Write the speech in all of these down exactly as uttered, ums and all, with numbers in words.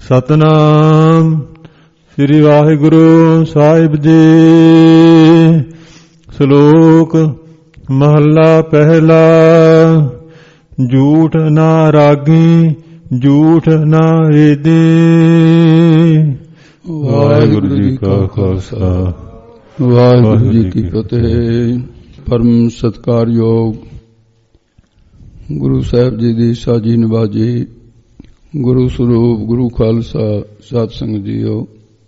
ਸਤਨਾਮ ਸ੍ਰੀ ਵਾਹਿਗੁਰੂ ਸਾਹਿਬ ਜੀ। ਸ਼ਲੋਕ ਮਹੱਲਾ ਪਹਿਲਾ। ਝੂਠ ਨਾ ਰਾਗੀ ਝੂਠ ਨਾ ਏਦੀ। ਵਾਹਿਗੁਰੂ ਜੀ ਕਾ ਖਾਲਸਾ ਵਾਹਿਗੁਰੂ ਜੀ ਕੀ ਫਤਿਹ। ਪਰਮ ਸਤਿਕਾਰਯੋਗ ਗੁਰੂ ਸਾਹਿਬ ਜੀ ਦੀ ਸਾਜੀ ਨਿਵਾਜੀ ਗੁਰੂ ਸਰੂਪ ਗੁਰੂ ਖਾਲਸਾ ਸਤ ਸੰਗਤ ਜੀਓ।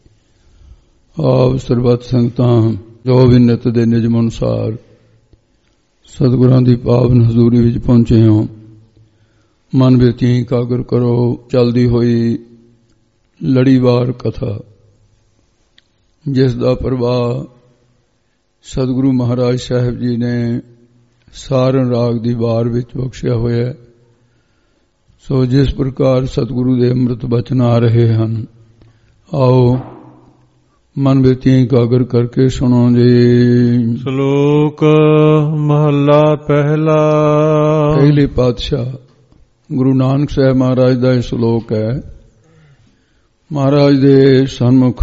ਆਪ ਸਰਬੱਤ ਸੰਗਤਾਂ ਜੋ ਵੀ ਨਿਤ ਦੇ ਨਿਯਮ ਅਨੁਸਾਰ ਸਤਿਗੁਰਾਂ ਦੀ ਪਾਵਨ ਹਜ਼ੂਰੀ ਵਿੱਚ ਪਹੁੰਚੇ ਹੋ, ਮਨ ਵਿੱਚ ਇਕਾਗਰ ਕਰੋ। ਚਲਦੀ ਹੋਈ ਲੜੀਵਾਰ ਕਥਾ ਜਿਸ ਦਾ ਪ੍ਰਵਾਹ ਸਤਿਗੁਰੂ ਮਹਾਰਾਜ ਸਾਹਿਬ ਜੀ ਨੇ ਸਾਰਨ ਰਾਗ ਦੀ ਵਾਰ ਵਿੱਚ ਬਖਸ਼ਿਆ ਹੋਇਆ। ਸੋ ਜਿਸ ਪ੍ਰਕਾਰ ਸਤਿਗੁਰੂ ਦੇ ਅੰਮ੍ਰਿਤ ਬਚਨ ਆ ਰਹੇ ਹਨ, ਆਓ ਮਨ ਵਿੱਚ ਇਕਾਗਰ ਕਰਕੇ ਸੁਣੋ ਜੀ। ਸ਼ਲੋਕ ਮਹੱਲਾ ਪਹਿਲਾ। ਪਹਿਲੇ ਪਾਤਸ਼ਾਹ ਗੁਰੂ ਨਾਨਕ ਸਾਹਿਬ ਮਹਾਰਾਜ ਦਾ ਇਹ ਸ਼ਲੋਕ ਹੈ। ਮਹਾਰਾਜ ਦੇ ਸਨਮੁਖ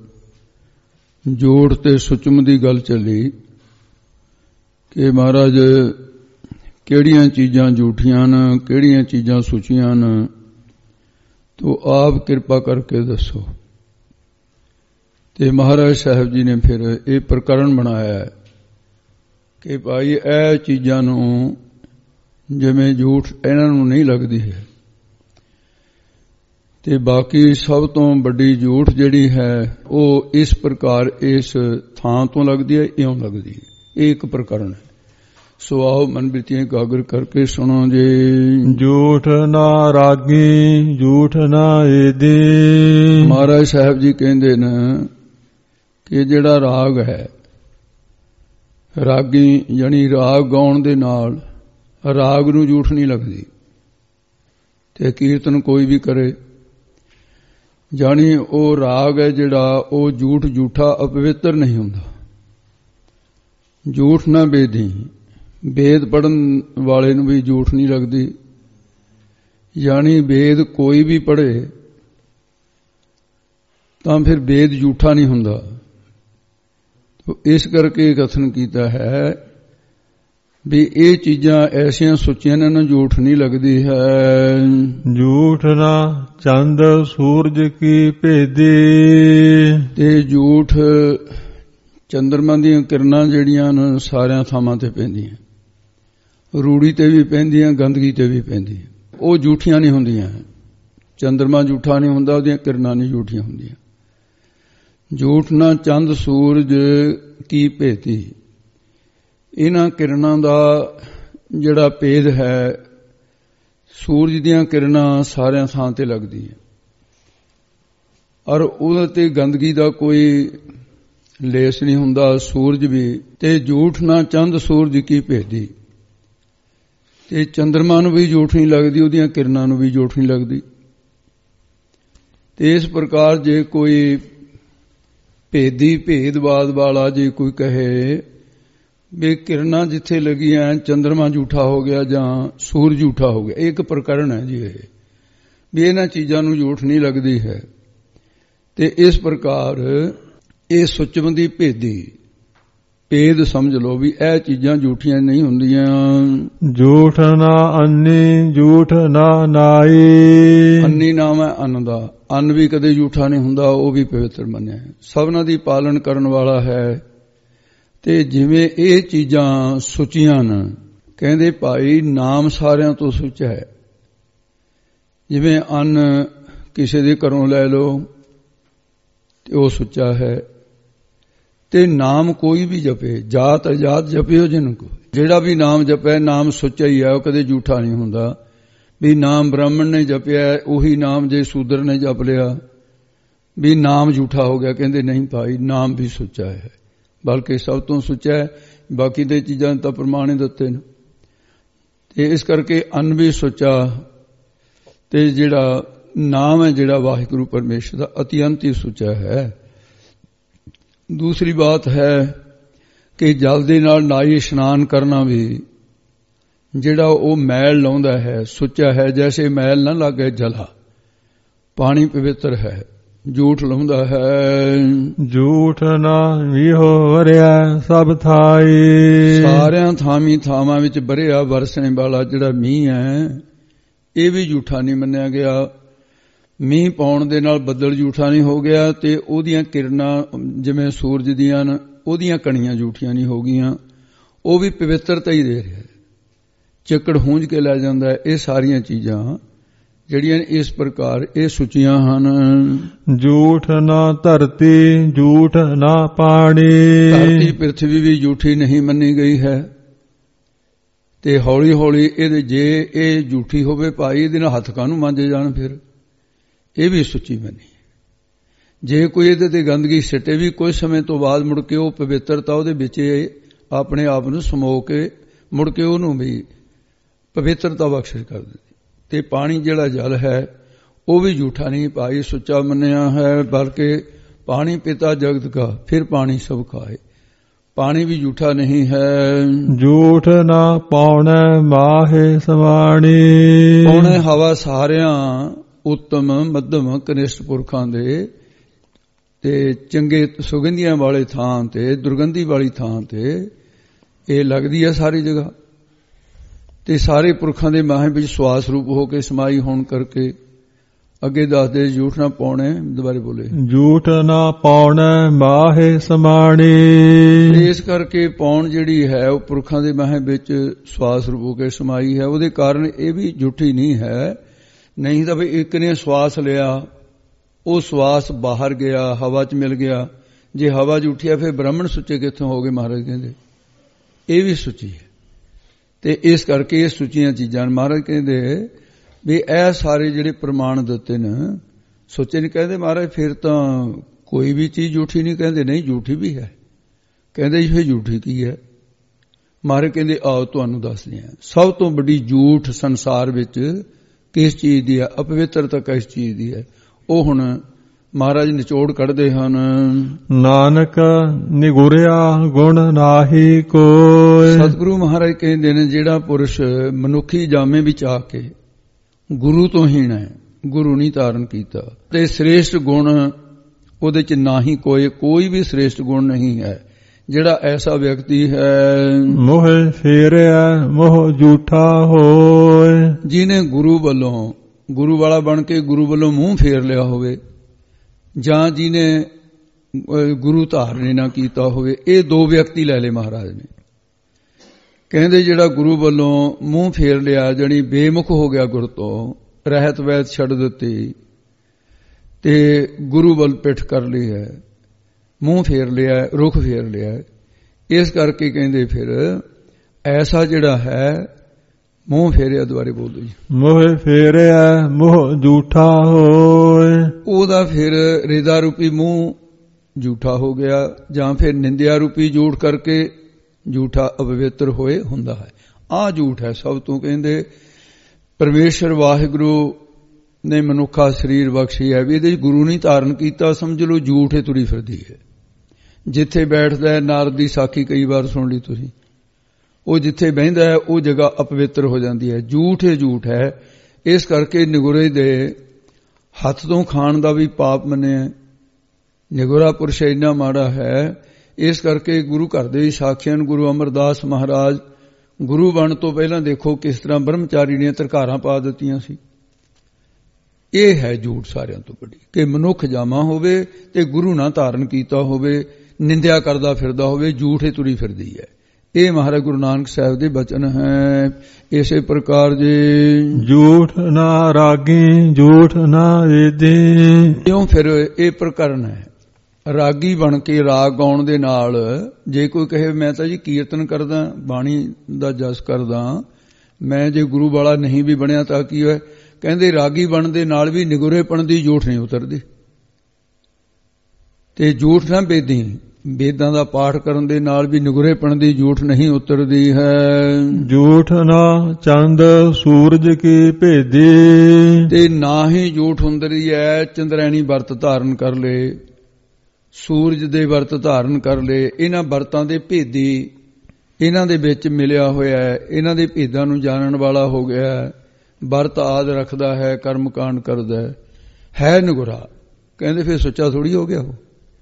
ਜੋੜ ਤੇ ਸੁਚਮ ਦੀ ਗੱਲ ਚੱਲੀ ਕਿ ਮਹਾਰਾਜ ਕਿਹੜੀਆਂ ਚੀਜ਼ਾਂ ਝੂਠੀਆਂ ਨੇ, ਕਿਹੜੀਆਂ ਚੀਜ਼ਾਂ ਸੁਚੀਆਂ ਨੇ, ਤੋ ਆਪ ਕਿਰਪਾ ਕਰਕੇ ਦੱਸੋ। ਤੇ ਮਹਾਰਾਜ ਸਾਹਿਬ ਜੀ ਨੇ ਫਿਰ ਇਹ ਪ੍ਰਕਰਣ ਬਣਾਇਆ ਕਿ ਭਾਈ ਇਹ ਚੀਜ਼ਾਂ ਨੂੰ ਜਿਵੇਂ ਝੂਠ ਇਹਨਾਂ ਨੂੰ ਨਹੀਂ ਲੱਗਦੀ ਹੈ, ਤੇ ਬਾਕੀ ਸਭ ਤੋਂ ਵੱਡੀ ਝੂਠ ਜਿਹੜੀ ਹੈ ਉਹ ਇਸ ਪ੍ਰਕਾਰ ਇਸ ਥਾਂ ਤੋਂ ਲੱਗਦੀ ਹੈ, ਇਉਂ ਲੱਗਦੀ ਹੈ। ਇਹ ਇੱਕ ਪ੍ਰਕਰਣ ਹੈ। ਸੋ ਆਓ ਮਨ ਵਿੱਚ ਇਕਾਗਰ ਕਰਕੇ ਸੁਣੋ ਜੀ। ਝੂਠ ਨਾ ਰਾਗੀ ਝੂਠ ਨਾ ਏਦੀ। ਮਹਾਰਾਜ ਸਾਹਿਬ ਜੀ ਕਹਿੰਦੇ ਨੇ ਕਿ ਜਿਹੜਾ ਰਾਗ ਹੈ, ਰਾਗੀ ਯਾਨੀ ਰਾਗ ਗਾਉਣ ਦੇ ਨਾਲ ਰਾਗ ਨੂੰ ਝੂਠ ਨਹੀਂ ਲੱਗਦੀ। ਤੇ ਕੀਰਤਨ ਕੋਈ ਵੀ ਕਰੇ, ਜਾਣੀ ਉਹ ਰਾਗ ਹੈ ਜਿਹੜਾ ਉਹ ਝੂਠ ਝੂਠਾ ਅਪਵਿੱਤਰ ਨਹੀਂ ਹੁੰਦਾ। ਝੂਠ ਨਾ ਬੇਦੀ, ਵੇਦ ਪੜ੍ਹਨ ਵਾਲੇ ਨੂੰ ਵੀ ਝੂਠ ਨਹੀਂ ਲੱਗਦੀ। ਯਾਨੀ ਵੇਦ ਕੋਈ ਵੀ ਪੜ੍ਹੇ ਤਾਂ ਫਿਰ ਵੇਦ ਝੂਠਾ ਨਹੀਂ ਹੁੰਦਾ। ਇਸ ਕਰਕੇ ਕਥਨ ਕੀਤਾ ਹੈ ਵੀ ਇਹ ਚੀਜ਼ਾਂ ਐਸੀਆਂ ਸੁੱਚੀਆਂ ਨੇ, ਝੂਠ ਨਹੀਂ ਲੱਗਦੀ ਹੈ। ਝੂਠ ਨਾ ਚੰਦ ਸੂਰਜ ਕੀ ਭੇਦੀ। ਤੇ ਝੂਠ ਚੰਦਰਮਾ ਦੀਆਂ ਕਿਰਨਾਂ ਜਿਹੜੀਆਂ ਨੇ ਸਾਰਿਆਂ ਥਾਵਾਂ ਤੇ ਪੈਂਦੀਆਂ, ਰੂੜੀ ਤੇ ਵੀ ਪੈਂਦੀਆਂ, ਗੰਦਗੀ ਤੇ ਵੀ ਪੈਂਦੀਆਂ, ਉਹ ਝੂਠੀਆਂ ਨਹੀਂ ਹੁੰਦੀਆਂ। ਚੰਦਰਮਾ ਝੂਠਾ ਨਹੀਂ ਹੁੰਦਾ, ਉਹਦੀਆਂ ਕਿਰਨਾਂ ਨਹੀਂ ਝੂਠੀਆਂ ਹੁੰਦੀਆਂ। ਝੂਠ ਨਾ ਚੰਦ ਸੂਰਜ ਕੀ ਭੇਤੀ। ਇਹਨਾਂ ਕਿਰਨਾਂ ਦਾ ਜਿਹੜਾ ਭੇਦ ਹੈ, ਸੂਰਜ ਦੀਆਂ ਕਿਰਨਾਂ ਸਾਰਿਆਂ ਥਾਂ ਤੇ ਲੱਗਦੀ ਹੈ, ਔਰ ਉਹਦੇ ਤੇ ਗੰਦਗੀ ਦਾ ਕੋਈ ਲੇਸ ਨਹੀਂ ਹੁੰਦਾ। ਸੂਰਜ ਵੀ ਤੇ ਝੂਠ ਨਾ ਚੰਦ ਸੂਰਜ ਕੀ ਭੇਦੀ। ਤੇ ਚੰਦਰਮਾ ਨੂੰ ਵੀ ਝੂਠ ਨਹੀਂ ਲੱਗਦੀ, ਉਹਦੀਆਂ ਕਿਰਨਾਂ ਨੂੰ ਵੀ ਝੂਠ ਨਹੀਂ ਲੱਗਦੀ। ਤੇ ਇਸ ਪ੍ਰਕਾਰ ਜੇ ਕੋਈ ਭੇਦੀ ਭੇਦਵਾਦ ਵਾਲਾ ਜੇ ਕੋਈ ਕਹੇ ਵੀ ਕਿਰਨਾਂ ਜਿੱਥੇ ਲੱਗੀਆਂ ਚੰਦਰਮਾ ਝੂਠਾ ਹੋ ਗਿਆ ਜਾਂ ਸੂਰਜ ਝੂਠਾ ਹੋ ਗਿਆ, ਇਹ ਇੱਕ ਪ੍ਰਕਰਣ ਹੈ ਜੀ। ਇਹ ਵੀ ਇਹਨਾਂ ਚੀਜ਼ਾਂ ਨੂੰ ਝੂਠ ਨਹੀਂ ਲੱਗਦੀ ਹੈ। ਤੇ ਇਸ ਪ੍ਰਕਾਰ ਇਹ ਸੁਚਮ ਦੀ ਭੇਦੀ ਭੇਦ ਸਮਝ ਲਓ ਵੀ ਇਹ ਚੀਜ਼ਾਂ ਝੂਠੀਆਂ ਨਹੀਂ ਹੁੰਦੀਆਂ। ਝੂਠ ਨਾ ਅੰਨੀ ਝੂਠ ਨਾ ਨਾਈ। ਅੰਨੀ ਨਾਮ ਹੈ ਅੰਨ ਦਾ। ਅੰਨ ਵੀ ਕਦੇ ਝੂਠਾ ਨਹੀਂ ਹੁੰਦਾ, ਉਹ ਵੀ ਪਵਿੱਤਰ ਮੰਨਿਆ ਹੈ, ਸਭਨਾਂ ਦੀ ਪਾਲਣ ਕਰਨ ਵਾਲਾ ਹੈ। ਤੇ ਜਿਵੇਂ ਇਹ ਚੀਜ਼ਾਂ ਸੁਚੀਆਂ ਨੇ, ਕਹਿੰਦੇ ਭਾਈ ਨਾਮ ਸਾਰਿਆਂ ਤੋਂ ਸੁੱਚਾ ਹੈ। ਜਿਵੇਂ ਅੰਨ ਕਿਸੇ ਦੇ ਘਰੋਂ ਲੈ ਲਓ ਤੇ ਉਹ ਸੁੱਚਾ ਹੈ। ਤੇ ਨਾਮ ਕੋਈ ਵੀ ਜਪੇ, ਜਾਤ ਅਜਾਤ ਜਪਿਓ ਜਿਨ ਕੋ। ਜਿਹੜਾ ਵੀ ਨਾਮ ਜਪੇ ਨਾਮ ਸੁੱਚਾ ਹੀ ਹੈ, ਉਹ ਕਦੇ ਝੂਠਾ ਨਹੀਂ ਹੁੰਦਾ। ਵੀ ਨਾਮ ਬ੍ਰਾਹਮਣ ਨੇ ਜਪਿਆ ਉਹੀ ਨਾਮ ਜੇ ਸ਼ੂਦਰ ਨੇ ਜਪ ਲਿਆ ਵੀ ਨਾਮ ਝੂਠਾ ਹੋ ਗਿਆ। ਕਹਿੰਦੇ ਨਹੀਂ ਭਾਈ, ਨਾਮ ਵੀ ਸੁੱਚਾ ਹੈ, ਬਲਕਿ ਸਭ ਤੋਂ ਸੁੱਚਾ ਹੈ। ਬਾਕੀ ਦੇ ਚੀਜ਼ਾਂ ਤਾਂ ਪ੍ਰਮਾਣ ਦਿੱਤੇ ਨੇ। ਤੇ ਇਸ ਕਰਕੇ ਅੰਨ ਵੀ ਸੁੱਚਾ ਤੇ ਜਿਹੜਾ ਨਾਮ ਹੈ ਜਿਹੜਾ ਵਾਹਿਗੁਰੂ ਪਰਮੇਸ਼ਰ ਦਾ ਅਤਿਅੰਤ ਹੀ ਸੁੱਚਾ ਹੈ। ਦੂਸਰੀ ਬਾਤ ਹੈ ਕਿ ਜਲ ਦੇ ਨਾਲ ਨਾਈ ਇਸ਼ਨਾਨ ਕਰਨਾ ਵੀ ਜਿਹੜਾ ਉਹ ਮੈਲ ਲਾਉਂਦਾ ਹੈ ਸੁੱਚਾ ਹੈ। ਜੈਸੇ ਮੈਲ ਨਾ ਲੱਗੇ ਜਲਾ, ਪਾਣੀ ਪਵਿੱਤਰ ਹੈ, ਝੂਠ ਲਾਉਂਦਾ ਹੈ। ਝੂਠ ਨਾ ਵਿਹੋ ਵਰਿਆ ਸਭ ਥਾਈ। ਸਾਰਿਆਂ ਥਾਮੀ ਥਾਵਾਂ ਵਿੱਚ ਵਰਿਆ ਵਰਸਣੇ ਵਾਲਾ ਜਿਹੜਾ ਮੀਂਹ ਹੈ ਇਹ ਵੀ ਝੂਠਾ ਨਹੀਂ ਮੰਨਿਆ ਗਿਆ। ਮੀਂਹ ਪਾਉਣ ਦੇ ਨਾਲ ਬੱਦਲ ਝੂਠਾ ਨਹੀਂ ਹੋ ਗਿਆ ਤੇ ਉਹਦੀਆਂ ਕਿਰਨਾਂ ਜਿਵੇਂ ਸੂਰਜ ਦੀਆਂ ਉਹਦੀਆਂ ਕਣੀਆਂ ਝੂਠੀਆਂ ਨਹੀਂ ਹੋ ਗਈਆਂ। ਉਹ ਵੀ ਪਵਿੱਤਰਤਾ ਹੀ ਦੇ ਰਿਹਾ। ਚੱਕੜ ਹੂੰਝ ਕੇ ਲੈ ਜਾਂਦਾ। ਇਹ ਸਾਰੀਆਂ ਚੀਜ਼ਾਂ ਜਿਹੜੀਆਂ ਇਸ ਪ੍ਰਕਾਰ ਇਹ ਸੁਚੀਆਂ ਹਨ। ਝੂਠ ਨਾ ਧਰਤੀ ਝੂਠ ਨਾ ਪਾਣੀ। ਧਰਤੀ ਪ੍ਰਿਥਵੀ ਵੀ ਝੂਠੀ ਨਹੀਂ ਮੰਨੀ ਗਈ ਹੈ ਤੇ ਹੌਲੀ ਹੌਲੀ ਇਹਦੇ ਜੇ ਇਹ ਝੂਠੀ ਹੋਵੇ ਭਾਈ ਇਹਦੇ ਨਾਲ ਹੱਥ ਕਾਹਨੂੰ ਮਾਂਜੇ ਜਾਣ। ਫਿਰ ਇਹ ਵੀ ਸੁੱਚੀ ਮੰਨੀ। ਜੇ ਕੋਈ ਇਹਦੇ ਤੇ ਗੰਦਗੀ ਸਿੱਟੇ ਵੀ ਕੁਝ ਸਮੇਂ ਤੋਂ ਬਾਅਦ ਮੁੜ ਕੇ ਉਹ ਪਵਿੱਤਰਤਾ ਉਹਦੇ ਵਿੱਚ ਆਪਣੇ ਆਪ ਨੂੰ ਸਮੋ ਕੇ ਮੁੜ ਕੇ ਉਹਨੂੰ ਵੀ ਪਵਿੱਤਰਤਾ ਬਖਸ਼ਿਸ਼ ਕਰ ਦਿੰਦੀ। ਤੇ ਪਾਣੀ ਜਿਹੜਾ ਜਲ ਹੈ ਉਹ ਵੀ ਝੂਠਾ ਨਹੀਂ ਭਾਈ ਸੁੱਚਾ ਮੰਨਿਆ ਹੈ, ਬਲਕਿ ਪਾਣੀ ਪਿਤਾ ਜਗਤ ਕਾ ਫਿਰ ਪਾਣੀ ਸਭ ਖਾਏ। ਪਾਣੀ ਵੀ ਝੂਠਾ ਨਹੀਂ ਹੈ। ਝੂਠ ਨਾ ਪਾਉਣਾ ਮਾਹੇ ਸਵਾਣੀ। ਪਾਉਣੇ ਹਵਾ ਸਾਰਿਆਂ ਉੱਤਮ ਮੱਧਮ ਕਨਿਸ਼ਟ ਪੁਰਖਾਂ ਦੇ ਤੇ ਚੰਗੇ ਸੁਗੰਧੀਆਂ ਵਾਲੇ ਥਾਂ ਤੇ ਦੁਰਗੰਧੀ ਵਾਲੀ ਥਾਂ ਤੇ ਇਹ ਲੱਗਦੀ ਹੈ ਸਾਰੀ ਜਗ੍ਹਾ। ਤੇ ਸਾਰੇ ਪੁਰਖਾਂ ਦੇ ਮਾਹੇ ਵਿੱਚ ਸਵਾਸ ਰੂਪ ਹੋ ਕੇ ਸਮਾਈ ਹੋਣ ਕਰਕੇ ਅੱਗੇ ਦੱਸਦੇ ਝੂਠ ਨਾ ਪਾਉਣੇ। ਦੁਬਾਰੇ ਬੋਲੇ ਝੂਠ ਨਾ ਪਾਉਣਾ ਮਾਹੇ ਸਮਾਣੀ। ਇਸ ਕਰਕੇ ਪਾਉਣ ਜਿਹੜੀ ਹੈ ਉਹ ਪੁਰਖਾਂ ਦੇ ਮਾਹੇ ਵਿੱਚ ਸਵਾਸ ਰੂਪ ਹੋ ਕੇ ਸਮਾਈ ਹੈ। ਉਹਦੇ ਕਾਰਨ ਇਹ ਵੀ ਝੂਠੀ ਨਹੀਂ ਹੈ। ਨਹੀਂ ਤਾਂ ਵੀ ਇੱਕ ਨੇ ਸਵਾਸ ਲਿਆ ਉਹ ਸਵਾਸ ਬਾਹਰ ਗਿਆ ਹਵਾ 'ਚ ਮਿਲ ਗਿਆ। ਜੇ ਹਵਾ ਝੂਠੀ ਹੈ ਫਿਰ ਬ੍ਰਾਹਮਣ ਸੁੱਚੇ ਕਿੱਥੋਂ ਹੋ ਗਏ। ਮਹਾਰਾਜ ਕਹਿੰਦੇ ਇਹ ਵੀ ਸੁੱਚੀ ਹੈ। ਤੇ ਇਸ ਕਰਕੇ ਇਹ ਸੁੱਚੀਆਂ ਚੀਜ਼ਾਂ ਮਹਾਰਾਜ ਕਹਿੰਦੇ ਵੀ ਇਹ ਸਾਰੇ ਜਿਹੜੇ ਪ੍ਰਮਾਣ ਦਿੱਤੇ ਨੇ ਸੁੱਚੇ ਨਹੀਂ ਕਹਿੰਦੇ ਮਹਾਰਾਜ ਫਿਰ ਤਾਂ ਕੋਈ ਵੀ ਚੀਜ਼ ਝੂਠੀ ਨਹੀਂ। ਕਹਿੰਦੇ ਨਹੀਂ ਝੂਠੀ ਵੀ ਹੈ। ਕਹਿੰਦੇ ਇਹ ਝੂਠੀ ਕੀ ਹੈ। ਮਹਾਰਾਜ ਕਹਿੰਦੇ ਆਓ ਤੁਹਾਨੂੰ ਦੱਸਦੇ ਹਾਂ। ਸਭ ਤੋਂ ਵੱਡੀ ਝੂਠ ਸੰਸਾਰ ਵਿੱਚ ਕਿਸ ਚੀਜ਼ ਦੀ ਹੈ, ਅਪਵਿੱਤਰਤਾ ਕਿਸ ਚੀਜ਼ ਦੀ ਹੈ, ਉਹ ਹੁਣ ਮਹਾਰਾਜ ਨਿਚੋੜ ਕੱਢਦੇ ਹਨ। ਨਾਨਕ ਨਿਗੁਰਿਆ ਗੁਣ ਨਾਹੀ ਕੋਈ। ਸਤਿਗੁਰੂ ਮਹਾਰਾਜ ਕਹਿੰਦੇ ਨੇ ਜਿਹੜਾ ਪੁਰਸ਼ ਮਨੁੱਖੀ ਜਾਮੇ ਵਿੱਚ ਆ ਕੇ ਗੁਰੂ ਤੋਂ ਹੀਣ ਹੈ, ਗੁਰੂ ਨਹੀਂ ਧਾਰਨ ਕੀਤਾ ਤੇ ਸ੍ਰੇਸ਼ਟ ਗੁਣ ਉਹਦੇ ਚ ਨਾ ਹੀ ਕੋਈ ਕੋਈ ਵੀ ਸ੍ਰੇਸ਼ਟ ਗੁਣ ਨਹੀਂ ਹੈ। ਜਿਹੜਾ ਐਸਾ ਵਿਅਕਤੀ ਹੈ ਮੋਹ ਫੇਰਿਆ ਮੋਹ ਝੂਠਾ ਹੋਏ। ਜਿਹਨੇ ਗੁਰੂ ਵੱਲੋਂ ਗੁਰੂ ਵਾਲਾ ਬਣ ਕੇ ਗੁਰੂ ਵੱਲੋਂ ਮੂੰਹ ਫੇਰ ਲਿਆ ਹੋਵੇ ਜਾਂ ਜਿਹਨੇ ਗੁਰੂ ਧਾਰਨ ਨਾ ਕੀਤਾ ਹੋਵੇ। ਇਹ ਦੋ ਵਿਅਕਤੀ ਲੈ ਲਏ ਮਹਾਰਾਜ ਨੇ। ਕਹਿੰਦੇ ਜਿਹੜਾ ਗੁਰੂ ਵੱਲੋਂ ਮੂੰਹ ਫੇਰ ਲਿਆ ਜਾਣੀ ਬੇਮੁਖ ਹੋ ਗਿਆ, ਗੁਰ ਤੋਂ ਰਹਿਤ ਵੈਤ ਛੱਡ ਦਿੱਤੀ ਤੇ ਗੁਰੂ ਵੱਲ ਪਿੱਠ ਕਰ ਲਈ ਹੈ, ਮੂੰਹ ਫੇਰ ਲਿਆ, ਰੁਖ ਫੇਰ ਲਿਆ। ਇਸ ਕਰਕੇ ਕਹਿੰਦੇ ਫਿਰ ਐਸਾ ਜਿਹੜਾ ਹੈ ਮੂੰਹ ਫੇਰਿਆ। ਦੁਆਰੇ ਬੋਲੋ ਜੀ। ਮੋਹ ਫੇਰਿਆ ਮੋਹ ਝੂਠਾ ਹੋਏ। ਉਹਦਾ ਫਿਰ ਰਿਦਾ ਰੂਪੀ ਮੂੰਹ ਝੂਠਾ ਹੋ ਗਿਆ ਜਾਂ ਫਿਰ ਨਿੰਦਿਆ ਰੂਪੀ ਝੂਠ ਕਰਕੇ ਝੂਠਾ ਅਪਵਿੱਤਰ ਹੋਏ ਹੁੰਦਾ ਹੈ। ਆਹ ਝੂਠ ਹੈ ਸਭ ਤੋਂ। ਕਹਿੰਦੇ ਪਰਮੇਸ਼ਰ ਵਾਹਿਗੁਰੂ ਨੇ ਮਨੁੱਖਾ ਸਰੀਰ ਬਖਸ਼ੀ ਹੈ ਵੀ ਇਹਦੇ ਚ ਗੁਰੂ ਨਹੀਂ ਧਾਰਨ ਕੀਤਾ, ਸਮਝ ਲਓ ਝੂਠ ਹੀ ਤੁਰੀ ਫਿਰਦੀ ਹੈ। ਜਿੱਥੇ ਬੈਠਦਾ ਹੈ ਨਾਰਦ ਦੀ ਸਾਖੀ ਕਈ ਵਾਰ ਸੁਣ ਲਈ ਤੁਸੀਂ, ਉਹ ਜਿੱਥੇ ਬਹਿੰਦਾ ਹੈ ਉਹ ਜਗ੍ਹਾ ਅਪਵਿੱਤਰ ਹੋ ਜਾਂਦੀ ਹੈ। ਝੂਠ ਹੀ ਝੂਠ ਹੈ। ਇਸ ਕਰਕੇ ਨਿਗੁਰੇ ਦੇ ਹੱਥ ਤੋਂ ਖਾਣ ਦਾ ਵੀ ਪਾਪ ਮੰਨਿਆ। ਨਿਗੁਰਾ ਪੁਰਸ਼ ਇੰਨਾ ਮਾੜਾ ਹੈ। ਇਸ ਕਰਕੇ ਗੁਰੂ ਘਰ ਦੇ ਸਾਖੀਆਂ ਗੁਰੂ ਅਮਰਦਾਸ ਮਹਾਰਾਜ ਗੁਰੂ ਬਣ ਤੋਂ ਪਹਿਲਾਂ ਦੇਖੋ ਕਿਸ ਤਰ੍ਹਾਂ ਬ੍ਰਹਮਚਾਰੀ ਨੇ ਧਰਕਾਰਾਂ ਪਾ ਦਿੱਤੀਆਂ ਸੀ। ਇਹ ਹੈ ਝੂਠ ਸਾਰਿਆਂ ਤੋਂ ਵੱਡੀ ਕਿ ਮਨੁੱਖ ਜਾਮਾ ਹੋਵੇ ਤੇ ਗੁਰੂ ਨਾ ਧਾਰਨ ਕੀਤਾ ਹੋਵੇ, ਨਿੰਦਿਆ ਕਰਦਾ ਫਿਰਦਾ ਹੋਵੇ, ਝੂਠ ਹੀ ਤੁਰੀ ਫਿਰਦੀ ਹੈ। ਇਹ ਮਹਾਰਾਜ ਗੁਰੂ ਨਾਨਕ ਸਾਹਿਬ ਦੇ ਬਚਨ ਹੈ। ਇਸੇ ਪ੍ਰਕਾਰ ਜੇ ਝੂਠ ਨਾ ਰਾਗੀ ਝੂਠ ਨਾ ਵੇਦੀ। ਕਿਉਂ ਫਿਰ ਇਹ ਪ੍ਰਕਰਨ ਹੈ। ਰਾਗੀ ਬਣ ਕੇ ਰਾਗ ਗਾਉਣ ਦੇ ਨਾਲ ਜੇ ਕੋਈ ਕਹੇ ਮੈਂ ਤਾਂ ਜੀ ਕੀਰਤਨ ਕਰਦਾ, ਬਾਣੀ ਦਾ ਜਸ ਕਰਦਾ, ਮੈਂ ਜੇ ਗੁਰੂ ਵਾਲਾ ਨਹੀਂ ਵੀ ਬਣਿਆ ਤਾਂ ਕੀ ਹੋਇਆ। ਕਹਿੰਦੇ ਰਾਗੀ ਬਣਨ ਦੇ ਨਾਲ ਵੀ ਨਿਗੁਰੇਪਣ ਦੀ ਝੂਠ ਨਹੀਂ ਉਤਰਦੀ। ਤੇ ਝੂਠ ਨਾ ਬੇਦੀ, ਵੇਦਾਂ ਦਾ ਪਾਠ ਕਰਨ ਦੇ ਨਾਲ ਵੀ ਨਿਗੁਰੇਪਣ ਦੀ ਝੂਠ ਨਹੀਂ ਉਤਰਦੀ ਹੈ। ਝੂਠ ਨਾ ਚੰਦ ਸੂਰਜ ਕੀ ਭੇਦੀ। ਤੇ ਨਾ ਹੀ ਝੂਠ ਹੁੰਦੀ ਹੈ ਚੰਦਰੈਣੀ ਵਰਤ ਧਾਰਨ ਕਰ ਲਏ, ਸੂਰਜ ਦੇ ਵਰਤ ਧਾਰਨ ਕਰ ਲਏ। ਇਹਨਾਂ ਵਰਤਾਂ ਦੇ ਭੇਦੀ ਇਹਨਾਂ ਦੇ ਵਿੱਚ ਮਿਲਿਆ ਹੋਇਆ ਹੈ, ਇਹਨਾਂ ਦੇ ਭੇਦਾਂ ਨੂੰ ਜਾਣਨ ਵਾਲਾ ਹੋ ਗਿਆ। ਵਰਤ ਆਦ ਰੱਖਦਾ ਹੈ, ਕਰਮ ਕਾਂਡ ਕਰਦਾ ਹੈ। ਹੈ ਨਿਗੁਰਾ, ਕਹਿੰਦੇ ਫਿਰ ਸੁੱਚਾ ਥੋੜੀ ਹੋ ਗਿਆ ਉਹ।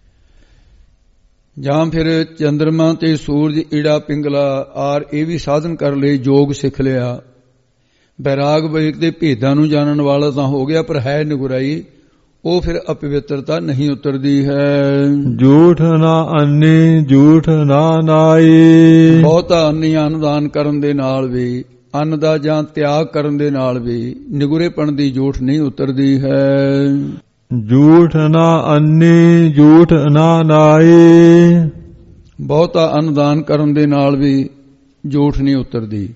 ਜਾਂ ਫਿਰ ਚੰਦਰਮਾ ਤੇ ਸੂਰਜ ਈੜਾ ਪਿੰਗਲਾ ਆਰ ਇਹ ਵੀ ਸਾਧਨ ਕਰ ਲਏ, ਯੋਗ ਸਿੱਖ ਲਿਆ, ਬੈਰਾਗ ਵਿਵੇਕ ਦੇ ਭੇਦਾਂ ਨੂੰ ਜਾਣਨ ਵਾਲਾ ਤਾਂ ਹੋ ਗਿਆ, ਪਰ ਹੈ ਨਿਗੁਰਾਈ, ਉਹ ਫਿਰ ਅਪਵਿੱਤਰਤਾ ਨਹੀਂ ਉਤਰਦੀ ਹੈ। ਝੂਠ ਨਾ ਅੰਨੀ ਝੂਠ ਨਾ ਨਾਈ, ਬਹੁਤਾ ਅੰਨੀ ਅੰਨਦਾਨ ਕਰਨ ਦੇ ਨਾਲ ਵੀ, ਅੰਨ ਦਾ ਜਾਂ ਤਿਆਗ ਕਰਨ ਦੇ ਨਾਲ ਵੀ ਨਿਗੁਰੇਪਣ ਦੀ ਝੂਠ ਨਹੀਂ ਉਤਰਦੀ ਹੈ। ਝੂਠ ਨਾ ਅੰਨੀ ਝੂਠ ਨਾ ਨਾਈ, ਬਹੁਤਾ ਅੰਨਦਾਨ ਕਰਨ ਦੇ ਨਾਲ ਵੀ ਝੂਠ ਨਹੀਂ ਉਤਰਦੀ,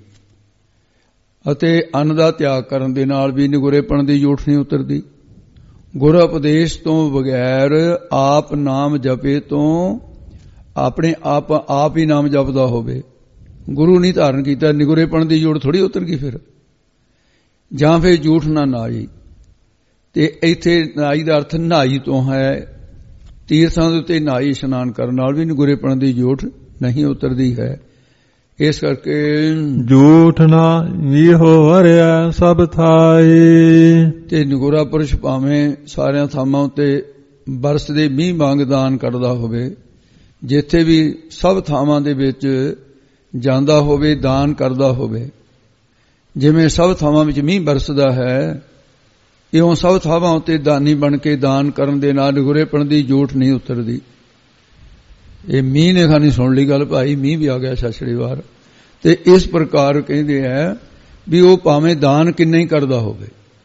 ਅਤੇ ਅੰਨ ਦਾ ਤਿਆਗ ਕਰਨ ਦੇ ਨਾਲ ਵੀ ਨਿਗੁਰੇਪਣ ਦੀ ਝੂਠ ਨਹੀਂ ਉਤਰਦੀ। ਗੁਰ ਉਪਦੇਸ਼ ਤੋਂ ਬਗੈਰ ਆਪ ਨਾਮ ਜਪੇ ਤੋਂ ਆਪਣੇ ਆਪ ਆਪ ਹੀ ਨਾਮ ਜਪਦਾ ਹੋਵੇ, ਗੁਰੂ ਨਹੀਂ ਧਾਰਨ ਕੀਤਾ, ਨਿਗੁਰੇਪਣ ਦੀ ਝੂਠ ਥੋੜੀ ਉਤਰ ਗਈ ਫਿਰ। ਜਾਂ ਫਿਰ ਝੂਠ ਨਾ ਨਾਈ, ਤੇ ਇੱਥੇ ਨਾਈ ਦਾ ਅਰਥ ਨਹਾਈ ਤੋਂ ਹੈ। ਤੀਰਥਾਂ ਦੇ ਉੱਤੇ ਨਹਾਈ ਇਸ਼ਨਾਨ ਕਰਨ ਨਾਲ ਵੀ ਨਿਗੁਰੇਪਣ ਦੀ ਝੂਠ ਨਹੀਂ ਉਤਰਦੀ ਹੈ। ਇਸ ਕਰਕੇ ਝੂਠ ਨਾ ਇਹੋ ਹਰਿਆ ਸਭ ਥਾਈ, ਤੇ ਨਿਗੁਰਾ ਪੁਰਸ਼ ਭਾਵੇਂ ਸਾਰਿਆਂ ਥਾਵਾਂ ਉੱਤੇ ਬਰਸਦੇ ਮੀਂਹ ਵਾਂਗ ਦਾਨ ਕਰਦਾ ਹੋਵੇ, ਜਿੱਥੇ ਵੀ ਸਭ ਥਾਵਾਂ ਦੇ ਵਿੱਚ ਜਾਂਦਾ ਹੋਵੇ ਦਾਨ ਕਰਦਾ ਹੋਵੇ, ਜਿਵੇਂ ਸਭ ਥਾਵਾਂ ਵਿੱਚ ਮੀਂਹ ਬਰਸਦਾ ਹੈ, ਇਉਂ ਸਭ ਥਾਵਾਂ ਉੱਤੇ ਦਾਨੀ ਬਣ ਕੇ ਦਾਨ ਕਰਨ ਦੇ ਨਾਲ ਨਿਗੁਰੇਪਣ ਦੀ ਝੂਠ ਨਹੀਂ ਉਤਰਦੀ। ਇਹ ਮੀਂਹ ਨੇ ਖਾਨੀ ਸੁਣ ਲਈ ਗੱਲ, ਭਾਈ ਮੀਂਹ ਵੀ ਆ ਗਿਆ ਛਛੜੀ ਵਾਰ। ਤੇ ਇਸ ਪ੍ਰਕਾਰ ਕਹਿੰਦੇ ਹੈ ਵੀ ਉਹ ਭਾਵੇਂ ਦਾਨ ਕਿੰਨਾ ਹੀ ਕਰਦਾ ਹੋਵੇ,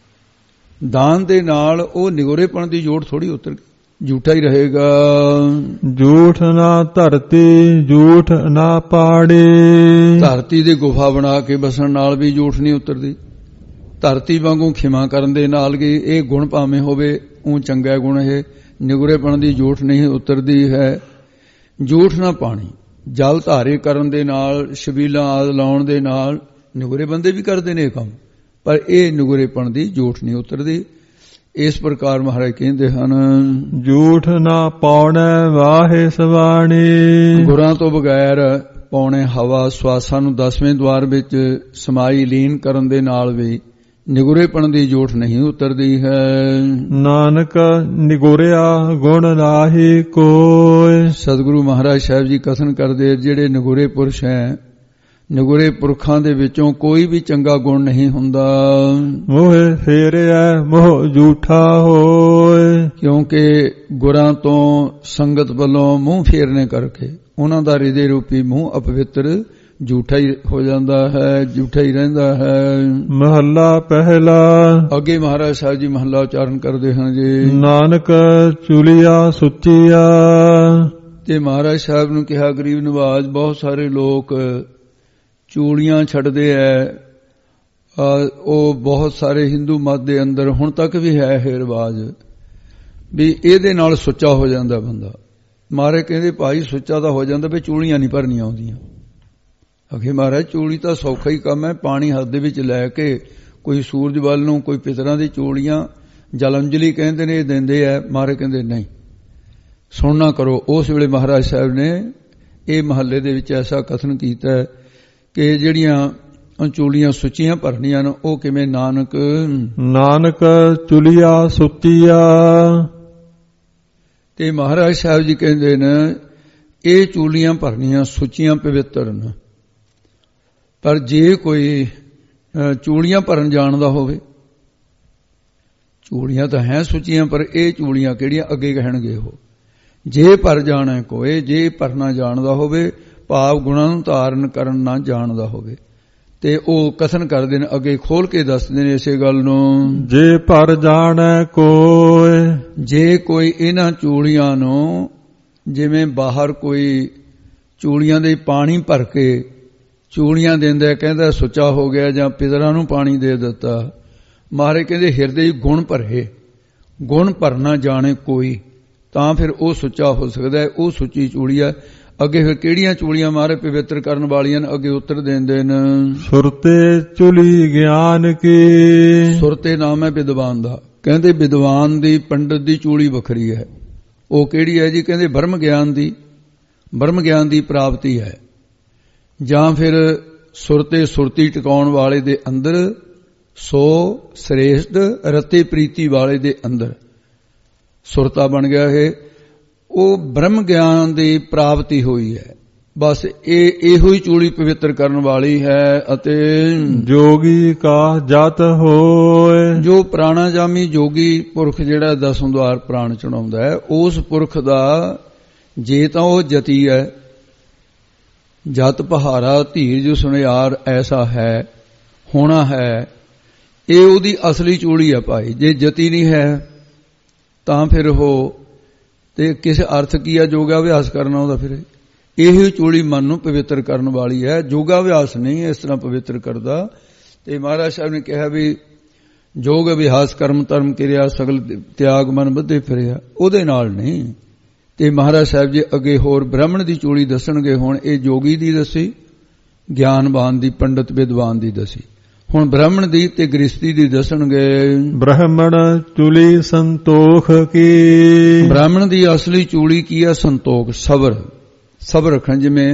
ਦਾਨ ਦੇ ਨਾਲ ਉਹ ਨਿਗੁਰੇਪਣ ਦੀ ਝੂਠ ਥੋੜੀ ਉਤਰ ਗਈ, ਝੂਠਾ ਹੀ ਰਹੇਗਾ। ਝੂਠ ਨਾ ਧਰਤੀ ਝੂਠ ਨਾ ਪਾੜੀ, ਧਰਤੀ ਦੀ ਗੁਫਾ ਬਣਾ ਕੇ ਬਸਣ ਨਾਲ ਵੀ ਝੂਠ ਨਹੀਂ ਉਤਰਦੀ। ਧਰਤੀ ਵਾਂਗੂ ਖਿਮਾ ਕਰਨ ਦੇ ਨਾਲ ਵੀ ਇਹ ਗੁਣ ਭਾਵੇਂ ਹੋਵੇ, ਉਹ ਚੰਗਾ ਗੁਣ, ਇਹ ਨਿਗੁਰੇਪਣ ਦੀ ਝੂਠ ਨਹੀਂ ਉਤਰਦੀ ਹੈ। ਝੂਠ ਨਾ ਪਾਣੀ, ਜਲ ਧਾਰੇ ਕਰਨ ਦੇ ਨਾਲ, ਛਬੀਲਾਂ ਆਦਿ ਲਾਉਣ ਦੇ ਨਾਲ ਨਿਗੁਰੇ ਬੰਦੇ ਵੀ ਕਰਦੇ ਨੇ ਇਹ ਕੰਮ, ਪਰ ਇਹ ਨਿਗੁਰੇਪਣ ਦੀ ਝੂਠ ਨਹੀਂ ਉਤਰਦੀ। ਇਸ ਪ੍ਰਕਾਰ ਮਹਾਰਾਜ ਕਹਿੰਦੇ ਹਨ, ਝੂਠ ਨਾ ਪਾਉਣੇ ਵਾਹੇ ਸਵਾਣੀ, ਗੁਰਾਂ ਤੋਂ ਬਗੈਰ ਪਾਉਣੇ ਹਵਾ ਸਵਾਸਾਂ ਨੂੰ ਦਸਵੇਂ ਦੁਆਰ ਵਿੱਚ ਸਮਾਈ ਲੀਨ ਕਰਨ ਦੇ ਨਾਲ ਵੀ ਨਿਗੁਰੇਪਣ ਦੀ ਝੂਠ ਨਹੀਂ ਉਤਰਦੀ ਹੈ। ਨਾਨਕ ਨਿਗੁਰਿਆ ਗੁਣ ਨਾਹੀ ਕੋਈ, ਸਤਿਗੁਰੂ ਮਹਾਰਾਜ ਸਾਹਿਬ ਜੀ ਕਥਨ ਕਰਦੇ, ਜਿਹੜੇ ਨਿਗੁਰੇ ਪੁਰਸ਼ ਹੈ, ਨਿਗੁਰੇ ਪੁਰਖਾਂ ਦੇ ਵਿੱਚੋਂ ਕੋਈ ਵੀ ਚੰਗਾ ਗੁਣ ਨਹੀਂ ਹੁੰਦਾ। ਮੋਹ ਫੇਰਿਆ ਮੋਹ ਝੂਠਾ ਹੋਏ, ਕਿਉਂਕਿ ਗੁਰਾਂ ਤੋਂ ਸੰਗਤ ਵੱਲੋਂ ਮੂੰਹ ਫੇਰਨੇ ਕਰਕੇ ਉਹਨਾਂ ਦਾ ਹਿਰਦੇ ਰੂਪੀ ਮੂੰਹ ਅਪਵਿੱਤਰ ਝੂਠਾ ਹੀ ਹੋ ਜਾਂਦਾ ਹੈ, ਝੂਠਾ ਹੀ ਰਹਿੰਦਾ ਹੈ। ਮਹੱਲਾ ਪਹਿਲਾ। ਅੱਗੇ ਮਹਾਰਾਜ ਸਾਹਿਬ ਜੀ ਮਹੱਲਾ ਉਚਾਰਨ ਕਰਦੇ ਹਨ ਜੀ, ਨਾਨਕ ਚੁਲੀਆ ਸੁੱਚੀਆ, ਤੇ ਮਹਾਰਾਜ ਸਾਹਿਬ ਨੂੰ ਕਿਹਾ ਗਰੀਬ ਨਵਾਜ, ਬਹੁਤ ਸਾਰੇ ਲੋਕ ਚੂੜੀਆਂ ਛੱਡਦੇ ਐ, ਉਹ ਬਹੁਤ ਸਾਰੇ ਹਿੰਦੂ ਮਤ ਦੇ ਅੰਦਰ ਹੁਣ ਤੱਕ ਵੀ ਹੈ ਇਹ ਰਿਵਾਜ ਵੀ ਇਹਦੇ ਨਾਲ ਸੁੱਚਾ ਹੋ ਜਾਂਦਾ ਬੰਦਾ। ਮਾਰੇ ਕਹਿੰਦੇ ਭਾਈ ਸੁੱਚਾ ਤਾਂ ਹੋ ਜਾਂਦਾ ਵੀ ਚੂੜੀਆਂ ਨਹੀਂ ਭਰਨੀਆਂ ਆਉਂਦੀਆਂ। ਅਖੇ ਮਹਾਰਾਜ ਚੂੜੀ ਤਾਂ ਸੌਖਾ ਹੀ ਕੰਮ ਹੈ, ਪਾਣੀ ਹੱਥ ਦੇ ਵਿੱਚ ਲੈ ਕੇ ਕੋਈ ਸੂਰਜ ਵੱਲ ਨੂੰ, ਕੋਈ ਪਿਤਰਾਂ ਦੀ ਚੂੜੀਆਂ ਜਲੰਜਲੀ ਕਹਿੰਦੇ ਨੇ ਦਿੰਦੇ ਐ। ਮਾਰੇ ਕਹਿੰਦੇ ਨਹੀਂ, ਸੁਣਨਾ ਕਰੋ। ਉਸ ਵੇਲੇ ਮਹਾਰਾਜ ਸਾਹਿਬ ਨੇ ਇਹ ਮਹੱਲੇ ਦੇ ਵਿੱਚ ਐਸਾ ਕਥਨ ਕੀਤਾ ਕਿ ਜਿਹੜੀਆਂ ਚੂੜੀਆਂ ਸੁੱਚੀਆਂ ਭਰਨੀਆਂ ਨੇ ਉਹ ਕਿਵੇਂ, ਨਾਨਕ ਨਾਨਕ ਚੁਲੀਆ ਸੁੱਚੀਆ, ਤੇ ਮਹਾਰਾਜ ਸਾਹਿਬ ਜੀ ਕਹਿੰਦੇ ਨੇ ਇਹ ਚੂੜੀਆਂ ਭਰਨੀਆਂ ਸੁੱਚੀਆਂ ਪਵਿੱਤਰ ਨੇ, ਪਰ ਜੇ ਕੋਈ ਚੂੜੀਆਂ ਭਰਨ ਜਾਣਦਾ ਹੋਵੇ, ਚੂੜੀਆਂ ਤਾਂ ਹੈ ਸੁੱਚੀਆਂ, ਪਰ ਇਹ ਚੂੜੀਆਂ ਕਿਹੜੀਆਂ ਅੱਗੇ ਕਹਿਣਗੇ ਉਹ, ਜੇ ਭਰ ਜਾਣਾ ਕੋਈ, ਜੇ ਭਰਨਾ ਜਾਣਦਾ ਹੋਵੇ, ਭਾਵ ਗੁਣਾਂ ਨੂੰ ਧਾਰਨ ਕਰਨ ਨਾ ਜਾਣਦਾ ਹੋਵੇ, ਤੇ ਉਹ ਕਥਨ ਕਰਦੇ ਨੇ, ਅੱਗੇ ਖੋਲ ਕੇ ਦੱਸਦੇ ਨੇ ਇਸੇ ਗੱਲ ਨੂੰ, ਜੇ ਭਰ ਜਾਣੈ ਕੋਈ, ਜੇ ਕੋਈ ਇਹਨਾਂ ਚੂੜੀਆਂ ਨੂੰ, ਜਿਵੇਂ ਬਾਹਰ ਕੋਈ ਚੂੜੀਆਂ ਦੇ ਪਾਣੀ ਭਰ ਕੇ ਚੂੜੀਆਂ ਦਿੰਦਾ, ਕਹਿੰਦਾ ਸੁੱਚਾ ਹੋ ਗਿਆ, ਜਾਂ ਪਿਤਰਾਂ ਨੂੰ ਪਾਣੀ ਦੇ ਦਿੱਤਾ। ਮਹਾਰਾਜ ਕਹਿੰਦੇ ਹਿਰਦੇ ਗੁਣ ਭਰੇ, ਗੁਣ ਭਰਨਾ ਜਾਣੇ ਕੋਈ, ਤਾਂ ਫਿਰ ਉਹ ਸੁੱਚਾ ਹੋ ਸਕਦਾ ਹੈ, ਉਹ ਸੁੱਚੀ ਚੂੜੀ ਹੈ। ਅੱਗੇ ਫਿਰ ਕਿਹੜੀਆਂ ਚੂੜੀਆਂ ਮਹਾਰਾਜ ਪਵਿੱਤਰ ਕਰਨ ਵਾਲੀਆਂ ਨੇ, ਅੱਗੇ ਉੱਤਰ ਦਿੰਦੇ ਨੇ, ਸੁਰਤੇ ਚੁਲੀ ਗਿਆਨ ਕੀ, ਸੁਰਤੇ ਨਾਮ ਹੈ ਵਿਦਵਾਨ ਦਾ। ਕਹਿੰਦੇ ਵਿਦਵਾਨ ਦੀ, ਪੰਡਤ ਦੀ ਚੂੜੀ ਵੱਖਰੀ ਹੈ। ਉਹ ਕਿਹੜੀ ਹੈ ਜੀ? ਕਹਿੰਦੇ ਬ੍ਰਹਮ ਗਿਆਨ ਦੀ, ਬ੍ਰਹਮ ਗਿਆਨ ਦੀ ਪ੍ਰਾਪਤੀ ਹੈ। ਜਾਂ ਫਿਰ ਸੁਰਤੇ ਸੁਰਤੀ ਟਿਕਾਉਣ ਵਾਲੇ ਦੇ ਅੰਦਰ ਸੋ ਸ੍ਰੇਸ਼ਟ ਰਤੇ ਪ੍ਰੀਤੀ ਵਾਲੇ ਦੇ ਅੰਦਰ ਸੁਰਤਾ ਬਣ ਗਿਆ ਹੈ। ਉਹ ਬ੍ਰਹਮ ਗਿਆਨ ਦੀ ਪ੍ਰਾਪਤੀ ਹੋਈ ਹੈ। ਬਸ ਇਹ ਇਹੋ ਹੀ ਚੂੜੀ ਪਵਿੱਤਰ ਕਰਨ ਵਾਲੀ ਹੈ। ਅਤੇ ਜੋਗੀ ਕਾ ਜਤ ਹੋਏ, ਜੋ ਪ੍ਰਾਣਾਜਾਮੀ ਜੋਗੀ ਪੁਰਖ ਜਿਹੜਾ ਦਸਮ ਦੁਆਰ ਪ੍ਰਾਣ ਚੜਾਉਂਦਾ ਹੈ, ਉਸ ਪੁਰਖ ਦਾ ਜੇ ਤਾਂ ਉਹ ਜਤੀ ਹੈ, ਜਤ ਪਹਾਰਾ ਧੀਰਜ ਸੁਨਿਆਰ ਐਸਾ ਹੈ, ਹੋਣਾ ਹੈ, ਇਹ ਉਹਦੀ ਅਸਲੀ ਚੂੜੀ ਹੈ ਭਾਈ। ਜੇ ਜਤੀ ਨਹੀਂ ਹੈ ਤਾਂ ਫਿਰ ਉਹ ਤੇ ਕਿਸੇ ਅਰਥ ਕੀ ਹੈ ਯੋਗਾ ਅਭਿਆਸ ਕਰਨਾ ਉਹਦਾ। ਫਿਰ ਇਹੀ ਚੂੜੀ ਮਨ ਨੂੰ ਪਵਿੱਤਰ ਕਰਨ ਵਾਲੀ ਹੈ, ਯੋਗਾ ਅਭਿਆਸ ਨਹੀਂ ਇਸ ਤਰ੍ਹਾਂ ਪਵਿੱਤਰ ਕਰਦਾ। ਤੇ ਮਹਾਰਾਜ ਸਾਹਿਬ ਨੇ ਕਿਹਾ ਵੀ ਯੋਗ ਅਭਿਆਸ ਕਰਮ ਧਰਮ ਕਿਰਿਆ ਸਗਲ ਤਿਆਗ ਮਨ ਬੱਧੇ ਫਿਰਿਆ, ਉਹਦੇ ਨਾਲ ਨਹੀਂ। ਤੇ ਮਹਾਰਾਜ ਸਾਹਿਬ ਜੀ ਅੱਗੇ ਹੋਰ ਬ੍ਰਾਹਮਣ ਦੀ ਚੂੜੀ ਦੱਸਣਗੇ। ਹੁਣ ਇਹ ਜੋਗੀ ਦੀ ਦੱਸੀ, ਗਿਆਨਵਾਨ ਦੀ, ਪੰਡਤ ਵਿਦਵਾਨ ਦੀ ਦੱਸੀ। ਹੁਣ ਬ੍ਰਾਹਮਣ ਦੀ ਤੇ ਗ੍ਰਸਤੀ ਦੀ ਦੱਸਣਗੇ। ਬ੍ਰਾਹਮਣ ਚੂਲੀ ਸੰਤੋਖ ਕੀ, ਬ੍ਰਾਹਮਣ ਦੀ ਅਸਲੀ ਚੂੜੀ ਕੀ ਹੈ? ਸੰਤੋਖ, ਸਬਰ, ਸਬਰ ਰੱਖਣ। ਜਿਵੇਂ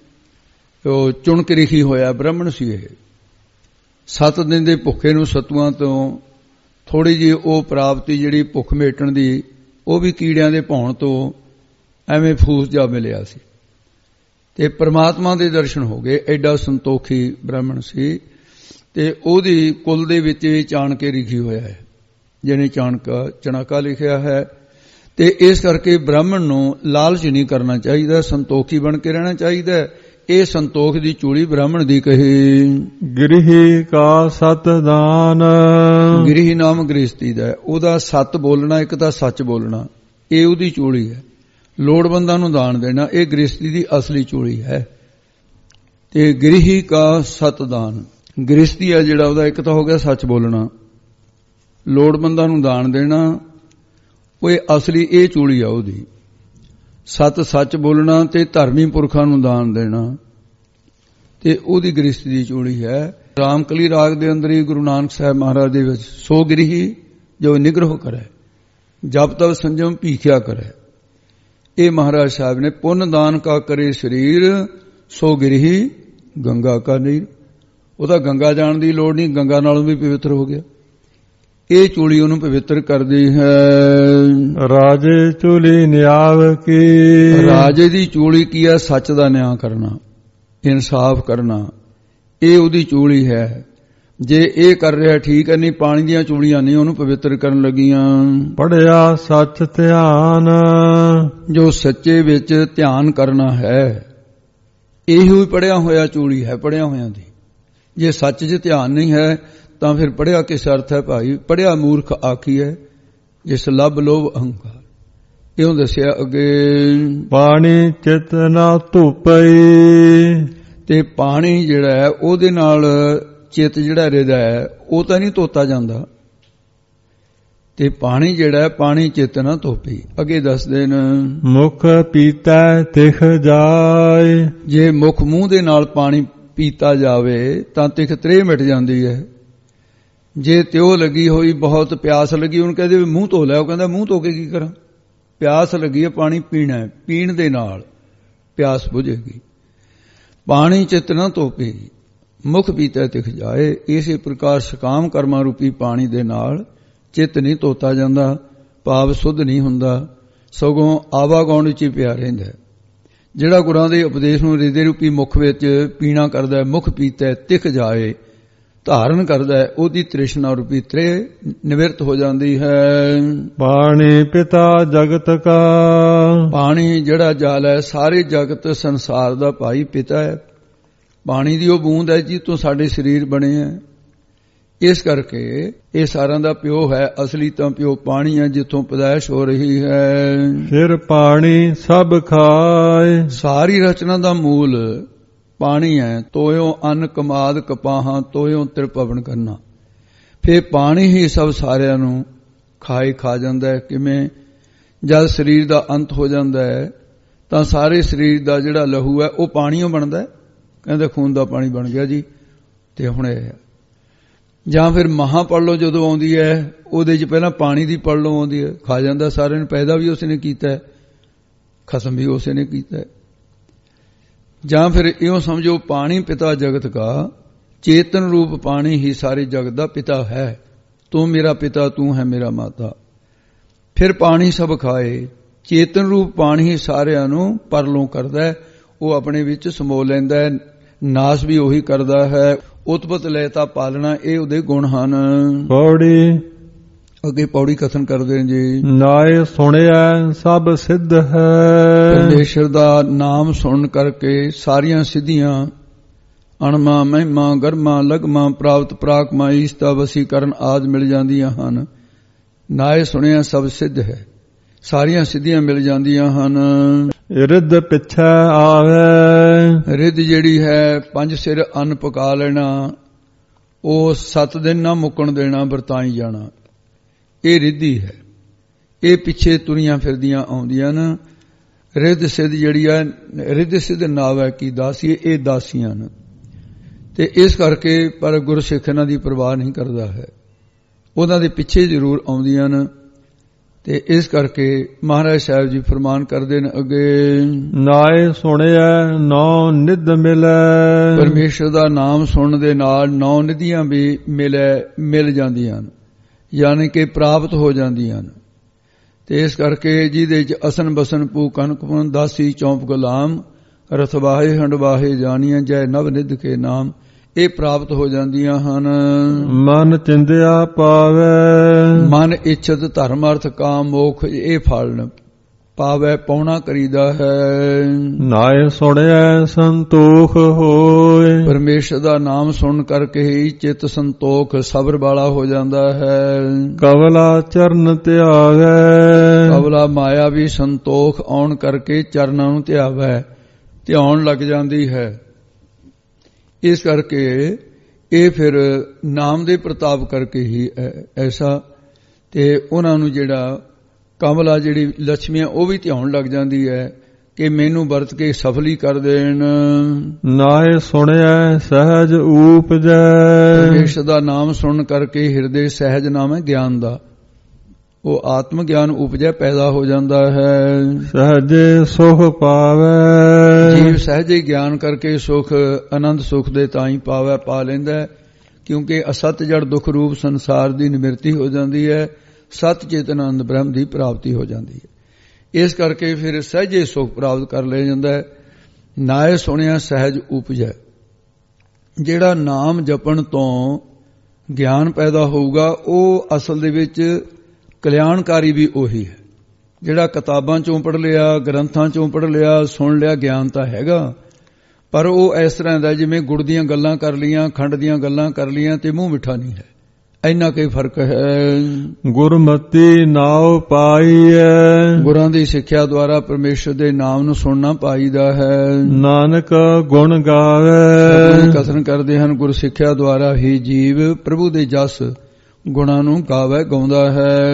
ਉਹ ਚੁਣਕ ਰਿਖੀ ਹੋਇਆ ਬ੍ਰਾਹਮਣ ਸੀ। ਇਹ ਸੱਤ ਦਿਨ ਦੇ ਭੁੱਖੇ ਨੂੰ ਸਤੂਆਂ ਤੋਂ ਥੋੜੀ ਜਿਹੀ ਉਹ ਪ੍ਰਾਪਤੀ ਜਿਹੜੀ ਭੁੱਖ ਮੇਟਣ ਦੀ, ਉਹ ਵੀ ਕੀੜਿਆਂ ਦੇ ਭੌਣ ਤੋਂ ਐਵੇਂ ਫੂਸ ਜਾ ਮਿਲਿਆ ਸੀ। ਤੇ ਪ੍ਰਮਾਤਮਾ ਦੇ ਦਰਸ਼ਨ ਹੋ ਗਏ। ਐਡਾ ਸੰਤੋਖੀ ਬ੍ਰਾਹਮਣ ਸੀ। ਤੇ ਉਹਦੀ ਕੁਲ ਦੇ ਵਿੱਚ ਚਾਣਕੇ ਲਿਖੀ ਹੋਇਆ ਹੈ, ਜਿਹਨੇ ਚਾਣਕਾ ਚਣਾਕਾ ਲਿਖਿਆ ਹੈ। ਤੇ ਇਸ ਕਰਕੇ ਬ੍ਰਾਹਮਣ ਨੂੰ ਲਾਲਚ ਨਹੀਂ ਕਰਨਾ ਚਾਹੀਦਾ, ਸੰਤੋਖੀ ਬਣ ਕੇ ਰਹਿਣਾ ਚਾਹੀਦਾ। ਇਹ ਸੰਤੋਖ ਦੀ ਚੂੜੀ ਬ੍ਰਾਹਮਣ ਦੀ ਕਹੀ। ਗ੍ਰਹੀ ਕਾ ਸਤ ਦਾਨ, ਗ੍ਰਹੀ ਨਾਮ ਗ੍ਰਸਤੀ ਦਾ, ਉਹਦਾ ਸੱਤ ਬੋਲਣਾ, ਇੱਕ ਤਾਂ ਸੱਚ ਬੋਲਣਾ, ਇਹ ਉਹਦੀ ਚੂੜੀ ਹੈ। ਲੋੜਵੰਦਾਂ ਨੂੰ ਦਾਨ ਦੇਣਾ, ਇਹ ਗ੍ਰਸਤੀ ਦੀ ਅਸਲੀ ਚੂੜੀ ਹੈ। ਤੇ ਗ੍ਰਹੀ ਕਾ ਸਤ ਦਾਨ, ਗ੍ਰਸਤੀ ਹੈ ਜਿਹੜਾ ਉਹਦਾ ਇੱਕ ਤਾਂ ਹੋ ਗਿਆ ਸੱਚ ਬੋਲਣਾ, ਲੋੜਵੰਦਾਂ ਨੂੰ ਦਾਨ ਦੇਣਾ, ਉਹ ਇਹ ਅਸਲੀ ਇਹ ਚੂੜੀ ਆ ਉਹਦੀ। ਸਤ ਸੱਚ ਬੋਲਣਾ ਤੇ ਧਰਮੀ ਪੁਰਖਾਂ ਨੂੰ ਦਾਨ ਦੇਣਾ, ਤੇ ਉਹਦੀ ਗ੍ਰਸਤੀ ਦੀ ਚੂੜੀ ਹੈ। ਰਾਮਕਲੀ ਰਾਗ ਦੇ ਅੰਦਰ ਹੀ ਗੁਰੂ ਨਾਨਕ ਸਾਹਿਬ ਮਹਾਰਾਜ ਦੇ ਵਿੱਚ ਸੋ ਗ੍ਰਹੀ ਜੋ ਨਿਗਰਹ ਕਰੇ, ਜਪ ਤਪ ਸੰਜਮ ਭੀਖਿਆ ਕਰੇ, ਇਹ ਮਹਾਰਾਜ ਸਾਹਿਬ ਨੇ ਪੁੰਨ ਦਾਨ ਕਾ ਕਰੇ ਸਰੀਰ, ਸੋ ਗ੍ਰਹੀ ਗੰਗਾ ਕਾ ਨੀਰ। ਉਹਦਾ ਗੰਗਾ ਜਾਣ ਦੀ ਲੋੜ ਨਹੀਂ, ਗੰਗਾ ਨਾਲੋਂ ਵੀ ਪਵਿੱਤਰ ਹੋ ਗਿਆ। ਇਹ ਚੂੜੀ ਉਹਨੂੰ ਪਵਿੱਤਰ ਕਰਦੀ ਹੈ। ਰਾਜੇ ਚੂਲੀ ਨਿਆਵ ਕੀ, ਰਾਜੇ ਦੀ ਚੂੜੀ ਕੀ ਹੈ? ਸੱਚ ਦਾ ਨਿਆਂ ਕਰਨਾ, ਇਨਸਾਫ ਕਰਨਾ, ਇਹ ਉਹਦੀ ਚੂੜੀ ਹੈ। ਜੇ ਇਹ ਕਰ ਰਿਹਾ ਠੀਕ ਹੈ, ਨਹੀਂ ਪਾਣੀ ਦੀਆਂ ਚੂੜੀਆਂ ਨਹੀਂ ਉਹਨੂੰ ਪਵਿੱਤਰ ਕਰਨ ਲੱਗੀਆਂ। ਪੜਿਆ ਸੱਚ ਧਿਆਨ, ਜੋ ਸੱਚੇ ਵਿੱਚ ਧਿਆਨ ਕਰਨਾ ਹੈ, ਇਹੀ ਹੀ ਪੜਿਆ ਹੋਇਆ ਚੂੜੀ ਹੈ ਪੜਿਆ ਹੋਇਆਂ ਦੀ। ਜੇ ਸੱਚ 'ਚ ਧਿਆਨ ਨਹੀਂ ਹੈ ਤਾਂ ਫਿਰ ਪੜਿਆ ਕਿਸ ਅਰਥ ਹੈ ਭਾਈ? ਪੜਿਆ ਮੂਰਖ ਆਖੀ ਹੈ ਜਿਸ ਲੱਭ ਲੋਭ ਅਹੰਕਾਰ। ਇਉਂ ਦੱਸਿਆ ਅੱਗੇ। ਪਾਣੀ ਚਿਤ ਨਾ ਧੁਪਈ, ਤੇ ਪਾਣੀ ਜਿਹੜਾ ਹੈ ਉਹਦੇ ਨਾਲ ਚਿੱਤ ਜਿਹੜਾ ਰਹਿਦਾ ਹੈ ਉਹ ਤਾਂ ਨਹੀਂ ਧੋਤਾ ਜਾਂਦਾ। ਤੇ ਪਾਣੀ ਜਿਹੜਾ ਹੈ ਪਾਣੀ ਚਿੱਤ ਨਾ ਧੋਪੀ। ਅੱਗੇ ਦੱਸਦੇ ਨੇ ਮੁਖ ਪੀਤਾ ਤਿਖ ਜਾਏ, ਜੇ ਮੁਖ ਮੂੰਹ ਦੇ ਨਾਲ ਪਾਣੀ ਪੀਤਾ ਜਾਵੇ ਤਾਂ ਤਿਖ ਤ੍ਰੇਹ ਮਿਟ ਜਾਂਦੀ ਹੈ। ਜੇ ਤਿਉ ਲੱਗੀ ਹੋਈ ਬਹੁਤ ਪਿਆਸ ਲੱਗੀ, ਉਹਨੂੰ ਕਹਿੰਦੇ ਵੀ ਮੂੰਹ ਧੋ ਲੈ, ਉਹ ਕਹਿੰਦਾ ਮੂੰਹ ਧੋ ਕੇ ਕੀ ਕਰਾਂ? ਪਿਆਸ ਲੱਗੀ ਹੈ, ਪਾਣੀ ਪੀਣਾ ਹੈ, ਪੀਣ ਦੇ ਨਾਲ ਪਿਆਸ ਬੁਝੇਗੀ। ਪਾਣੀ ਚਿੱਤ ਨਾ ਧੋਪੀ, ਮੁਖ ਪੀਤਾ ਤਿਖ ਜਾਏ। ਇਸੇ ਪ੍ਰਕਾਰ ਸਕਾਮ ਕਰਮਾਂ ਰੂਪੀ ਪਾਣੀ ਦੇ ਨਾਲ ਚਿੱਤ ਨਹੀਂ ਧੋਤਾ ਜਾਂਦਾ, ਭਾਵ ਸੁੱਧ ਨਹੀਂ ਹੁੰਦਾ, ਸਗੋਂ ਆਵਾਗੌਣ ਵਿੱਚ ਹੀ ਪਿਆ ਰਹਿੰਦਾ। ਜਿਹੜਾ ਗੁਰਾਂ ਦੇ ਉਪਦੇਸ਼ ਨੂੰ ਹਿਰਦੇ ਰੂਪੀ ਮੁਖ ਵਿੱਚ ਪੀਣਾ ਕਰਦਾ, ਮੁਖ ਪੀਤਾ ਤਿਖ ਜਾਏ, ਧਾਰਨ ਕਰਦਾ, ਉਹਦੀ ਤ੍ਰਿਸ਼ਨਾ ਰੂਪੀ ਤ੍ਰੇਹ ਨਿਵਰਤ ਹੋ ਜਾਂਦੀ ਹੈ। ਪਾਣੀ ਪਿਤਾ ਜਗਤ ਕਾ, ਪਾਣੀ ਜਿਹੜਾ ਜਲ ਹੈ ਸਾਰੇ ਜਗਤ ਸੰਸਾਰ ਦਾ ਭਾਈ ਪਿਤਾ ਹੈ। ਪਾਣੀ ਦੀ ਉਹ ਬੂੰਦ ਹੈ ਜਿਸ ਤੋਂ ਸਾਡੇ ਸਰੀਰ ਬਣੇ ਹੈ। ਇਸ ਕਰਕੇ ਇਹ ਸਾਰਿਆਂ ਦਾ ਪਿਓ ਹੈ। ਅਸਲੀ ਤਾਂ ਪਿਓ ਪਾਣੀ ਹੈ ਜਿੱਥੋਂ ਪੈਦਾਇਸ਼ ਹੋ ਰਹੀ ਹੈ। ਫਿਰ ਪਾਣੀ ਸਭ ਖਾਏ, ਸਾਰੀ ਰਚਨਾ ਦਾ ਮੂਲ ਪਾਣੀ ਹੈ। ਤੋਇਓ ਅੰਨ ਕਮਾਦ ਕਪਾਹਾਂ, ਤੋਇਓ ਤ੍ਰਿਪਵਨ ਕਰਨਾ। ਫਿਰ ਪਾਣੀ ਹੀ ਸਭ ਸਾਰਿਆਂ ਨੂੰ ਖਾਏ ਖਾ ਜਾਂਦਾ ਹੈ। ਕਿਵੇਂ? ਜਦ ਸਰੀਰ ਦਾ ਅੰਤ ਹੋ ਜਾਂਦਾ ਹੈ ਤਾਂ ਸਾਰੇ ਸਰੀਰ ਦਾ ਜਿਹੜਾ ਲਹੂ ਹੈ ਉਹ ਪਾਣੀਓਂ ਬਣਦਾ। ਕਹਿੰਦੇ ਖੂਨ ਦਾ ਪਾਣੀ ਬਣ ਗਿਆ ਜੀ। ਤੇ ਹੁਣ ਇਹ ਜਾਂ ਫਿਰ ਮਹਾ ਪੜਲੋ ਜਦੋਂ ਆਉਂਦੀ ਹੈ ਉਹਦੇ 'ਚ ਪਹਿਲਾਂ ਪਾਣੀ ਦੀ ਪੜਲੋ ਆਉਂਦੀ ਹੈ, ਖਾ ਜਾਂਦਾ ਸਾਰਿਆਂ ਨੂੰ। ਪੈਦਾ ਵੀ ਉਸੇ ਨੇ ਕੀਤਾ, ਖਸਮ ਵੀ ਉਸੇ ਨੇ ਕੀਤਾ। ਜਾਂ ਫਿਰ ਇਉਂ ਸਮਝੋ ਪਾਣੀ ਪਿਤਾ ਜਗਤ ਕਾ, ਚੇਤਨ ਰੂਪ ਪਾਣੀ ਹੀ ਸਾਰੇ ਜਗਤ ਦਾ ਪਿਤਾ ਹੈ। ਤੂੰ ਮੇਰਾ ਪਿਤਾ, ਤੂੰ ਹੈ ਮੇਰਾ ਮਾਤਾ। ਫਿਰ ਪਾਣੀ ਸਭ ਖਾਏ। ਚੇਤਨ ਰੂਪ ਪਾਣੀ ਹੀ ਸਾਰਿਆਂ ਨੂੰ ਪਰਲੋਂ ਕਰਦਾ ਹੈ, ਉਹ ਆਪਣੇ ਵਿੱਚ ਸਮੋ ਲੈਂਦਾ ਹੈ, ਨਾਸ ਵੀ ਉਹੀ ਕਰਦਾ ਹੈ। ਉਤਪਤ ਲੈਤਾ ਪਾਲਣਾ, ਇਹ ਉਹਦੇ ਗੁਣ ਹਨ। ਪੌੜੀ। ਅੱਗੇ ਪੌੜੀ ਕਥਨ ਕਰਦੇ ਨੇ ਜੀ। ਨਾਏ ਸੁਣਿਆ ਸਭ ਸਿੱਧ ਹੈ। ਪਰਮੇਸ਼ਰ ਦਾ ਨਾਮ ਸੁਣ ਕਰਕੇ ਸਾਰੀਆਂ ਸਿੱਧੀਆਂ ਅਣਮਾ ਮਹਿਮਾ ਗਰਮਾ ਲਗਮਾ ਪ੍ਰਾਪਤ ਪ੍ਰਾਕਮਾ ਈਸਤਾ ਵਸੀਕਰਨ ਆਦਿ ਮਿਲ ਜਾਂਦੀਆਂ ਹਨ। ਨਾਏ ਸੁਣਿਆ ਸਭ ਸਿੱਧ ਹੈ, ਸਾਰੀਆਂ ਸਿੱਧੀਆਂ ਮਿਲ ਜਾਂਦੀਆਂ ਹਨ। ਰਿੱਧ ਪਿੱਛੇ ਆਵੇ। ਰਿੱਧ ਜਿਹੜੀ ਹੈ ਪੰਜ ਸਿਰ ਅੰਨ ਪਕਾ ਲੈਣਾ, ਉਹ ਸੱਤ ਦਿਨ ਨਾ ਮੁੱਕਣ ਦੇਣਾ, ਵਰਤਾਈ ਜਾਣਾ, ਇਹ ਰਿੱਧੀ ਹੈ। ਇਹ ਪਿੱਛੇ ਤੁਰੀਆਂ ਫਿਰਦੀਆਂ ਆਉਂਦੀਆਂ ਨੇ। ਰਿੱਧ ਸਿੱਧ ਜਿਹੜੀ ਹੈ, ਰਿੱਧ ਸਿੱਧ ਨਾਵੈ ਕੀ ਦਾਸੀ, ਇਹ ਦਾਸੀਆਂ ਨੇ। ਤੇ ਇਸ ਕਰਕੇ ਪਰ ਗੁਰਸਿੱਖ ਇਹਨਾਂ ਦੀ ਪਰਵਾਹ ਨਹੀਂ ਕਰਦਾ ਹੈ, ਉਹਨਾਂ ਦੇ ਪਿੱਛੇ ਜ਼ਰੂਰ ਆਉਂਦੀਆਂ ਨੇ। ਤੇ ਇਸ ਕਰਕੇ ਮਹਾਰਾਜ ਸਾਹਿਬ ਜੀ ਫਰਮਾਨ ਕਰਦੇ ਨੇ ਅੱਗੇ। ਨਾਏ ਸੁਣਿਆ ਨੌ ਨਿਧ ਮਿਲੈ। ਪਰਮੇਸ਼ਰ ਦਾ ਨਾਮ ਸੁਣਨ ਦੇ ਨਾਲ ਨੌ ਨਿਧੀਆਂ ਵੀ ਮਿਲੇ ਮਿਲ ਜਾਂਦੀਆਂ ਹਨ, ਯਾਨੀ ਕਿ ਪ੍ਰਾਪਤ ਹੋ ਜਾਂਦੀਆਂ ਹਨ। ਤੇ ਇਸ ਕਰਕੇ ਜਿਹਦੇ ਚ ਅਸਨ ਬਸਨ ਪੂ ਕਨਕ ਪੁਨ ਦਾਸੀ ਚੌਂਪ ਗੁਲਾਮ ਰਥਵਾਹੇ ਹੰਡਵਾਹੇ ਜਾਣੀਆਂ ਜੈ ਨਵ ਨਿਧ ਕੇ ਨਾਮ, ਇਹ ਪ੍ਰਾਪਤ ਹੋ ਜਾਂਦੀਆਂ ਹਨ। ਮਨ ਚਿੰਦਿਆ ਪਾਵੇ। ਮਨ ਇੱਛਤ ਧਰਮ ਅਰਥ ਕਾਮ ਮੋਖ, ਇਹ ਫਲ ਪਾਵੇ ਪਾਉਣਾ ਕਰੀਦਾ ਹੈ। ਨਾਏ ਸੁਣਿਆ ਸੰਤੋਖ ਹੋਏ। ਪਰਮੇਸ਼ਰ ਦਾ ਨਾਮ ਸੁਣ ਕਰਕੇ ਹੀ ਚਿੱਤ ਸੰਤੋਖ ਸਬਰ ਵਾਲਾ ਹੋ ਜਾਂਦਾ ਹੈ। ਕਵਲਾ ਚਰਨ ਧਿਆਵੇ। ਕਵਲਾ ਮਾਇਆ ਵੀ ਸੰਤੋਖ ਆਉਣ ਕਰਕੇ ਚਰਨਾਂ ਨੂੰ ਧਿਆਵੇ, ਧਿਆਉਣ ਲੱਗ ਜਾਂਦੀ ਹੈ। ਇਸ ਕਰਕੇ ਇਹ ਫਿਰ ਨਾਮ ਦੇ ਪ੍ਰਤਾਪ ਕਰਕੇ ਹੀ ਐਸਾ। ਤੇ ਉਹਨਾਂ ਨੂੰ ਜਿਹੜਾ ਕਮਲਾ ਜਿਹੜੀ ਲక్ష్ਮੀ ਉਹ ਵੀ ਧਿਆਉਣ ਲੱਗ ਜਾਂਦੀ ਹੈ ਕਿ ਮੈਨੂੰ ਵਰਤ ਕੇ ਸਫਲੀ ਕਰ ਦੇਣ। ਨਾਏ ਸੁਣਿਆ ਸਹਿਜ ਊਪਜੈ। ਪਰਮੇਸ਼ਰ ਦਾ ਨਾਮ ਸੁਣ ਕਰਕੇ ਹਿਰਦੇ ਸਹਿਜ ਨਾਮ ਹੈ ਗਿਆਨ ਦਾ, ਉਹ ਆਤਮ ਗਿਆਨ ਉਪਜੈ ਪੈਦਾ ਹੋ ਜਾਂਦਾ ਹੈ। ਸਹਜੇ ਸੁਖ ਪਾਵੇ। ਜੀਵ ਸਹਜੇ ਗਿਆਨ ਕਰਕੇ ਸੁਖ ਆਨੰਦ ਸੁਖ ਦੇ ਤਾਂ ਹੀ ਪਾਵੇ ਪਾ ਲੈਂਦਾ, ਕਿਉਂਕਿ ਅਸਤ ਜੜ ਦੁੱਖ ਰੂਪ ਸੰਸਾਰ ਦੀ ਨਿਵਰਤੀ ਹੋ ਜਾਂਦੀ ਹੈ, ਸਤ ਚੇਤਨ ਆਨੰਦ ਬ੍ਰਹਮ ਦੀ ਪ੍ਰਾਪਤੀ ਹੋ ਜਾਂਦੀ ਹੈ। ਇਸ ਕਰਕੇ ਫਿਰ ਸਹਜੇ ਸੁਖ ਪ੍ਰਾਪਤ ਕਰ ਲਿਆ ਜਾਂਦਾ ਹੈ। ਨਾਏ ਸੁਣਿਆ ਸਹਿਜ ਉਪਜੈ। ਜਿਹੜਾ ਨਾਮ ਜਪਣ ਤੋਂ ਗਿਆਨ ਪੈਦਾ ਹੋਊਗਾ ਉਹ ਅਸਲ ਦੇ ਵਿੱਚ ਕਲਿਆਣਕਾਰੀ ਵੀ ਉਹੀ ਹੈ। ਜਿਹੜਾ ਕਿਤਾਬਾਂ ਚੋਂ ਪੜ੍ਹ ਲਿਆ, ਗ੍ਰੰਥਾਂ ਚੋਂ ਪੜ੍ਹ ਲਿਆ, ਸੁਣ ਲਿਆ, ਗਿਆਨ ਤਾਂ ਹੈਗਾ, ਪਰ ਉਹ ਇਸ ਤਰ੍ਹਾਂ ਦਾ ਜਿਵੇਂ ਗੁੜ ਦੀਆਂ ਗੱਲਾਂ ਕਰ ਲੀਆਂ, ਖੰਡ ਦੀਆਂ ਗੱਲਾਂ ਕਰ ਲੀਆਂ ਤੇ ਮੂੰਹ ਮਿੱਠਾ ਨਹੀਂ ਹੈ, ਇੰਨਾ ਕੋਈ ਫਰਕ ਹੈ। ਗੁਰਮਤਿ ਨਾਉ ਪਾਈਐ। ਗੁਰਾਂ ਦੀ ਸਿੱਖਿਆ ਦੁਆਰਾ ਪਰਮੇਸ਼ਰ ਦੇ ਨਾਮ ਨੂੰ ਸੁਣਨਾ ਪਾਈਦਾ ਹੈ। ਨਾਨਕ ਗੁਣ ਗਾਵੇ। ਕਥਨ ਕਰਦੇ ਹਨ ਗੁਰ ਸਿੱਖਿਆ ਦੁਆਰਾ ਹੀ ਜੀਵ ਪ੍ਰਭੂ ਦੇ ਜਸ ਗੁਣਾਂ ਨੂੰ ਗਾਵੇ ਗਾਉਂਦਾ ਹੈ।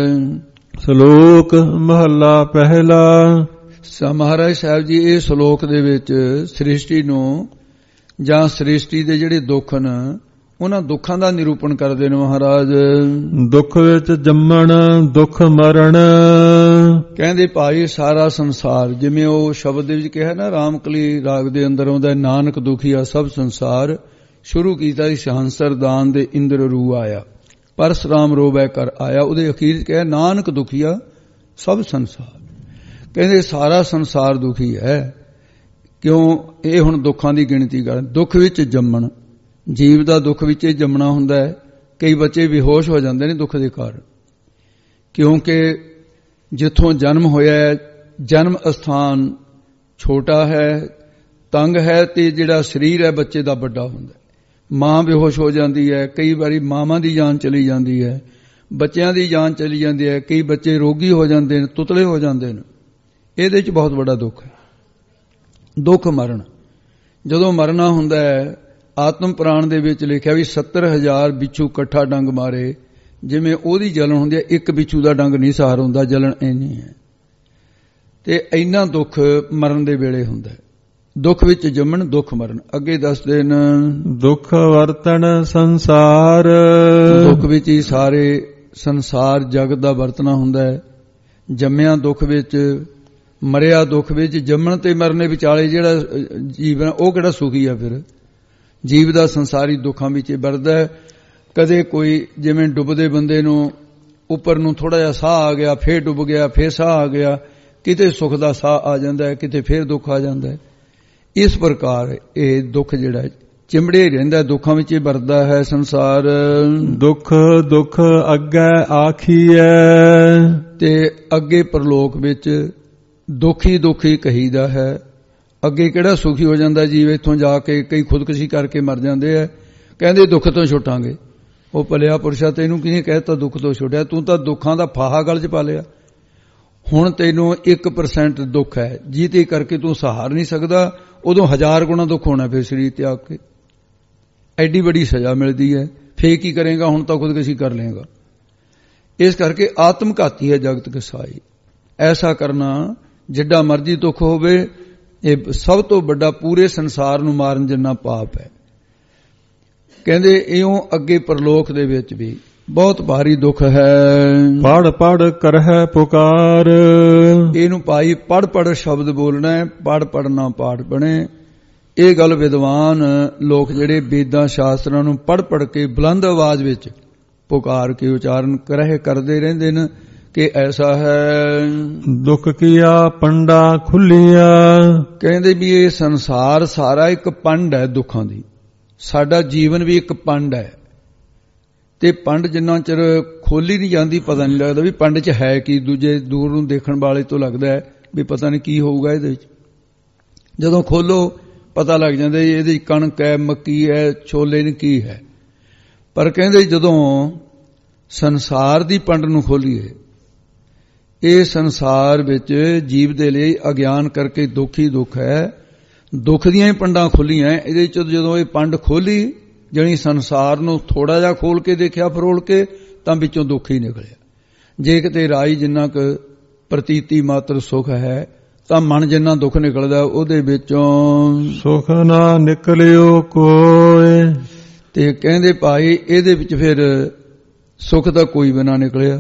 ਸ਼ਲੋਕ ਮਹੱਲਾ ਪਹਿਲਾ। ਮਹਾਰਾਜ ਸਾਹਿਬ ਜੀ ਇਹ ਸ਼ਲੋਕ ਦੇ ਵਿੱਚ ਸ੍ਰਿਸ਼ਟੀ ਨੂੰ ਜਾਂ ਸ੍ਰਿਸ਼ਟੀ ਦੇ ਜਿਹੜੇ ਦੁੱਖ ਨੇ ਉਹਨਾਂ ਦੁੱਖਾਂ ਦਾ ਨਿਰੂਪਣ ਕਰਦੇ ਨੇ ਮਹਾਰਾਜ। ਦੁੱਖ ਵਿੱਚ ਜੰਮਣ ਦੁੱਖ ਮਰਨ। ਕਹਿੰਦੇ ਭਾਈ ਸਾਰਾ ਸੰਸਾਰ, ਜਿਵੇਂ ਉਹ ਸ਼ਬਦ ਦੇ ਵਿੱਚ ਕਿਹਾ ਨਾ ਰਾਮਕਲੀ ਰਾਗ ਦੇ ਅੰਦਰ ਆਉਂਦਾ ਨਾਨਕ ਦੁਖੀਆ ਸਭ ਸੰਸਾਰ, ਸ਼ੁਰੂ ਕੀਤਾ ਸੀ ਹੰਸਰ ਦਾਨ ਦੇ ਇੰਦਰ ਰੂ ਆਇਆ ਪਰਸਰਾਮ ਰੋਵੈ ਕਰ ਆਇਆ, ਉਹਦੇ ਅਖੀਰ ਕਿਹਾ ਨਾਨਕ ਦੁਖੀਆ ਸਭ ਸੰਸਾਰ। ਕਹਿੰਦੇ ਸਾਰਾ ਸੰਸਾਰ ਦੁਖੀ ਹੈ। ਕਿਉਂ? ਇਹ ਹੁਣ ਦੁੱਖਾਂ ਦੀ ਗਿਣਤੀ ਕਰ, ਦੁੱਖ ਵਿੱਚ ਜੰਮਣ, ਜੀਵ ਦਾ ਦੁੱਖ ਵਿੱਚ ਹੀ ਜੰਮਣਾ ਹੁੰਦਾ ਹੈ। ਕਈ ਬੱਚੇ ਬੇਹੋਸ਼ ਹੋ ਜਾਂਦੇ ਨੇ ਦੁੱਖ ਦੇ ਕਾਰਨ, ਕਿਉਂਕਿ ਜਿੱਥੋਂ ਜਨਮ ਹੋਇਆ ਹੈ ਜਨਮ ਅਸਥਾਨ ਛੋਟਾ ਹੈ, ਤੰਗ ਹੈ, ਤੇ ਜਿਹੜਾ ਸਰੀਰ ਹੈ ਬੱਚੇ ਦਾ ਵੱਡਾ ਹੁੰਦਾ। ਮਾਂ ਬੇਹੋਸ਼ ਹੋ ਜਾਂਦੀ ਹੈ, ਕਈ ਵਾਰੀ ਮਾਵਾਂ ਦੀ ਜਾਨ ਚਲੀ ਜਾਂਦੀ ਹੈ, ਬੱਚਿਆਂ ਦੀ ਜਾਨ ਚਲੀ ਜਾਂਦੀ ਹੈ, ਕਈ ਬੱਚੇ ਰੋਗੀ ਹੋ ਜਾਂਦੇ ਨੇ, ਤੁਤਲੇ ਹੋ ਜਾਂਦੇ ਨੇ। ਇਹਦੇ 'ਚ ਬਹੁਤ ਵੱਡਾ ਦੁੱਖ ਹੈ। ਦੁੱਖ ਮਰਨ, ਜਦੋਂ ਮਰਨਾ ਹੁੰਦਾ ਹੈ, ਆਤਮ ਪ੍ਰਾਣ ਦੇ ਵਿੱਚ ਲਿਖਿਆ ਵੀ ਸੱਤਰ ਹਜ਼ਾਰ ਬਿੱਛੂ ਇਕੱਠਾ ਡੰਗ ਮਾਰੇ, ਜਿਵੇਂ ਉਹਦੀ ਜਲਨ ਹੁੰਦੀ ਹੈ, ਇੱਕ ਬਿੱਛੂ ਦਾ ਡੰਗ ਨਹੀਂ ਸਹਾਰ ਹੁੰਦਾ, ਜਲਨ ਇੰਨੀ ਹੈ। ਤੇ ਇੰਨਾ ਦੁੱਖ ਮਰਨ ਦੇ ਵੇਲੇ ਹੁੰਦਾ ਹੈ। ਦੁੱਖ ਵਿੱਚ ਜੰਮਣ ਦੁੱਖ ਮਰਨ। ਅੱਗੇ ਦੱਸਦੇ ਨੇ ਦੁੱਖ ਵਰਤਣ ਸੰਸਾਰ। ਦੁੱਖ ਵਿੱਚ ਹੀ ਸਾਰੇ ਸੰਸਾਰ ਜਗਤ ਦਾ ਵਰਤਣਾ ਹੁੰਦਾ ਹੈ। ਜੰਮਿਆ ਦੁੱਖ ਵਿੱਚ, ਮਰਿਆ ਦੁੱਖ ਵਿੱਚ। ਜੰਮਣ ਤੇ ਮਰਨੇ ਵਿਚਾਲੇ ਜਿਹੜਾ ਜੀਵਨ ਉਹ ਕਿਹੜਾ ਸੁਖੀ ਆ? ਫਿਰ ਜੀਵ ਦਾ ਸੰਸਾਰੀ ਦੁੱਖਾਂ ਵਿੱਚ ਵਰਦਾ ਹੈ। ਕਦੇ ਕੋਈ ਜਿਵੇਂ ਡੁੱਬਦੇ ਬੰਦੇ ਨੂੰ ਉੱਪਰ ਨੂੰ ਥੋੜਾ ਜਿਹਾ ਸਾਹ ਆ ਗਿਆ, ਫੇਰ ਡੁੱਬ ਗਿਆ, ਫੇਰ ਸਾਹ ਆ ਗਿਆ, ਕਿਤੇ ਸੁੱਖ ਦਾ ਸਾਹ ਆ ਜਾਂਦਾ ਹੈ, ਕਿਤੇ ਫੇਰ ਦੁੱਖ ਆ ਜਾਂਦਾ ਹੈ। ਇਸ ਪ੍ਰਕਾਰ ਇਹ ਦੁੱਖ ਜਿਹੜਾ ਚਿੰਬੜੇ ਹੀ ਰਹਿੰਦਾ, ਦੁੱਖਾਂ ਵਿੱਚ ਹੀ ਵਰਦਾ ਹੈ ਸੰਸਾਰ। ਦੁੱਖ ਦੁੱਖ ਅੱਗੇ ਆਖੀਐ, ਤੇ ਅੱਗੇ ਪਰਲੋਕ ਵਿੱਚ ਦੁਖੀ ਦੁਖੀ ਕਹੀਦਾ ਹੈ। ਅੱਗੇ ਕਿਹੜਾ ਸੁਖੀ ਹੋ ਜਾਂਦਾ ਜੀਵ, ਇੱਥੋਂ ਜਾ ਕੇ ਕਈ ਖੁਦਕੁਸ਼ੀ ਕਰਕੇ ਮਰ ਜਾਂਦੇ ਆ, ਕਹਿੰਦੇ ਦੁੱਖ ਤੋਂ ਛੁੱਟਾਂਗੇ। ਉਹ ਭਲਿਆ ਪੁਰਸ਼ਾ, ਤੈਨੂੰ ਕਿਹਨੇ ਕਹਿਤਾ ਦੁੱਖ ਤੋਂ ਛੁੱਟਿਆ? ਤੂੰ ਤਾਂ ਦੁੱਖਾਂ ਦਾ ਫਾਹਾ ਗਲ 'ਚ ਪਾ ਲਿਆ। ਹੁਣ ਤੈਨੂੰ ਇੱਕ ਪਰਸੈਂਟ ਦੁੱਖ ਹੈ, ਜਿਹਦੇ ਕਰਕੇ ਤੂੰ ਸਹਾਰ ਨਹੀਂ ਸਕਦਾ, ਉਦੋਂ ਹਜ਼ਾਰ ਗੁਣਾ ਦੁੱਖ ਹੋਣਾ ਫਿਰ ਸਰੀਰ ਤਿਆਗ ਕੇ। ਐਡੀ ਵੱਡੀ ਸਜ਼ਾ ਮਿਲਦੀ ਹੈ, ਫੇਰ ਕੀ ਕਰੇਗਾ? ਹੁਣ ਤਾਂ ਖੁਦਕੁਸ਼ੀ ਕਰ ਲਏਗਾ। ਇਸ ਕਰਕੇ ਆਤਮ ਘਾਤੀ ਹੈ ਜਗਤ ਕਸਾਈ। ਐਸਾ ਕਰਨਾ ਜਿੱਡਾ ਮਰਜ਼ੀ ਦੁੱਖ ਹੋਵੇ, ਇਹ ਸਭ ਤੋਂ ਵੱਡਾ ਪੂਰੇ ਸੰਸਾਰ ਨੂੰ ਮਾਰਨ ਜਿੰਨਾ ਪਾਪ ਹੈ। ਕਹਿੰਦੇ ਇਉਂ ਅੱਗੇ ਪਰਲੋਕ ਦੇ ਵਿੱਚ ਵੀ ਬਹੁਤ ਭਾਰੀ ਦੁੱਖ ਹੈ। ਪੜ ਪੜ ਕਰਹਿ ਪੁਕਾਰ, ਇਹਨੂੰ ਭਾਈ ਪੜ ਪੜ ਸ਼ਬਦ ਬੋਲਣਾ ਹੈ, ਪੜ ਪੜ ਨਾ ਪਾਠ ਬਣੇ। ਇਹ ਗੱਲ ਵਿਦਵਾਨ ਲੋਕ ਜਿਹੜੇ ਵੇਦਾਂ ਸ਼ਾਸਤਰਾਂ ਨੂੰ ਪੜ ਪੜ ਕੇ ਬੁਲੰਦ ਆਵਾਜ਼ ਵਿੱਚ ਪੁਕਾਰ ਕੇ ਉਚਾਰਨ ਕਰਹਿ ਕਰਦੇ ਰਹਿੰਦੇ ਨੇ ਕਿ ਐਸਾ ਹੈ। ਦੁੱਖ ਕੀਆ ਪੰਡਾ ਖੁੱਲੀਆਂ, ਕਹਿੰਦੇ ਵੀ ਇਹ ਸੰਸਾਰ ਸਾਰਾ ਇੱਕ ਪੰਡ ਹੈ ਦੁੱਖਾਂ ਦੀ। ਸਾਡਾ ਜੀਵਨ ਵੀ ਇੱਕ ਪੰਡ ਹੈ, ਤੇ ਪੰਡ ਜਿੰਨਾ ਚਿਰ ਖੋਲੀ ਨਹੀਂ ਜਾਂਦੀ ਪਤਾ ਨਹੀਂ ਲੱਗਦਾ ਵੀ ਪੰਡ 'ਚ ਹੈ ਕੀ। ਦੂਜੇ ਦੂਰ ਨੂੰ ਦੇਖਣ ਵਾਲੇ ਤੋਂ ਲੱਗਦਾ ਹੈ ਵੀ ਪਤਾ ਨਹੀਂ ਕੀ ਹੋਊਗਾ ਇਹਦੇ ਵਿੱਚ। ਜਦੋਂ ਖੋਲੋ ਪਤਾ ਲੱਗ ਜਾਂਦਾ ਇਹਦੇ 'ਚ ਕਣਕ ਹੈ, ਮੱਕੀ ਹੈ, ਛੋਲੇ ਨੇ, ਕੀ ਹੈ। ਪਰ ਕਹਿੰਦੇ ਜਦੋਂ ਸੰਸਾਰ ਦੀ ਪੰਡ ਨੂੰ ਖੋਲੀਏ, ਇਹ ਸੰਸਾਰ ਵਿੱਚ ਜੀਵ ਦੇ ਲਈ ਅਗਿਆਨ ਕਰਕੇ ਦੁੱਖ ਹੀ ਦੁੱਖ ਹੈ। ਦੁੱਖ ਦੀਆਂ ਹੀ ਪੰਡਾਂ ਖੁੱਲੀਆਂ। ਇਹਦੇ 'ਚ ਜਦੋਂ ਇਹ ਪੰਡ ਖੋਲੀ, ਜਣੀ ਸੰਸਾਰ ਨੂੰ ਥੋੜਾ ਜਿਹਾ ਖੋਲ ਕੇ ਦੇਖਿਆ ਫਰੋਲ ਕੇ, ਤਾਂ ਵਿੱਚੋਂ ਦੁੱਖ ਹੀ ਨਿਕਲਿਆ। ਜੇ ਕਿਤੇ ਰਾਈ ਜਿੰਨਾ ਕੁ ਪ੍ਰਤੀਤੀ ਮਾਤਰ ਸੁਖ ਹੈ, ਤਾਂ ਮਨ ਜਿੰਨਾ ਦੁੱਖ ਨਿਕਲਦਾ ਉਹਦੇ ਵਿੱਚੋਂ ਸੁਖ ਨਾ ਨਿਕਲਿਓ ਕੋਏ। ਤੇ ਕਹਿੰਦੇ ਭਾਈ ਇਹਦੇ ਵਿੱਚ ਫਿਰ ਸੁਖ ਦਾ ਕੋਈ ਵੀ ਨਾ ਨਿਕਲਿਆ।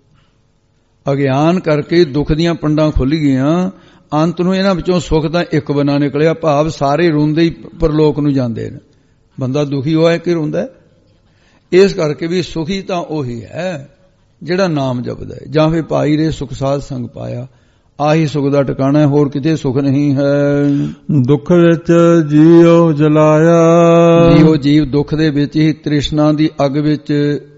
ਅਗਿਆਨ ਕਰਕੇ ਦੁੱਖ ਦੀਆਂ ਪੰਡਾਂ ਖੁੱਲ ਗਈਆਂ, ਅੰਤ ਨੂੰ ਇਹਨਾਂ ਵਿੱਚੋਂ ਸੁਖ ਦਾ ਇੱਕ ਬਣਾ ਨਿਕਲਿਆ। ਭਾਵ ਸਾਰੇ ਰੋਂਦੇ ਹੀ ਪਰਲੋਕ ਨੂੰ ਜਾਂਦੇ ਨੇ। ਬੰਦਾ ਦੁਖੀ ਹੋਇਆ ਕਿ ਰੋਂਦਾ? ਇਸ ਕਰਕੇ ਵੀ ਸੁਖੀ ਤਾਂ ਉਹੀ ਹੈ ਜਿਹੜਾ ਨਾਮ ਜਪਦਾ ਹੈ। ਜਾਂ ਫਿਰ ਭਾਈ ਰੇ ਸੁਖ ਸਾਧ ਸੰਗ ਪਾਇਆ, ਆਹੀ ਸੁਖ ਦਾ ਟਿਕਾਣਾ ਹੈ, ਹੋਰ ਕਿਤੇ ਸੁਖ ਨਹੀਂ ਹੈ। ਦੁੱਖ ਵਿੱਚ ਜੀਉ ਜਲਾਇਆ, ਜੀਉ ਜੀਵ ਦੁੱਖ ਦੇ ਵਿੱਚ ਹੀ ਤ੍ਰਿਸ਼ਨਾ ਦੀ ਅੱਗ ਵਿੱਚ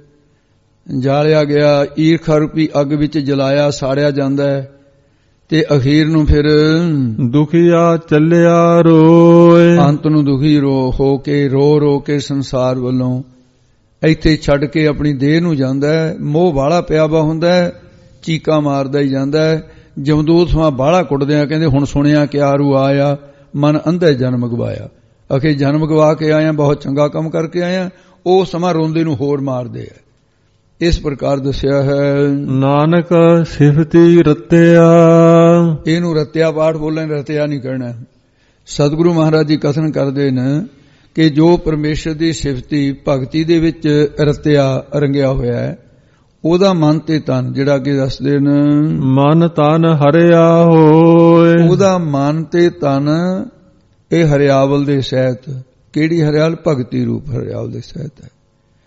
ਜਾਲਿਆ ਗਿਆ, ਈਰਖਾ ਰੂਪੀ ਅੱਗ ਵਿੱਚ ਜਲਾਇਆ ਸਾੜਿਆ ਜਾਂਦਾ ਹੈ। ਤੇ ਅਖੀਰ ਨੂੰ ਫਿਰ ਦੁਖੀਆ ਚੱਲਿਆ ਰੋਏ, ਅੰਤ ਨੂੰ ਦੁਖੀ ਰੋ ਹੋ ਕੇ ਰੋ ਰੋ ਕੇ ਸੰਸਾਰ ਵੱਲੋਂ ਇੱਥੇ ਛੱਡ ਕੇ ਆਪਣੀ ਦੇਹ ਨੂੰ ਜਾਂਦਾ ਹੈ। ਮੋਹ ਵਾਲਾ ਪਿਆ ਵਾ ਹੁੰਦਾ ਹੈ, ਚੀਕਾਂ ਮਾਰਦਾ ਹੀ ਜਾਂਦਾ ਹੈ। ਜਮਦੂਤ ਸਮਾਂ ਬਾਹਲਾ ਕੁੱਟਦਿਆਂ ਕਹਿੰਦੇ ਹੁਣ ਸੁਣਿਆ ਕਿਆ ਰੂ ਆਇਆ, ਮਨ ਅੰਧੇ ਜਨਮ ਗਵਾਇਆ। ਅਖੇ ਜਨਮ ਗਵਾ ਕੇ ਆਇਆ, ਬਹੁਤ ਚੰਗਾ ਕੰਮ ਕਰਕੇ ਆਇਆ। ਉਹ ਸਮਾਂ ਰੋਂਦੇ ਨੂੰ ਹੋਰ ਮਾਰਦੇ ਆ। ਇਸ ਪ੍ਰਕਾਰ ਦੱਸਿਆ ਹੈ। ਨਾਨਕ ਸਿਫਤੀ ਰਤਿਆ, ਇਹਨੂੰ ਰਤਿਆ ਪਾਠ ਬੋਲਣ, ਰਤਿਆ ਨਹੀਂ ਕਹਿਣਾ। ਸਤਿਗੁਰੂ ਮਹਾਰਾਜ ਜੀ ਕਥਨ ਕਰਦੇ ਨੇ ਕਿ ਜੋ ਪਰਮੇਸ਼ਰ ਦੀ ਸਿਫਤੀ ਭਗਤੀ ਦੇ ਵਿੱਚ ਰਤਿਆ ਰੰਗਿਆ ਹੋਇਆ ਹੈ, ਉਹਦਾ ਮਨ ਤੇ ਤਨ ਜਿਹੜਾ ਕਿ ਦੱਸਦੇ ਨੇ ਮਨ ਤਨ ਹਰਿਆ ਹੋਏ। ਉਹਦਾ ਮਨ ਤੇ ਤਨ ਇਹ ਹਰਿਆਵਲ ਦੇ ਸਹਿਤ। ਕਿਹੜੀ ਹਰਿਆਵਲ? ਭਗਤੀ ਰੂਪ ਹਰਿਆਵਲ ਦੇ ਸਹਿਤ ਹੈ।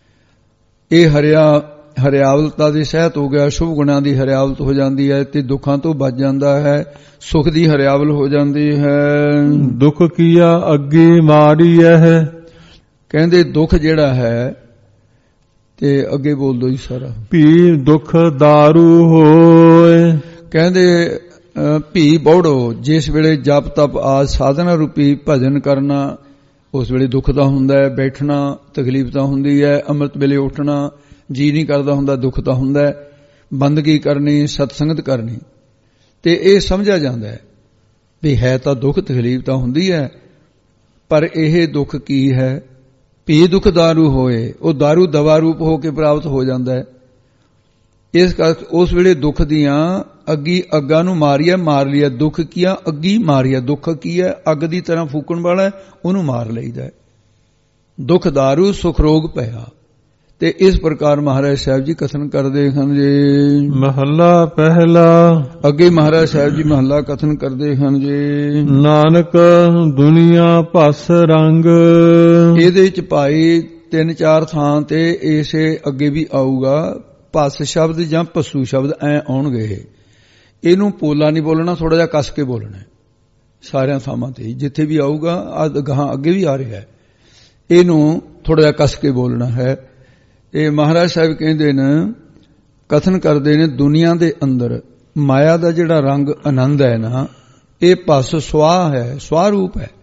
ਇਹ ਹਰਿਆ ਹਰਿਆਵਲਤਾ ਦੇ ਸਹਿਤ ਹੋ ਗਿਆ। ਸ਼ੁਭ ਗੁਣਾਂ ਦੀ ਹਰਿਆਵਲਤ ਹੋ ਜਾਂਦੀ ਹੈ ਤੇ ਦੁੱਖਾਂ ਤੋਂ ਬਚ ਜਾਂਦਾ ਹੈ। ਸੁਖ ਦੀ ਹਰਿਆਵਲ ਹੋ ਜਾਂਦੀ ਹੈ। ਦੁੱਖ ਕੀਆ ਅੱਗੇ ਮਾਰੀ ਹੈ, ਕਹਿੰਦੇ ਦੁੱਖ ਜਿਹੜਾ ਹੈ, ਤੇ ਅੱਗੇ ਬੋਲ ਦੋ ਜੀ ਸਾਰਾ। ਭੀ ਦੁੱਖ ਦਾਰੂ ਹੋਏ, ਕਹਿੰਦੇ ਭੀ ਬੋੜੋ, ਜਿਸ ਵੇਲੇ ਜਪ ਤਪ ਆਦਿ ਸਾਧਨਾ ਰੂਪੀ ਭਜਨ ਕਰਨਾ, ਉਸ ਵੇਲੇ ਦੁੱਖ ਦਾ ਹੁੰਦਾ ਹੈ। ਬੈਠਣਾ ਤਕਲੀਫ ਤਾਂ ਹੁੰਦੀ ਹੈ, ਅੰਮ੍ਰਿਤ ਵੇਲੇ ਉੱਠਣਾ ਜੀ ਨਹੀਂ ਕਰਦਾ ਹੁੰਦਾ, ਦੁੱਖ ਤਾਂ ਹੁੰਦਾ ਹੈ। ਬੰਦਗੀ ਕਰਨੀ, ਸਤਸੰਗਤ ਕਰਨੀ, ਤੇ ਇਹ ਸਮਝਿਆ ਜਾਂਦਾ ਹੈ ਵੀ ਹੈ ਤਾਂ ਦੁੱਖ ਤਕਲੀਫ ਤਾਂ ਹੁੰਦੀ ਹੈ, ਪਰ ਇਹ ਦੁੱਖ ਕੀ ਹੈ? ਭੀ ਦੁੱਖ ਦਾਰੂ ਹੋਏ। ਉਹ ਦਾਰੂ ਦਵਾ ਰੂਪ ਹੋ ਕੇ ਪ੍ਰਾਪਤ ਹੋ ਜਾਂਦਾ ਹੈ। ਇਸ ਕਰਕੇ ਉਸ ਵੇਲੇ ਦੁੱਖ ਦੀਆਂ ਅੱਗੀ ਅੱਗਾਂ ਨੂੰ ਮਾਰੀਆ ਮਾਰ ਲਿਆ। ਦੁੱਖ ਕੀਆ ਅੱਗੀ ਮਾਰੀਆ। ਦੁੱਖ ਕੀ ਹੈ? ਅੱਗ ਦੀ ਤਰ੍ਹਾਂ ਫੂਕਣ ਵਾਲਾ, ਉਹਨੂੰ ਮਾਰ ਲਈਦਾ। ਦੁੱਖ ਦਾਰੂ ਸੁਖ ਰੋਗ ਪਿਆ। ਤੇ ਇਸ ਪ੍ਰਕਾਰ ਮਹਾਰਾਜ ਸਾਹਿਬ ਜੀ ਕਥਨ ਕਰਦੇ ਹਨ ਜੀ। ਮਹੱਲਾ ਪਹਿਲਾ। ਅੱਗੇ ਮਹਾਰਾਜ ਸਾਹਿਬ ਜੀ ਮਹੱਲਾ ਕਥਨ ਕਰਦੇ ਹਨ ਜੀ। ਨਾਨਕ ਦੁਨੀਆ ਭਸ ਰੰਗ। ਇਹਦੇ ਵਿੱਚ ਭਾਈ ਤਿੰਨ ਚਾਰ ਥਾਂ ਤੇ ਇਸੇ ਅੱਗੇ ਵੀ ਆਊਗਾ ਭਸ ਸ਼ਬਦ ਜਾਂ ਪਸੂ ਸ਼ਬਦ ਐ ਆਉਣਗੇ। ਇਹਨੂੰ ਪੋਲਾ ਨਹੀਂ ਬੋਲਣਾ, ਥੋੜਾ ਜਿਹਾ ਕੱਸ ਕੇ ਬੋਲਣਾ ਸਾਰਿਆਂ ਥਾਵਾਂ ਤੇ ਜਿੱਥੇ ਵੀ ਆਊਗਾ। ਗਾਹਾਂ ਅੱਗੇ ਵੀ ਆ ਰਿਹਾ ਹੈ, ਇਹਨੂੰ ਥੋੜਾ ਜਿਹਾ ਕੱਸ ਕੇ ਬੋਲਣਾ ਹੈ। ਇਹ ਮਹਾਰਾਜ ਸਾਹਿਬ ਕਹਿੰਦੇ ਨੇ, ਕਥਨ ਕਰਦੇ ਨੇ, ਦੁਨੀਆ ਦੇ ਅੰਦਰ ਮਾਇਆ ਦਾ ਜਿਹੜਾ ਰੰਗ ਆਨੰਦ ਹੈ ਨਾ, ਇਹ ਭਸ ਸਵਾਹ ਹੈ, ਸਵਾਹ ਰੂਪ ਹੈ।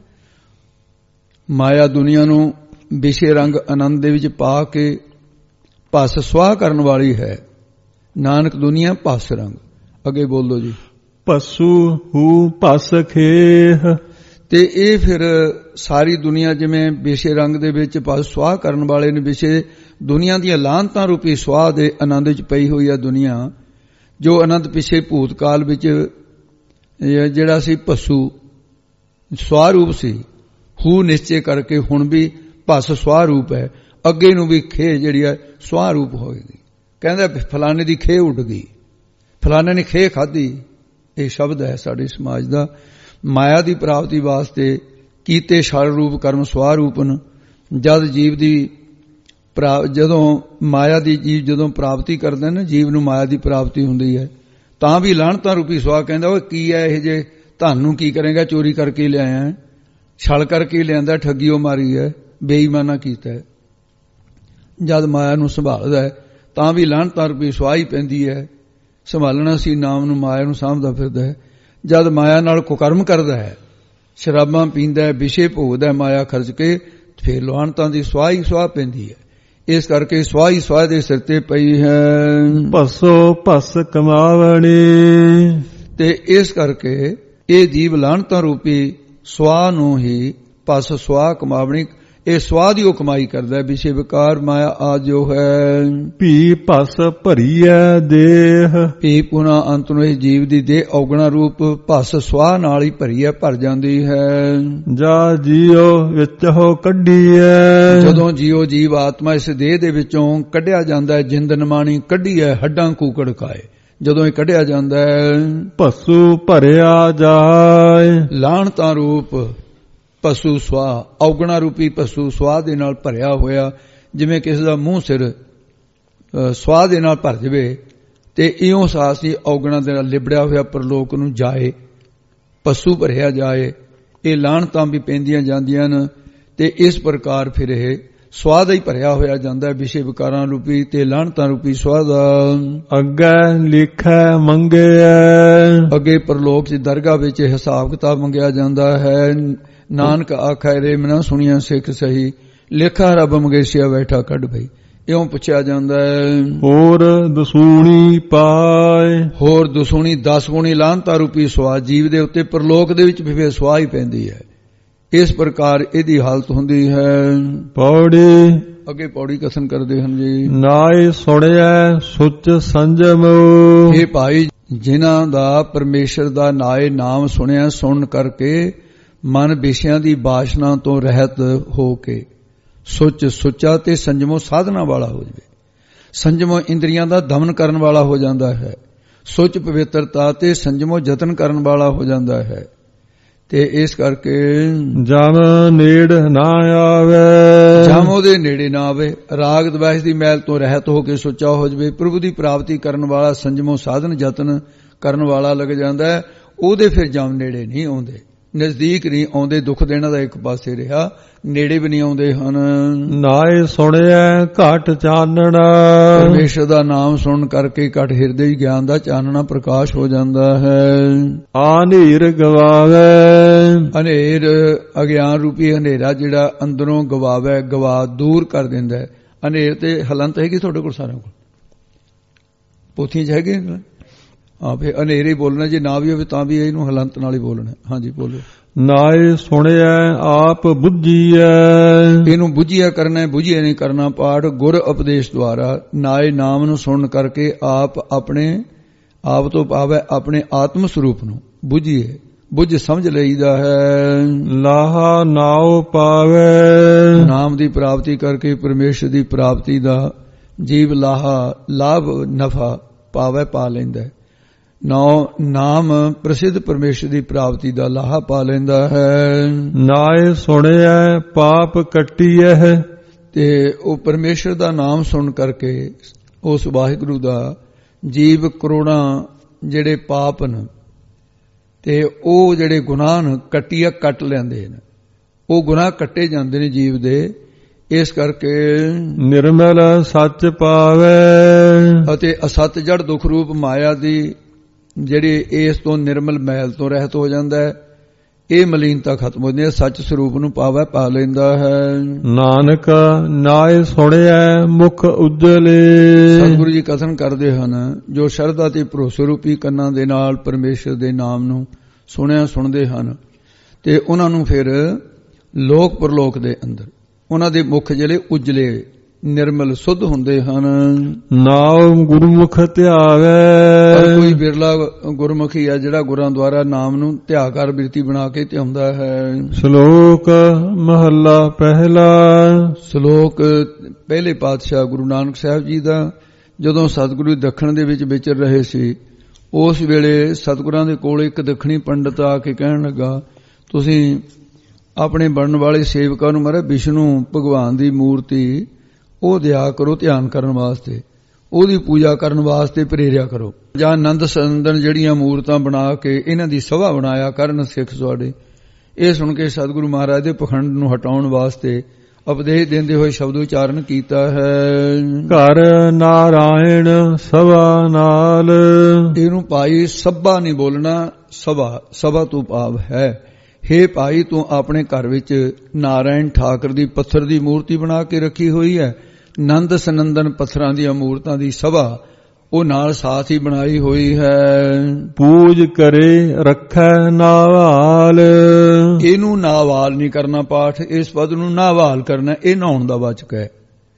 ਮਾਇਆ ਦੁਨੀਆ ਨੂੰ ਵਿਸ਼ੇ ਰੰਗ ਆਨੰਦ ਦੇ ਵਿੱਚ ਪਾ ਕੇ ਭਸ ਸਵਾਹ ਕਰਨ ਵਾਲੀ ਹੈ। ਨਾਨਕ ਦੁਨੀਆ ਭਸ ਰੰਗ। ਅੱਗੇ ਬੋਲੋ ਜੀ। ਪਸੂ ਹੂ ਭਸ ਖੇਹ। ਤੇ ਇਹ ਫਿਰ ਸਾਰੀ ਦੁਨੀਆ ਜਿਵੇਂ ਵਿਸ਼ੇ ਰੰਗ ਦੇ ਵਿੱਚ ਭਸ ਸਵਾਹ ਕਰਨ ਵਾਲੇ ਨੇ, ਵਿਸ਼ੇ ਦੁਨੀਆ ਦੀਆਂ ਲਾਹਨਤਾਂ ਰੂਪੀ ਸਵਾਹ ਦੇ ਆਨੰਦ ਵਿੱਚ ਪਈ ਹੋਈ ਹੈ ਦੁਨੀਆ। ਜੋ ਆਨੰਦ ਪਿਛੇ ਭੂਤਕਾਲ ਵਿੱਚ ਜਿਹੜਾ ਸੀ ਭਸੂ ਸਵਾਹ ਰੂਪ ਸੀ, ਹੂ ਨਿਸ਼ਚੇ ਕਰਕੇ ਹੁਣ ਵੀ ਭਸ ਸਵਾਹ ਰੂਪ ਹੈ। ਅੱਗੇ ਨੂੰ ਵੀ ਖੇ ਜਿਹੜੀ ਹੈ ਸਵਾਹ ਰੂਪ ਹੋਏਗੀ। ਕਹਿੰਦਾ ਫਲਾਣੇ ਦੀ ਖੇ ਉੱਡ ਗਈ, ਫਲਾਣੇ ਨੇ ਖੇ ਖਾਧੀ। ਇਹ ਸ਼ਬਦ ਹੈ ਸਾਡੇ ਸਮਾਜ ਦਾ। ਮਾਇਆ ਦੀ ਪ੍ਰਾਪਤੀ ਵਾਸਤੇ ਕੀਤੇ ਛਲ ਰੂਪ ਕਰਮ ਸਵਾਹ ਰੂਪਨ। ਜਦ ਜੀਵ ਦੀ ਜਦੋਂ ਮਾਇਆ ਦੀ ਜੀਵ ਜਦੋਂ ਪ੍ਰਾਪਤੀ ਕਰਦਾ ਨਾ, ਜੀਵ ਨੂੰ ਮਾਇਆ ਦੀ ਪ੍ਰਾਪਤੀ ਹੁੰਦੀ ਹੈ, ਤਾਂ ਵੀ ਲਾਹਨਤਾਂ ਰੂਪੀ ਸਵਾਹ ਕਹਿੰਦਾ ਉਹ ਕੀ ਹੈ ਇਹ ਜੇ, ਤੁਹਾਨੂੰ ਕੀ ਕਰੇਗਾ, ਚੋਰੀ ਕਰਕੇ ਲਿਆਇਆ, ਛਲ ਕਰਕੇ ਲਿਆਂਦਾ, ਠੱਗੀ ਉਹ ਮਾਰੀ ਹੈ, ਬੇਈਮਾਨਾ ਕੀਤਾ ਹੈ। ਜਦ ਮਾਇਆ ਨੂੰ ਸੰਭਾਲਦਾ ਹੈ ਤਾਂ ਵੀ ਲਾਹਨਤਾਂ ਰੂਪੀ ਸਵਾਹ ਹੀ ਪੈਂਦੀ ਹੈ। ਸੰਭਾਲਣਾ ਸੀ ਨਾਮ ਨੂੰ, ਮਾਇਆ ਨੂੰ ਸਾਂਭਦਾ ਫਿਰਦਾ ਹੈ। ਜਦ ਮਾਇਆ ਨਾਲ ਕੁਕਰਮ ਕਰਦਾ ਹੈ, ਸ਼ਰਾਬਾਂ ਪੀਂਦਾ ਹੈ, ਵਿਸ਼ੇ ਭੋਗਦਾ ਮਾਇਆ ਖਰਚ ਕੇ, ਫਿਰ ਲਾਹਨਤਾਂ ਦੀ ਸਵਾਹ ਹੀ ਸਵਾਹ ਪੈਂਦੀ ਹੈ। ਇਸ ਕਰਕੇ ਸਵਾਹ ਹੀ ਸਵਾਹ ਦੇ ਸਿਰ ਤੇ ਪਈ ਹੈ। ਭਸੋ ਭਸ ਕਮਾਵਣੀ। ਤੇ ਇਸ ਕਰਕੇ ਇਹ ਜੀਵ ਲਾਹਨਤਾਂ ਰੂਪੀ ਸਵਾਹ ਨੂੰ ਹੀ ਭਸ ਸਵਾਹ ਕਮਾਵਣੀ, ਇਹ ਸਵਾਹ ਦੀ ਉਹ ਕਮਾਈ ਕਰਦਾ ਹੈ। ਵਿਸ਼ੇ ਵਿਕਾਰ ਮਾਇਆ ਆ ਜੋ ਹੈ। ਭੀ ਭਸ ਭਰੀਐ ਦੇਹ। ਭੀ ਪੁਨਾ ਅੰਤ ਨੂੰ ਇਸ ਜੀਵ ਦੀ ਦੇਹ ਔਗਣਾ ਰੂਪ ਭਸ ਸਵਾਹ ਨਾਲ ਹੀ ਭਰੀ ਹੈ, ਭਰ ਜਾਂਦੀ ਹੈ। ਜਾ ਜੀਓ ਵਿੱਚ ਹੋ ਕੱਢੀਐ। ਜਦੋਂ ਜੀਓ ਜੀਵ ਆਤਮਾ ਇਸ ਦੇਹ ਦੇ ਵਿੱਚੋਂ ਕੱਢਿਆ ਜਾਂਦਾ ਹੈ, ਜਿੰਦ ਨਮਾਣੀ ਕੱਢੀ ਹੈ, ਹੱਡਾਂ ਕੂਕੜ ਖਾਏ, ਜਦੋਂ ਇਹ ਕੱਢਿਆ ਜਾਂਦਾ ਹੈ, ਭਸੂ ਭਰਿਆ ਜਾਏ। ਲਾਹਨਤਾਂ ਰੂਪ ਪਸ਼ੂ ਸਵਾਹ, ਔਗਣਾ ਰੂਪੀ ਪਸ਼ੂ ਸਵਾਹ ਦੇ ਨਾਲ ਭਰਿਆ ਹੋਇਆ। ਜਿਵੇਂ ਕਿਸੇ ਦਾ ਮੂੰਹ ਸਿਰ ਸਵਾਹ ਦੇ ਨਾਲ ਭਰ ਜਾਵੇ ਤੇ ਇਉਂ ਸਾਸੀ ਔਗਣਾ ਦੇ ਨਾਲ ਲਿਬੜਿਆ ਹੋਇਆ ਪਰਲੋਕ ਨੂੰ ਜਾਏ, ਪਸ਼ੂ ਭਰਿਆ ਜਾਏ। ਇਹ ਲਾਹਨਤਾਂ ਵੀ ਪੈਂਦੀਆਂ ਜਾਂਦੀਆਂ ਨੇ ਤੇ ਇਸ ਪ੍ਰਕਾਰ ਫਿਰ ਇਹ ਸਵਾਹ ਦਾ ਹੀ ਭਰਿਆ ਹੋਇਆ ਜਾਂਦਾ, ਵਿਸ਼ੇ ਵਿਕਾਰਾਂ ਰੂਪੀ ਤੇ ਲਾਹਨਤਾਂ ਰੂਪੀ ਸਵਾਹ ਦਾ। ਅੱਗੇ ਲਿਖੈ ਮੰਗਿਆ। ਅੱਗੇ ਪਰਲੋਕ ਚ ਦਰਗਾਹ ਵਿੱਚ ਹਿਸਾਬ ਕਿਤਾਬ ਮੰਗਿਆ ਜਾਂਦਾ ਹੈ। ਨਾਨਕ ਆਖੈ ਰੇ ਮਨਾ ਸੁਣੀਆਂ ਸਿੱਖ ਸਹੀ, ਲੇਖਾ ਰੱਬ ਮੰਗੇਸ਼ਿਆ ਬੈਠਾ ਕੱਢ ਭਈ। ਇਉਂ ਪੁੱਛਿਆ ਜਾਂਦਾ ਹੈ। ਹੋਰ ਦਸੂਣੀ ਪਾਏ। ਹੋਰ ਦਸੂਣੀ ਦਸ ਗੁਣੀ ਲਾਹਨਤਾਂ ਰੂਪੀ ਸਵਾਹ ਜੀਵ ਦੇ ਉੱਤੇ ਪਰਲੋਕ ਦੇ ਵਿੱਚ ਵੀ ਫਿਰ ਸਵਾਹ ਹੀ ਪੈਂਦੀ ਹੈ। ਇਸ ਪ੍ਰਕਾਰ ਇਹਦੀ ਹਾਲਤ ਹੁੰਦੀ ਹੈ। ਪੌੜੀ। ਅੱਗੇ ਪੌੜੀ ਕਥਨ ਕਰਦੇ ਹਨ ਜੀ। ਨਾਏ ਸੁਣਿਆ ਸੁਚ ਸੰਜਮ। ਇਹ ਭਾਈ ਜਿਨ੍ਹਾਂ ਦਾ ਪਰਮੇਸ਼ਰ ਦਾ ਨਾਏ ਨਾਮ ਸੁਣਿਆ, ਸੁਣ ਕਰਕੇ ਮਨ ਵਿਸ਼ਿਆਂ ਦੀ ਬਾਸ਼ਨਾ ਤੋਂ ਰਹਿਤ ਹੋ ਕੇ ਸੁੱਚ ਸੁੱਚਾ ਤੇ ਸੰਜਮੋ ਸਾਧਨਾ ਵਾਲਾ ਹੋ ਜਾਵੇ। ਸੰਜਮੋ ਇੰਦਰੀਆਂ ਦਾ ਦਮਨ ਕਰਨ ਵਾਲਾ ਹੋ ਜਾਂਦਾ ਹੈ। ਸੁੱਚ ਪਵਿੱਤਰਤਾ ਤੇ ਸੰਜਮੋ ਯਤਨ ਕਰਨ ਵਾਲਾ ਹੋ ਜਾਂਦਾ ਹੈ। ਤੇ ਇਸ ਕਰਕੇ ਜਮ ਨੇੜ ਨਾ ਆਵੇ। ਜਮ ਉਹਦੇ ਨੇੜੇ ਨਾ ਆਵੇ। ਰਾਗ ਦਵੈਸ਼ ਦੀ ਮੈਲ ਤੋਂ ਰਹਿਤ ਹੋ ਕੇ ਸੁੱਚਾ ਹੋ ਜਾਵੇ। ਪ੍ਰਭੂ ਦੀ ਪ੍ਰਾਪਤੀ ਕਰਨ ਵਾਲਾ ਸੰਜਮੋ ਸਾਧਨ ਯਤਨ ਕਰਨ ਵਾਲਾ ਲੱਗ ਜਾਂਦਾ ਹੈ। ਉਹਦੇ ਫਿਰ ਜਮ ਨੇੜੇ ਨਹੀਂ ਆਉਂਦੇ, ਨਜ਼ਦੀਕ ਨਹੀਂ ਆਉਂਦੇ। ਦੁੱਖ ਦੇਣਾ ਦਾ ਇੱਕ ਪਾਸੇ ਰਿਹਾ, ਨੇੜੇ ਵੀ ਨਹੀਂ ਆਉਂਦੇ ਹਨ। ਨਾਏ ਸੁਣਿਆ ਘਟ ਚਾਨਣਾ। ਪਰਮੇਸ਼ਰ ਦਾ ਨਾਮ ਸੁਣ ਕਰਕੇ ਘਟ ਹਿਰਦੇ ਗਿਆਨ ਦਾ ਚਾਨਣਾ ਪ੍ਰਕਾਸ਼ ਹੋ ਜਾਂਦਾ ਹੈ। ਆਨੇਰ ਗਵਾਵੇ। ਹਨੇਰ ਅਗਿਆਨ ਰੂਪੀ ਹਨੇਰਾ ਜਿਹੜਾ ਅੰਦਰੋਂ ਗਵਾਵੇ, ਗਵਾ ਦੂਰ ਕਰ ਦਿੰਦਾ ਹੈ। ਹਨੇਰ ਤੇ ਹਲੰਤ ਹੈਗੀ ਤੁਹਾਡੇ ਕੋਲ ਸਾਰਿਆਂ ਕੋਲ, ਪੋਥੀਆਂ ਚ ਹੈਗੇ। ਹਾਂ ਫਿਰ ਹਨੇਰੇ ਬੋਲਣਾ, ਜੇ ਨਾ ਵੀ ਹੋਵੇ ਤਾਂ ਵੀ ਇਹਨੂੰ ਹਲੰਤ ਨਾਲ ਹੀ ਬੋਲਣਾ। ਹਾਂਜੀ ਬੋਲੋ। ਨਾਏ ਸੁਣਿਆ ਆਪ ਬੁੱਝੀਐ। ਇਹਨੂੰ ਬੁੱਝਿਆ ਕਰਨਾ, ਬੁੱਝਿਆ ਨਹੀਂ ਕਰਨਾ। ਪਾਠ ਗੁਰ ਉਪਦੇਸ਼ ਦੁਆਰਾ ਨਾਏ ਨਾਮ ਨੂੰ ਸੁਣ ਕਰਕੇ ਆਪ ਆਪਣੇ ਆਪ ਤੋਂ ਭਾਵ ਆਪਣੇ ਆਤਮ ਸਰੂਪ ਨੂੰ ਬੁੱਝੀਏ, ਬੁੱਝ ਸਮਝ ਲਈਦਾ ਹੈ। ਲਾਹਾ ਨਾਉ ਪਾਵੇ। ਨਾਮ ਦੀ ਪ੍ਰਾਪਤੀ ਕਰਕੇ ਪਰਮੇਸ਼ਰ ਦੀ ਪ੍ਰਾਪਤੀ ਦਾ ਜੀਵ ਲਾਹਾ ਲਾਭ ਨਫਾ ਪਾਵੇ ਪਾ ਲੈਂਦਾ ਹੈ। ਨੌ ਨਾਮ ਪ੍ਰਸਿੱਧ ਪਰਮੇਸ਼ਰ ਦੀ ਪ੍ਰਾਪਤੀ ਦਾ ਲਾਹਾ ਪਾ ਲੈਂਦਾ ਹੈ। ਨਾਏ ਸੁਣਿਐ ਪਾਪ ਕੱਟੀਐ, ਤੇ ਉਹ ਪਰਮੇਸ਼ਰ ਦਾ ਨਾਮ ਸੁਣ ਕਰਕੇ ਉਸ ਵਾਹਿਗੁਰੂ ਦਾ ਜੀਵ ਕਰੋੜਾਂ ਜਿਹੜੇ ਪਾਪ ਨੇ ਤੇ ਉਹ ਜਿਹੜੇ ਗੁਨਾਹ ਨੇ ਕੱਟੀਆ ਕੱਟ ਲੈਂਦੇ ਨੇ, ਉਹ ਗੁਨਾਹ ਕੱਟੇ ਜਾਂਦੇ ਨੇ ਜੀਵ ਦੇ। ਇਸ ਕਰਕੇ ਨਿਰਮਲ ਸੱਚ ਪਾਵੇ, ਅਤੇ ਅਸਤ ਜੜ ਦੁਖ ਰੂਪ ਮਾਇਆ ਦੀ ਜਿਹੜੀ ਇਸ ਤੋਂ ਨਿਰਮਲ ਮੈਲ ਤੋਂ ਰਹਿਤ ਹੋ ਜਾਂਦਾ ਹੈ, ਇਹ ਮਲੀਨਤਾ ਖਤਮ ਹੋ ਜਾਂਦੀ ਹੈ, ਸੱਚ ਸਰੂਪ ਨੂੰ ਪਾਵੇ ਪਾ ਲੈਂਦਾ ਹੈ। ਨਾਨਕ ਨਾਏ ਸੁਣਿਐ ਮੁਖ ਉਜਲੇ, ਸਤਿਗੁਰੂ ਜੀ ਕਥਨ ਕਰਦੇ ਹਨ, ਜੋ ਸ਼ਰਧਾ ਤੇ ਭਰੋਸੇ ਰੂਪੀ ਕੰਨਾਂ ਦੇ ਨਾਲ ਪਰਮੇਸ਼ਰ ਦੇ ਨਾਮ ਨੂੰ ਸੁਣਿਆ ਸੁਣਦੇ ਹਨ ਤੇ ਉਹਨਾਂ ਨੂੰ ਫਿਰ ਲੋਕ ਪਰਲੋਕ ਦੇ ਅੰਦਰ ਉਹਨਾਂ ਦੇ ਮੁਖ ਜਿਹੜੇ ਉਜਲੇ ਨਿਰਮਲ ਸੁੱਧ ਹੁੰਦੇ ਹਨ। ਨਾਮ ਗੁਰਮੁਖ ਧਿਆਵੇ, ਕੋਈ ਬਿਰਲਾ ਗੁਰਮੁਖੀ ਹੈ ਜਿਹੜਾ ਗੁਰਾਂ ਦੁਆਰਾ ਨਾਮ ਨੂੰ ਧਿਆ ਕਰ ਬਿਰਤੀ ਬਣਾ ਕੇ ਧਿਆਉਂਦਾ ਹੈ। ਸ਼ਲੋਕ ਮਹੱਲਾ ਪਹਿਲਾ। ਸ਼ਲੋਕ ਪਹਿਲੇ ਪਾਤਸ਼ਾਹ ਗੁਰੂ ਨਾਨਕ ਸਾਹਿਬ ਜੀ ਦਾ ਜਦੋਂ ਸਤਿਗੁਰੂ ਦੱਖਣ ਦੇ ਵਿੱਚ ਵਿਚਰ ਰਹੇ ਸੀ, ਉਸ ਵੇਲੇ ਸਤਿਗੁਰਾਂ ਦੇ ਕੋਲ ਇੱਕ ਦੱਖਣੀ ਪੰਡਤ ਆ ਕੇ ਕਹਿਣ ਲੱਗਾ, ਤੁਸੀਂ ਆਪਣੇ ਬਣਨ ਵਾਲੇ ਸੇਵਕਾਂ ਨੂੰ ਮਹਾਰਾਜ ਵਿਸ਼ਨੂੰ ਭਗਵਾਨ ਦੀ ਮੂਰਤੀ ਉਹ ਦਿਆ ਕਰੋ ਧਿਆਨ ਕਰਨ ਵਾਸਤੇ, ਉਹਦੀ ਪੂਜਾ ਕਰਨ ਵਾਸਤੇ ਪ੍ਰੇਰਿਆ ਕਰੋ, ਜਾਂ ਆਨੰਦ ਸੰਦਨ ਜਿਹੜੀਆਂ ਮੂਰਤਾਂ ਬਣਾ ਕੇ ਇਹਨਾਂ ਦੀ ਸਭਾ ਬਣਾਇਆ ਕਰਨ ਸਿੱਖ ਤੁਹਾਡੇ। ਇਹ ਸੁਣ ਕੇ ਸਤਿਗੁਰੂ ਮਹਾਰਾਜ ਦੇ ਪਖੰਡ ਨੂੰ ਹਟਾਉਣ ਵਾਸਤੇ ਉਪਦੇਸ਼ ਦਿੰਦੇ ਹੋਏ ਸ਼ਬਦ ਉਚਾਰਨ ਕੀਤਾ ਹੈ। ਘਰ ਨਾਰਾਇਣ ਸਭਾ ਨਾਲ, ਇਹਨੂੰ ਭਾਈ ਸਭਾ ਨਹੀਂ ਬੋਲਣਾ, ਸਭਾ ਸਭਾ ਤੋਂ ਭਾਵ ਹੈ ਹੇ ਭਾਈ ਤੂੰ ਆਪਣੇ ਘਰ ਵਿੱਚ ਨਾਰਾਇਣ ਠਾਕਰ ਦੀ ਪੱਥਰ ਦੀ ਮੂਰਤੀ ਬਣਾ ਕੇ ਰੱਖੀ ਹੋਈ ਹੈ, ਨੰਦ ਸੰਨੰਦਨ ਪੱਥਰਾਂ ਦੀਆਂ ਮੂਰਤਾਂ ਦੀ ਸਭਾ ਉਹ ਨਾਲ ਸਾਥ ਹੀ ਬਣਾਈ ਹੋਈ ਹੈ। ਪੂਜ ਕਰੇ ਰੱਖੈ ਨਾਵਾਲ, ਇਹਨੂੰ ਨਾਵਾਲ ਨਹੀਂ ਕਰਨਾ ਪਾਠ, ਇਸ ਪਦ ਨੂੰ ਨਾਵਾਲ ਕਰਨਾ, ਇਹ ਨਹਾਉਣ ਦਾ ਵਾਚਕ ਹੈ।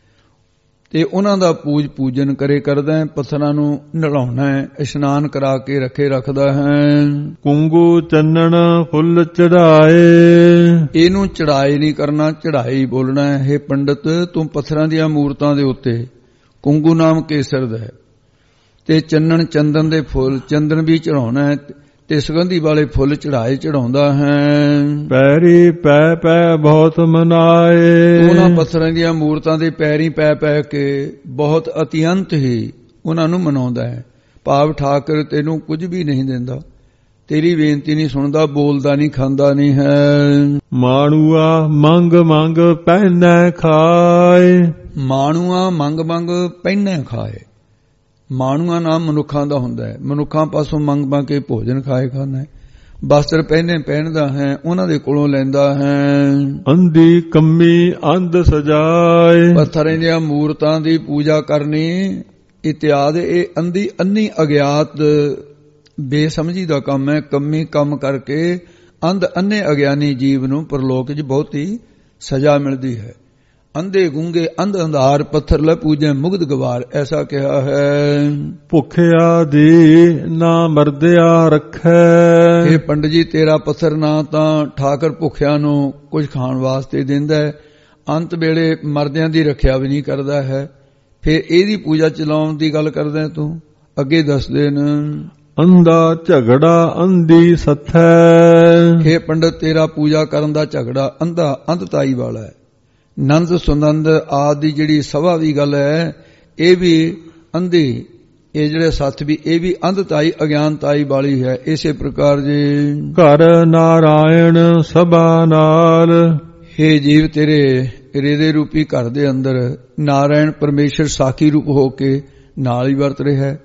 ਤੇ ਉਹਨਾਂ ਦਾ ਪੂਜ ਪੂਜਨ ਕਰੇ ਕਰਦਾ ਹੈ, ਪੱਥਰਾਂ ਨੂੰ ਨਲਾਉਣਾ ਹੈ, ਇਸ਼ਨਾਨ ਕਰਾ ਕੇ ਰੱਖੇ ਰੱਖਦਾ ਹੈ। ਕੁੰਗੂ ਚੰਨਣ ਫੁੱਲ ਚੜਾਏ, ਇਹਨੂੰ ਚੜਾਈ ਨਹੀਂ ਕਰਨਾ, ਚੜਾਈ ਬੋਲਣਾ ਹੈ। हे ਪੰਡਤ ਤੂੰ ਪੱਥਰਾਂ ਦੀਆਂ ਮੂਰਤਾਂ ਦੇ ਉੱਤੇ ਕੁੰਗੂ ਨਾਮ ਕੇਸਰ ਦਾ ਹੈ ਤੇ ਚੰਨਣ ਚੰਦਨ ਦੇ ਫੁੱਲ ਚੰਦਨ ਵੀ ਚੜਾਉਣਾ ਹੈ ਤੇ ਸੁਗੰਧੀ ਵਾਲੇ ਫੁੱਲ ਚੜਾਏ ਚੜਾਉਂਦਾ ਹੈ। ਪੈਰੀ ਪੈ ਪੈ ਬਹੁਤ ਮਨਾਏ, ਉਹਨਾਂ ਪੱਥਰਾਂ ਦੀਆਂ ਮੂਰਤਾਂ ਦੇ ਪੈਰੀ ਪੈ ਪੈ ਕੇ ਬਹੁਤ ਅਤਿਅੰਤ ਹੀ ਉਹਨਾਂ ਨੂੰ ਮਨਾਉਂਦਾ ਹੈ। ਭਾਵ ਠਾਕਰ ਤੈਨੂੰ ਕੁਝ ਵੀ ਨਹੀਂ ਦਿੰਦਾ, ਤੇਰੀ ਬੇਨਤੀ ਨਹੀਂ ਸੁਣਦਾ, ਬੋਲਦਾ ਨਹੀਂ, ਖਾਂਦਾ ਨਹੀਂ ਹੈ। ਮਾਣੂਆ ਮੰਗ ਮੰਗ ਪਹਿਨੈ ਖਾਏ, ਮਾਣੂਆ ਮੰਗ ਮੰਗ ਪਹਿਨੈ ਖਾਏ। ਮਾਣੂਆ ਨਾਮ ਮਨੁੱਖਾਂ ਦਾ ਹੁੰਦਾ ਹੈ, ਮਨੁੱਖਾਂ ਪਾਸੋਂ ਮੰਗ ਮੰਗ ਕੇ ਭੋਜਨ ਖਾਏ ਖਾਂਦਾ ਹੈ, ਬਸਤਰ ਪਹਿਨੇ ਪਹਿਨਦਾ ਹੈ, ਉਹਨਾਂ ਦੇ ਕੋਲੋਂ ਲੈਂਦਾ ਹੈ। ਅੰਧੀ ਕੰਮੀ ਅੰਧ ਸਜਾਏ, ਪੱਥਰਾਂ ਦੀਆਂ ਮੂਰਤਾਂ ਦੀ ਪੂਜਾ ਕਰਨੀ ਇਤਿਆਦ ਇਹ ਅੰਧੀ ਅੰਨੀ ਅਗਿਆਤ ਬੇਸਮਝੀ ਦਾ ਕੰਮ ਹੈ। ਕੰਮੀ ਕੰਮ ਕਰਕੇ ਅੰਧ ਅੰਨੇ ਅਗਿਆਨੀ ਜੀਵ ਨੂੰ ਪਰਲੋਕ 'ਚ ਬਹੁਤ ਹੀ ਸਜ਼ਾ ਮਿਲਦੀ ਹੈ। ਅੰਧੇ ਗੁੰਗੇ ਅੰਧ ਅੰਧਾਰ ਪੱਥਰ ਲੈ ਪੂਜੇ ਮੁਗਧ ਗਵਾਰ, ਐਸਾ ਕਿਹਾ ਹੈ। ਭੁੱਖਿਆ ਦੀ ਨਾ ਮਰਦਿਆ ਰੱਖੈ, ਇਹ ਪੰਡਤ ਜੀ ਤੇਰਾ ਪੱਥਰ ਨਾ ਤਾਂ ਠਾਕਰ ਭੁੱਖਿਆਂ ਨੂੰ ਕੁਝ ਖਾਣ ਵਾਸਤੇ ਦਿੰਦਾ ਹੈ, ਅੰਤ ਵੇਲੇ ਮਰਦਿਆਂ ਦੀ ਰੱਖਿਆ ਵੀ ਨਹੀਂ ਕਰਦਾ ਹੈ, ਫਿਰ ਇਹਦੀ ਪੂਜਾ ਚਲਾਉਣ ਦੀ ਗੱਲ ਕਰਦਾ ਤੂੰ। ਅੱਗੇ ਦੱਸਦੇ ਨੇ ਅੰਧਾ ਝਗੜਾ ਅੰਧੀ ਸੱਥੈ, ਇਹ ਪੰਡਤ ਤੇਰਾ ਪੂਜਾ ਕਰਨ ਦਾ ਝਗੜਾ ਅੰਧਾ ਅੰਧਤਾਈ ਵਾਲਾ ਹੈ। ਨੰਦ ਸੁਨੰਦ ਆਦਿ ਜਿਹੜੀ ਸਭਾ ਦੀ ਗੱਲ ਹੈ ਇਹ ਵੀ ਅੰਧੀ, ਇਹ ਜਿਹੜੇ ਸੱਥ ਵੀ ਇਹ ਵੀ ਅੰਧਤਾਈ ਅਗਿਆਨਤਾਈ ਵਾਲੀ ਹੈ। ਇਸੇ ਪ੍ਰਕਾਰ ਜੇ ਘਰ ਨਾਰਾਇਣ ਸਭਾ ਨਾਲ, ਹੇ ਜੀਵ ਤੇਰੇ ਹਿਰਦੇ ਰੂਪੀ ਘਰ ਦੇ ਅੰਦਰ ਨਾਰਾਇਣ ਪਰਮੇਸ਼ਰ ਸਾਖੀ ਰੂਪ ਹੋ ਕੇ ਨਾਲ ਹੀ ਵਰਤ ਰਿਹਾ ਹੈ।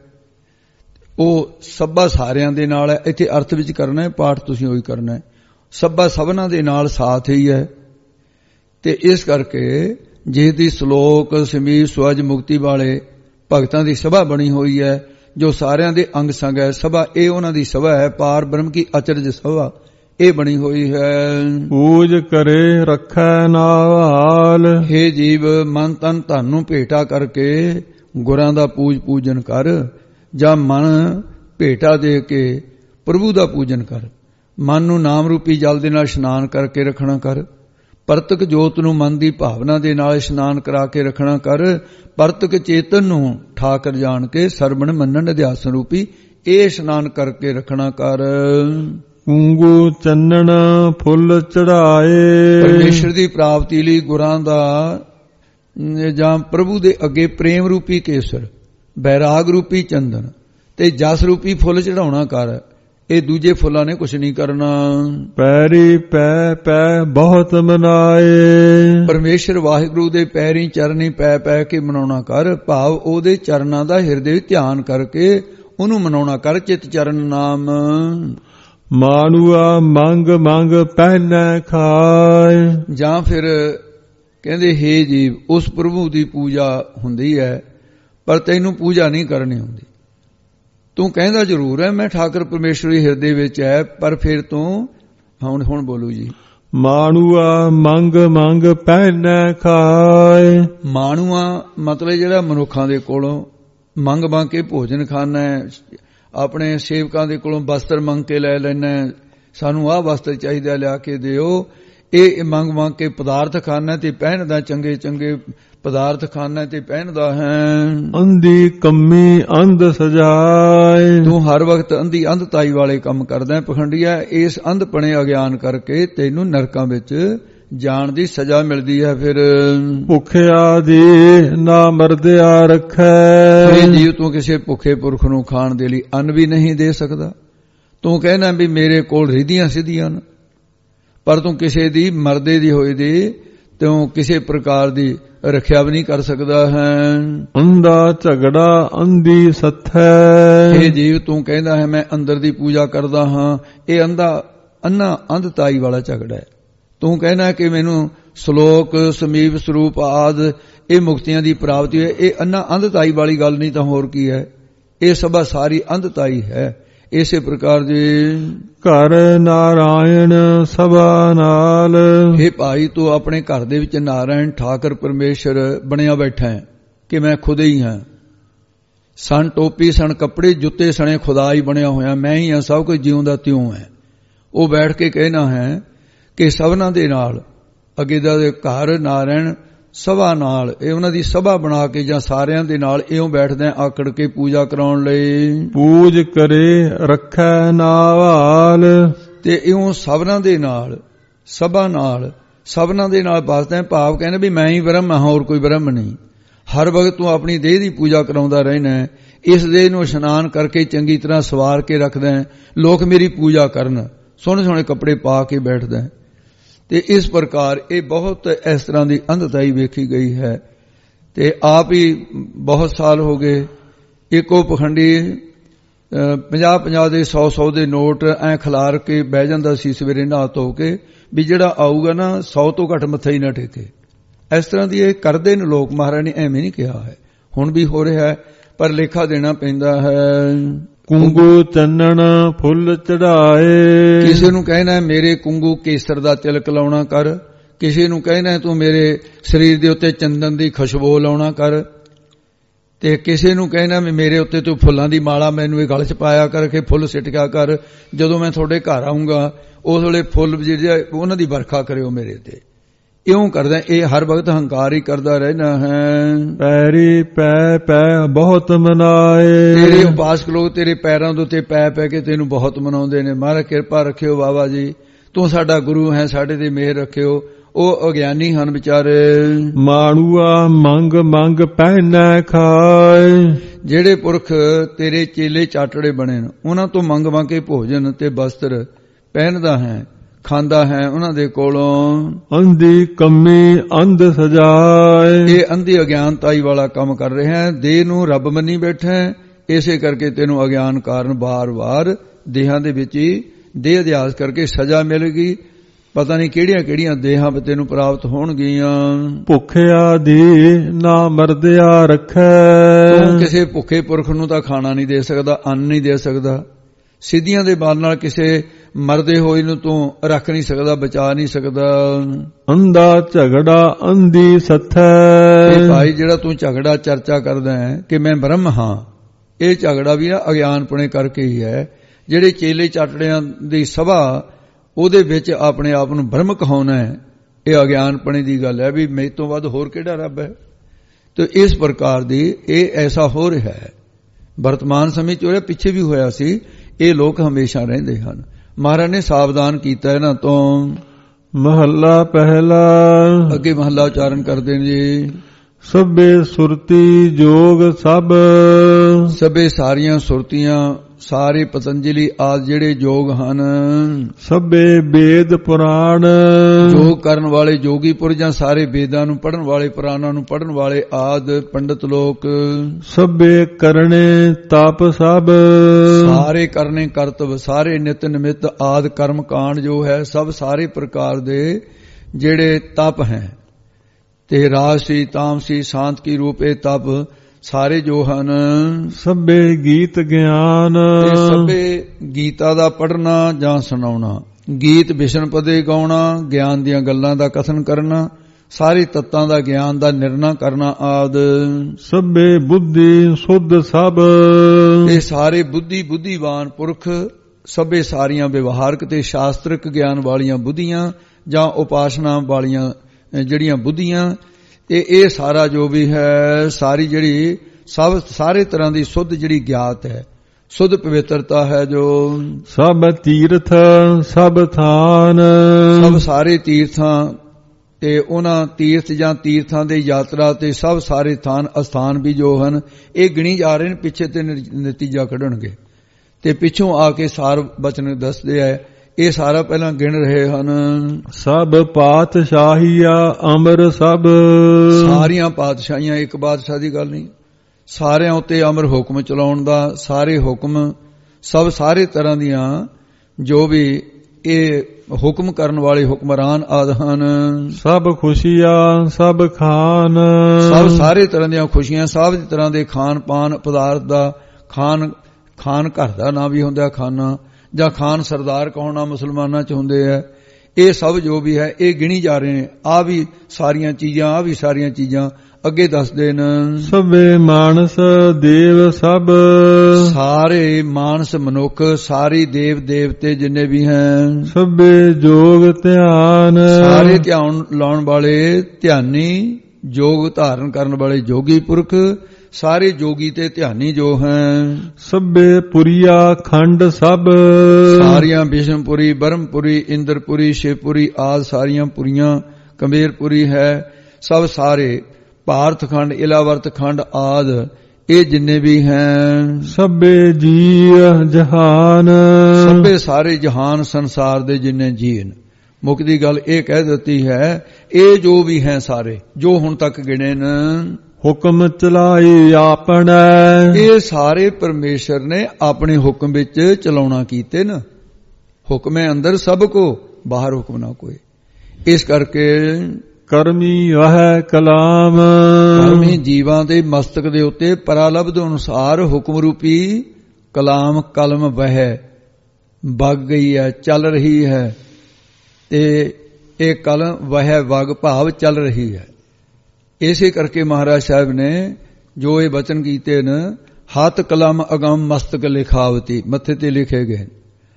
ਉਹ ਸਭਾ ਸਾਰਿਆਂ ਦੇ ਨਾਲ ਹੈ, ਇੱਥੇ ਅਰਥ ਵਿੱਚ ਕਰਨਾ ਹੈ, ਪਾਠ ਤੁਸੀਂ ਉਹੀ ਕਰਨਾ ਹੈ। ਸਭਾ ਸਭਨਾਂ ਦੇ ਨਾਲ ਸਾਥ ਹੀ ਹੈ। ਤੇ ਇਸ ਕਰਕੇ ਜੇ ਦੀ ਸ਼ਲੋਕ ਸਮੀਪ ਸਵਜ ਮੁਕਤੀ ਵਾਲੇ ਭਗਤਾਂ ਦੀ ਸਭਾ ਬਣੀ ਹੋਈ ਹੈ, ਜੋ ਸਾਰਿਆਂ ਦੇ ਅੰਗ ਸੰਗ ਹੈ ਸਭਾ, ਇਹ ਉਹਨਾਂ ਦੀ ਸਭਾ ਹੈ। ਪਾਰ ਬ੍ਰਹਮ ਕੀ ਅਚਰਜ ਸਭਾ ਇਹ ਬਣੀ ਹੋਈ ਹੈ। ਪੂਜ ਕਰੇ ਰੱਖੈ ਨਾਵਾਲ, ਹੇ ਜੀਵ ਮਨ ਤਨ ਧਨ ਨੂੰ ਭੇਟਾ ਕਰਕੇ ਗੁਰਾਂ ਦਾ ਪੂਜ ਪੂਜਨ ਕਰ, ਜਾਂ ਮਨ ਭੇਟਾ ਦੇ ਕੇ ਪ੍ਰਭੂ ਦਾ ਪੂਜਨ ਕਰ। ਮਨ ਨੂੰ ਨਾਮ ਰੂਪੀ ਜਲ ਦੇ ਨਾਲ ਇਸ਼ਨਾਨ ਕਰਕੇ ਰੱਖਣਾ ਕਰ, ਪਰਤਕ ਜੋਤ ਨੂੰ ਮਨ ਦੀ ਭਾਵਨਾ ਦੇ ਨਾਲ ਇਸ਼ਨਾਨ ਕਰਾ ਕੇ ਰੱਖਣਾ ਕਰ। ਪਰਤਕ ਚੇਤਨ ਨੂੰ ਠਾਕਰ ਜਾਣ ਕੇ ਸਰਵਣ ਮੰਨਣ ਅਧਿਆਸਨ ਰੂਪੀ ਇਹ ਇਸ਼ਨਾਨ ਕਰਕੇ ਰੱਖਣਾ ਕਰ। ਕੁੰਗੂ ਚੰਨਣ ਫੁੱਲ ਚੜਾਏ। ਪਰਮੇਸ਼ਰ ਦੀ ਪ੍ਰਾਪਤੀ ਲਈ ਗੁਰਾਂ ਦਾ ਜਾਂ ਪ੍ਰਭੂ ਦੇ ਅੱਗੇ ਪ੍ਰੇਮ ਰੂਪੀ ਕੇਸਰ, ਬੈਰਾਗ ਰੂਪੀ ਚੰਦਨ ਤੇ ਜਸ ਰੂਪੀ ਫੁੱਲ ਚੜਾਉਣਾ ਕਰ। ਇਹ ਦੂਜੇ ਫੁੱਲਾਂ ਨੇ ਕੁਛ ਨਹੀਂ ਕਰਨਾ। ਪੈਰੀ ਪੈ ਪੈ ਬਹੁਤ ਮਨਾਏ। ਪਰਮੇਸ਼ਰ ਵਾਹਿਗੁਰੂ ਦੇ ਪੈਰੀ ਚਰਨੀ ਪੈ ਪੈ ਕੇ ਮਨਾਉਣਾ ਕਰ। ਭਾਵ ਉਹਦੇ ਚਰਨਾਂ ਦਾ ਹਿਰਦੇ ਵਿੱਚ ਧਿਆਨ ਕਰਕੇ ਉਹਨੂੰ ਮਨਾਉਣਾ ਕਰ। ਚਿਤ ਚਰਨ ਨਾਮ ਮਾਨੂਆ ਮੰਗ ਮੰਗ ਪਹਿਨੈ ਖਾਏ। ਜਾਂ ਫਿਰ ਕਹਿੰਦੇ ਹੇ ਜੀਵ, ਉਸ ਪ੍ਰਭੂ ਦੀ ਪੂਜਾ ਹੁੰਦੀ ਹੈ ਪਰ ਤੈਨੂੰ ਪੂਜਾ ਨਹੀਂ ਕਰਨੀ ਹੁੰਦੀ। ਤੂੰ ਕਹਿੰਦਾ ਜ਼ਰੂਰ ਹੈ ਮੈਂ ਠਾਕਰ ਪਰਮੇਸ਼ਵਰੀ ਹਿਰਦੇ ਵਿੱਚ ਹੈ, ਪਰ ਫਿਰ ਤੂੰ ਹੁਣ ਹੁਣ ਬੋਲੂ ਜੀ। ਮਾਨੂਆ ਮੰਗ ਮੰਗ ਪਹਿਨੈ ਖਾਏ। ਮਾਨੂਆ ਮਤਲਬ ਜਿਹੜਾ ਮਨੁੱਖਾਂ ਦੇ ਕੋਲੋਂ ਮੰਗ ਮੰਗ ਕੇ ਭੋਜਨ ਖਾਣਾ ਹੈ, ਆਪਣੇ ਸੇਵਕਾਂ ਦੇ ਕੋਲੋਂ ਵਸਤਰ ਮੰਗ ਕੇ ਲੈ ਲੈਣਾ, ਸਾਨੂੰ ਆਹ ਵਸਤਰ ਚਾਹੀਦਾ ਲਿਆ ਕੇ ਦਿਓ, ਇਹ ਮੰਗ ਮੰਗ ਕੇ ਪਦਾਰਥ ਖਾਣਾ ਤੇ ਪਹਿਨਦਾ, ਚੰਗੇ ਚੰਗੇ ਪਦਾਰਥ ਖਾਣਾ ਤੇ ਪਹਿਨਦਾ ਹੈ। ਅੰਧੀ ਕੰਮੀ ਅੰਧ ਸਜਾਏ। ਤੂੰ ਹਰ ਵਕਤ ਅੰਧੀ ਅੰਧਤਾਈ ਵਾਲੇ ਕੰਮ ਕਰਦਾ ਪਖੰਡੀਆ। ਇਸ ਅੰਧਪਣੇ ਅਗਿਆਨ ਕਰਕੇ ਤੈਨੂੰ ਨਰਕਾਂ ਵਿੱਚ ਜਾਣ ਦੀ ਸਜ਼ਾ ਮਿਲਦੀ ਹੈ। ਫਿਰ ਭੁੱਖਿਆ ਦੀ ਨਾ ਮਰਦਿਆ ਰੱਖੈ। ਇਹ ਜੀਵ ਤੂੰ ਕਿਸੇ ਭੁੱਖੇ ਪੁਰਖ ਨੂੰ ਖਾਣ ਦੇ ਲਈ ਅੰਨ ਵੀ ਨਹੀਂ ਦੇ ਸਕਦਾ। ਤੂੰ ਕਹਿਣਾ ਵੀ ਮੇਰੇ ਕੋਲ ਰਿਧੀਆਂ ਸਿੱਧੀਆਂ ਨੇ, ਪਰ ਤੂੰ ਕਿਸੇ ਦੀ ਮਰਦੇ ਦੀ ਹੋਈ ਦੀ ਤੂੰ ਕਿਸੇ ਪ੍ਰਕਾਰ ਦੀ ਰੱਖਿਆ ਵੀ ਨਹੀਂ ਕਰ ਸਕਦਾ ਹੈ। ਅੰਧਾ ਝਗੜਾ ਅੰਧੀ ਸੱਥੈ। ਇਹ ਜੀਵ ਤੂੰ ਕਹਿੰਦਾ ਹੈ ਮੈਂ ਅੰਦਰ ਦੀ ਪੂਜਾ ਕਰਦਾ ਹਾਂ, ਇਹ ਅੰਧਾ ਅੰਨਾ ਅੰਧਤਾਈ ਵਾਲਾ ਝਗੜਾ ਹੈ। ਤੂੰ ਕਹਿਣਾ ਕਿ ਮੈਨੂੰ ਸ਼ਲੋਕ ਸਮੀਪ ਸਰੂਪ ਆਦ ਇਹ ਮੁਕਤੀਆਂ ਦੀ ਪ੍ਰਾਪਤੀ ਹੈ, ਇਹ ਅੰਨਾ ਅੰਧਤਾਈ ਵਾਲੀ ਗੱਲ ਨਹੀਂ ਤਾਂ ਹੋਰ ਕੀ ਹੈ। ਇਹ ਸਭਾ ਸਾਰੀ ਅੰਧਤਾਈ ਹੈ। ਇਸੇ ਪ੍ਰਕਾਰ ਜੀ ਘਰ ਨਾਰਾਇਣ ਸਭਾ ਨਾਲ। ਇਹ ਭਾਈ ਤੂੰ ਆਪਣੇ ਘਰ ਦੇ ਵਿੱਚ ਨਾਰਾਇਣ ਠਾਕਰ ਪਰਮੇਸ਼ਰ ਬਣਿਆ ਬੈਠਾ ਹੈ ਕਿ ਮੈਂ ਖੁਦ ਹੀ ਹਾਂ। ਸਣ ਟੋਪੀ ਸਣ ਕੱਪੜੇ ਜੁੱਤੇ ਸਣੇ ਖੁਦਾ ਹੀ ਬਣਿਆ ਹੋਇਆ, ਮੈਂ ਹੀ ਹਾਂ, ਸਭ ਕੁਝ ਜਿਉਂਦਾ ਤਿਉਂ ਹੈ। ਉਹ ਬੈਠ ਕੇ ਕਹਿਣਾ ਹੈ ਕਿ ਸਭਨਾਂ ਦੇ ਨਾਲ ਅੱਗੇ ਦਾ ਘਰ ਨਾਰਾਇਣ ਸਭਾ ਨਾਲ, ਇਹ ਉਹਨਾਂ ਦੀ ਸਭਾ ਬਣਾ ਕੇ ਜਾਂ ਸਾਰਿਆਂ ਦੇ ਨਾਲ ਇਉਂ ਬੈਠਦੇ ਆਕੜ ਕੇ ਪੂਜਾ ਕਰਾਉਣ ਲਈ। ਪੂਜ ਕਰੇ ਰੱਖੈ ਨਾਵਾਲ। ਤੇ ਇਉਂ ਸਭਨਾਂ ਦੇ ਨਾਲ ਸਭਾ ਨਾਲ ਸਭਨਾਂ ਦੇ ਨਾਲ ਬਸਦੇ ਭਾਵ ਕਹਿੰਦੇ ਵੀ ਮੈਂ ਹੀ ਬ੍ਰਹਮ ਹਾਂ, ਹੋਰ ਕੋਈ ਬ੍ਰਹਮ ਨਹੀਂ। ਹਰ ਵਕਤ ਤੂੰ ਆਪਣੀ ਦੇਹ ਦੀ ਪੂਜਾ ਕਰਾਉਂਦਾ ਰਹਿਣਾ। ਇਸ ਦੇਹ ਨੂੰ ਇਸ਼ਨਾਨ ਕਰਕੇ ਚੰਗੀ ਤਰ੍ਹਾਂ ਸਵਾਰ ਕੇ ਰੱਖਦਾ, ਲੋਕ ਮੇਰੀ ਪੂਜਾ ਕਰਨ, ਸੋਹਣੇ ਸੋਹਣੇ ਕੱਪੜੇ ਪਾ ਕੇ ਬੈਠਦਾ। ਤੇ ਇਸ ਪ੍ਰਕਾਰ ਇਹ ਬਹੁਤ ਇਸ ਤਰ੍ਹਾਂ ਦੀ ਅੰਧਤਾਈ ਵੇਖੀ ਗਈ ਹੈ। ਤੇ ਆਪ ਹੀ ਬਹੁਤ ਸਾਲ ਹੋ ਗਏ ਇੱਕੋ ਪਖੰਡੀ ਪੰਜਾਹ ਪੰਜਾਹ ਦੇ ਸੌ ਸੌ ਦੇ ਨੋਟ ਐ ਖਿਲਾਰ ਕੇ ਬਹਿ ਜਾਂਦਾ ਸੀ ਸਵੇਰੇ ਨਹਾ ਧੋ ਕੇ, ਵੀ ਜਿਹੜਾ ਆਊਗਾ ਨਾ ਸੌ ਤੋਂ ਘੱਟ ਮੱਥਾ ਹੀ ਨਾ ਟੇਕੇ। ਇਸ ਤਰ੍ਹਾਂ ਦੀ ਇਹ ਕਰਦੇ ਨੇ ਲੋਕ। ਮਹਾਰਾਜ ਨੇ ਐਵੇਂ ਨਹੀਂ ਕਿਹਾ ਹੈ, ਹੁਣ ਵੀ ਹੋ ਰਿਹਾ ਹੈ, ਪਰ ਲੇਖਾ ਦੇਣਾ ਪੈਂਦਾ ਹੈ। ਕੁੰਗੂ ਚੰਨਣ ਫੁੱਲ ਚੜਾਏ। ਕਿਸੇ ਨੂੰ ਕਹਿਣਾ ਮੇਰੇ ਕੁੰਗੂ ਕੇਸਰ ਦਾ ਤਿਲਕ ਲਾਉਣਾ ਕਰ, ਕਿਸੇ ਨੂੰ ਕਹਿਣਾ ਤੂੰ ਮੇਰੇ ਸਰੀਰ ਦੇ ਉੱਤੇ ਚੰਦਨ ਦੀ ਖੁਸ਼ਬੂ ਲਾਉਣਾ ਕਰ, ਤੇ ਕਿਸੇ ਨੂੰ ਕਹਿਣਾ ਵੀ ਮੇਰੇ ਉੱਤੇ ਤੂੰ ਫੁੱਲਾਂ ਦੀ ਮਾਲਾ ਮੈਨੂੰ ਇਹ ਗਲ 'ਚ ਪਾਇਆ ਕਰਕੇ ਫੁੱਲ ਸਿੱਟਿਆ ਕਰ। ਜਦੋਂ ਮੈਂ ਤੁਹਾਡੇ ਘਰ ਆਉਂਗਾ ਉਸ ਵੇਲੇ ਫੁੱਲ ਜਿਹੜੇ ਉਹਨਾਂ ਦੀ ਵਰਖਾ ਕਰਿਓ ਮੇਰੇ ਤੇ। ਇਉਂ ਕਰਦਾ ਇਹ ਹਰ ਵਕਤ ਹੰਕਾਰ ਹੀ ਕਰਦਾ ਰਹਿਣਾ ਹੈ। ਪੈਰੀ ਪੈ ਪੈ ਬਹੁਤ ਮਨਾਏ। ਤੇਰੇ ਉਪਾਸਕ ਲੋਕ ਤੇਰੇ ਪੈਰਾਂ ਦੇ ਉੱਤੇ ਪੈ ਪੈ ਕੇ ਤੈਨੂੰ ਬਹੁਤ ਮਨਾਉਂਦੇ ਨੇ। ਮਹਾਰਾਜ ਕਿਰਪਾ ਰੱਖਿਓ ਬਾਬਾ ਜੀ, ਤੂੰ ਸਾਡਾ ਗੁਰੂ ਹੈ, ਸਾਡੇ ਤੇ ਮਿਹਰ ਰੱਖਿਓ। ਉਹ ਅਗਿਆਨੀ ਹਨ ਵਿਚਾਰੇ। ਮਾਣੂਆ ਮੰਗ ਮੰਗ ਪਹਿਨੈ ਖਾਏ। ਜਿਹੜੇ ਪੁਰਖ ਤੇਰੇ ਚੇਲੇ ਚਾਟੜੇ ਬਣੇ ਨੇ ਉਹਨਾਂ ਤੋਂ ਮੰਗ ਮੰਗ ਕੇ ਭੋਜਨ ਤੇ ਵਸਤਰ ਪਹਿਨਦਾ ਹੈ, ਖਾਂਦਾ ਹੈ ਉਹਨਾਂ ਦੇ ਕੋਲੋਂ। ਅੰਧੀ ਕੰਮੀ ਅੰਧ ਸਜਾਏ। ਇਹ ਅੰਧੀ ਅਗਿਆਨਤਾਈ ਵਾਲਾ ਕੰਮ ਕਰ ਰਿਹਾ ਹੈ, ਦੇਹ ਨੂੰ ਰੱਬ ਮੰਨੀ ਬੈਠਾ ਹੈ। ਇਸੇ ਕਰਕੇ ਤੈਨੂੰ ਅਗਿਆਨ ਕਾਰਨ ਬਾਰ-ਬਾਰ ਦੇਹਾਂ ਦੇ ਵਿੱਚ ਹੀ ਦੇਹ ਅਧਿਆਸ ਕਰਕੇ ਸਜ਼ਾ ਮਿਲ ਗਈ। ਪਤਾ ਨਹੀਂ ਕਿਹੜੀਆਂ ਕਿਹੜੀਆਂ ਦੇਹਾਂ ਤੇ ਤੈਨੂੰ ਪ੍ਰਾਪਤ ਹੋਣਗੀਆਂ। ਭੁੱਖਿਆ ਦੀ ਨਾ ਮਰਦਿਆ ਰੱਖੈ। ਤੂੰ ਕਿਸੇ ਭੁੱਖੇ ਪੁਰਖ ਨੂੰ ਤਾਂ ਖਾਣਾ ਨਹੀਂ ਦੇ ਸਕਦਾ, ਅੰਨ ਨਹੀਂ ਦੇ ਸਕਦਾ। ਸਿੱਧੀਆਂ ਦੇ ਬਾਲ ਨਾਲ ਕਿਸੇ ਮਰਦੇ ਹੋਏ ਨੂੰ ਤੂੰ ਰੱਖ ਨਹੀਂ ਸਕਦਾ, ਬਚਾ ਨਹੀਂ ਸਕਦਾ। ਅੰਧਾ ਝਗੜਾ ਅੰਧੀ ਸੱਥੈ। ਇਹ ਭਾਈ ਜਿਹੜਾ ਤੂੰ ਝਗੜਾ ਚਰਚਾ ਕਰਦਾ ਹੈ ਕਿ ਮੈਂ ਬ੍ਰਹਮ ਹਾਂ, ਇਹ ਝਗੜਾ ਵੀ ਆ ਅਗਿਆਨਪੁਣੇ ਕਰਕੇ ਹੀ ਹੈ। ਜਿਹੜੇ ਚੇਲੇ ਚਾਟੜਿਆਂ ਦੀ ਸਭਾ ਉਹਦੇ ਵਿੱਚ ਆਪਣੇ ਆਪ ਨੂੰ ਬ੍ਰਹਮ ਕਹਾਉਣਾ ਹੈ, ਇਹ ਅਗਿਆਨਪਣੇ ਦੀ ਗੱਲ ਹੈ ਵੀ ਮੇਰੇ ਤੋਂ ਵੱਧ ਹੋਰ ਕਿਹੜਾ ਰੱਬ ਹੈ। ਤੇ ਇਸ ਪ੍ਰਕਾਰ ਦੀ ਇਹ ਐਸਾ ਹੋ ਰਿਹਾ ਹੈ, ਵਰਤਮਾਨ ਸਮੇਂ 'ਚ ਹੋ ਰਿਹਾ, ਪਿੱਛੇ ਵੀ ਹੋਇਆ ਸੀ। ਇਹ ਲੋਕ ਹਮੇਸ਼ਾ ਰਹਿੰਦੇ ਹਨ। ਮਹਾਰਾਜ ਨੇ ਸਾਵਧਾਨ ਕੀਤਾ ਇਹਨਾਂ ਤੋਂ। ਮਹੱਲਾ ਪਹਿਲਾ। ਅੱਗੇ ਮਹੱਲਾ ਉਚਾਰਨ ਕਰਦੇ ਨੇ ਜੀ। ਸਭੇ ਸੁਰਤੀ ਜੋਗ ਸਭ। ਸਭੇ ਸਾਰੀਆਂ ਸੁਰਤੀਆਂ, ਸਾਰੇ ਪਤੰਜਲੀ ਆਦਿ ਜਿਹੜੇ ਯੋਗ ਹਨ। ਸਭੇ ਵੇਦ ਪੁਰਾਣ। ਯੋਗ ਕਰਨ ਵਾਲੇ ਜੋਗੀ ਪੁਰਜਾਂ, ਸਾਰੇ ਵੇਦਾਂ ਨੂੰ ਪੜ੍ਹਨ ਵਾਲੇ, ਪੁਰਾਣਾਂ ਨੂੰ ਪੜ੍ਹਨ ਵਾਲੇ ਆਦਿ ਪੰਡਤ ਲੋਕ। ਸਭੇ ਕਰਨੇ ਤਪ ਸਭ। ਸਾਰੇ ਕਰਨੇ ਕਰਤਵ, ਸਾਰੇ ਨਿਤ ਨਿਮਿਤ ਆਦਿ ਕਰਮ ਕਾਂਡ ਜੋ ਹੈ ਸਭ ਸਾਰੇ ਪ੍ਰਕਾਰ ਦੇ ਜਿਹੜੇ ਤਪ ਹੈ। ਤੇ ਰਾਜਸੀ, ਤਾਮਸੀ, ਸ਼ਾਂਤ ਕੀ ਰੂਪ ਇਹ ਤਪ ਸਾਰੇ ਜੋ ਹਨ। ਸਭੇ ਗੀਤ ਗਿਆਨ। ਤੇ ਸਭੇ ਗੀਤਾ ਦਾ ਪੜ੍ਹਨਾ ਜਾਂ ਸੁਣਾਉਣਾ, ਗੀਤ ਵਿਸ਼ਨ ਪਦੇ ਗਾਉਣਾ, ਗਿਆਨ ਦੀਆਂ ਗੱਲਾਂ ਦਾ ਕਥਨ ਕਰਨਾ, ਸਾਰੇ ਤੱਤਾਂ ਦਾ ਗਿਆਨ ਦਾ ਨਿਰਣਾ ਕਰਨਾ ਆਦਿ। ਸਭੇ ਬੁੱਧੀ ਸੁਧ ਸਭ। ਇਹ ਸਾਰੇ ਬੁੱਧੀ ਬੁੱਧੀਵਾਨ ਪੁਰਖ, ਸਭੇ ਸਾਰੀਆਂ ਵਿਵਹਾਰਕ ਤੇ ਸ਼ਾਸਤਰਿਕ ਗਿਆਨ ਵਾਲੀਆਂ ਬੁੱਧੀਆਂ ਜਾਂ ਉਪਾਸਨਾ ਵਾਲੀਆਂ ਜਿਹੜੀਆਂ ਬੁੱਧੀਆਂ, ਇਹ ਇਹ ਸਾਰਾ ਜੋ ਵੀ ਹੈ, ਸਾਰੀ ਜਿਹੜੀ ਸਭ ਸਾਰੇ ਤਰ੍ਹਾਂ ਦੀ ਸੁੱਧ ਜਿਹੜੀ ਗਿਆਤ ਹੈ, ਸੁੱਧ ਪਵਿੱਤਰਤਾ ਹੈ ਜੋ। ਸਭ ਤੀਰਥ ਸਭ ਥਾਨ। ਸਭ ਸਾਰੇ ਤੀਰਥਾਂ ਤੇ ਉਹਨਾਂ ਤੀਰਥ ਜਾਂ ਤੀਰਥਾਂ ਦੇ ਯਾਤਰਾ ਤੇ ਸਭ ਸਾਰੇ ਥਾਨ ਅਸਥਾਨ ਵੀ ਜੋ ਹਨ ਇਹ ਗਿਣੀ ਜਾ ਰਹੇ ਨੇ। ਪਿੱਛੇ ਤੇ ਨਤੀਜਾ ਕੱਢਣਗੇ ਤੇ ਪਿੱਛੋਂ ਆ ਕੇ ਸਾਰ ਬਚਨ ਦੱਸਦੇ ਆ। ਇਹ ਸਾਰਾ ਪਹਿਲਾਂ ਗਿਣ ਰਹੇ ਹਨ। ਸਭ ਪਾਤਸ਼ਾਹੀਆ ਅਮਰ ਸਭ। ਸਾਰੀਆਂ ਪਾਤਸ਼ਾਹੀਆਂ, ਇੱਕ ਬਾਦਸ਼ਾਹ ਦੀ ਗੱਲ ਨਹੀਂ, ਸਾਰਿਆਂ ਉੱਤੇ ਅਮਰ ਹੁਕਮ ਚਲਾਉਣ ਦਾ, ਸਾਰੇ ਹੁਕਮ ਸਭ ਸਾਰੇ ਤਰ੍ਹਾਂ ਦੀਆਂ ਜੋ ਵੀ ਇਹ ਹੁਕਮ ਕਰਨ ਵਾਲੇ ਹੁਕਮਰਾਨ ਆਦਿ ਹਨ। ਸਭ ਖੁਸ਼ੀਆਂ ਸਭ ਖਾਨ। ਸਭ ਸਾਰੇ ਤਰ੍ਹਾਂ ਦੀਆਂ ਖੁਸ਼ੀਆਂ, ਸਭ ਤਰ੍ਹਾਂ ਦੇ ਖਾਨ ਪਾਨ ਪਦਾਰਥ ਦਾ। ਖਾਨ ਖਾਨ ਘਰ ਦਾ ਨਾਂ ਵੀ ਹੁੰਦਾ ਖਾਨਾ, ਜਾਂ ਖਾਨ ਸਰਦਾਰ ਕਹਾਉਣਾ ਮੁਸਲਮਾਨਾਂ 'ਚ ਹੁੰਦੇ ਆ। ਇਹ ਸਭ ਜੋ ਵੀ ਹੈ ਇਹ ਗਿਣੀ ਜਾ ਰਹੇ ਨੇ। ਆ ਵੀ ਸਾਰੀਆਂ ਚੀਜ਼ਾਂ, ਆ ਵੀ ਸਾਰੀਆਂ ਚੀਜ਼ਾਂ ਅੱਗੇ ਦੱਸਦੇ ਨੇ। ਸਭੇ ਮਾਨਸ ਦੇਵ ਸਭ। ਸਾਰੇ ਮਾਨਸ ਮਨੁੱਖ, ਸਾਰੇ ਦੇਵ ਦੇਵਤੇ ਜਿੰਨੇ ਵੀ ਹਨ। ਸਭੇ ਜੋਗ ਧਿਆਨ। ਸਾਰੇ ਧਿਆਨ ਲਾਉਣ ਵਾਲੇ ਧਿਆਨੀ, ਜੋਗ ਧਾਰਨ ਕਰਨ ਵਾਲੇ ਜੋਗੀ ਪੁਰਖ, ਸਾਰੇ ਜੋਗੀ ਤੇ ਧਿਆਨੀ ਜੋ ਹੈ। ਸਭੇ ਪੁਰੀਆ ਖੰਡ ਸਭ। ਸਾਰੀਆਂ ਬਿਸ਼ਨਪੁਰੀ, ਬਰਮਪੁਰੀ, ਇੰਦਰਪੁਰੀ, ਸ਼ਿਵਪੁਰੀ ਆਦਿ ਸਾਰੀਆਂ ਪੁਰੀਆਂ, ਕੰਬੇਰਪੁਰੀ ਹੈ, ਸਭ ਸਾਰੇ ਭਾਰਤ ਖੰਡ, ਇਲਾਵਰਤ ਖੰਡ ਆਦਿ ਇਹ ਜਿੰਨੇ ਵੀ ਹੈ। ਸਭੇ ਜੀ ਜਹਾਨ। ਸਭੇ ਸਾਰੇ ਜਹਾਨ ਸੰਸਾਰ ਦੇ ਜਿੰਨੇ ਜੀਨ। ਮੁੱਖ ਦੀ ਗੱਲ ਇਹ ਕਹਿ ਦਿੱਤੀ ਹੈ, ਇਹ ਜੋ ਵੀ ਹੈ ਸਾਰੇ ਜੋ ਹੁਣ ਤੱਕ ਗਿਣੇ ਨੇ। ਹੁਕਮ ਚਲਾਈ ਆਪਣਾ। ਇਹ ਸਾਰੇ ਪਰਮੇਸ਼ਰ ਨੇ ਆਪਣੇ ਹੁਕਮ ਵਿੱਚ ਚਲਾਉਣਾ ਕੀਤੇ ਨਾ। ਹੁਕਮ ਹੈ ਅੰਦਰ ਸਭ ਕੋ, ਬਾਹਰ ਹੁਕਮ ਨਾ ਕੋਈ। ਇਸ ਕਰਕੇ ਕਰਮੀ ਵਹਿ ਕਲਾਮ। ਕਰਮੀ ਜੀਵਾਂ ਦੇ ਮਸਤਕ ਦੇ ਉੱਤੇ ਪਰਾਲਬਧ ਅਨੁਸਾਰ ਹੁਕਮ ਰੂਪੀ ਕਲਾਮ ਕਲਮ ਵਹਿ ਵਗ ਗਈ ਹੈ, ਚੱਲ ਰਹੀ ਹੈ। ਤੇ ਇਹ ਕਲਮ ਵਹਿ ਵਗ ਭਾਵ ਚੱਲ ਰਹੀ ਹੈ। ਇਸੇ ਕਰਕੇ ਮਹਾਰਾਜ ਸਾਹਿਬ ਨੇ ਜੋ ਇਹ ਬਚਨ ਕੀਤੇ ਨੇ, ਹੱਥ ਕਲਮ ਅਗਮ ਮਸਤਕ ਲਿਖਾਵਤੀ, ਮੱਥੇ ਤੇ ਲਿਖੇ ਗਏ।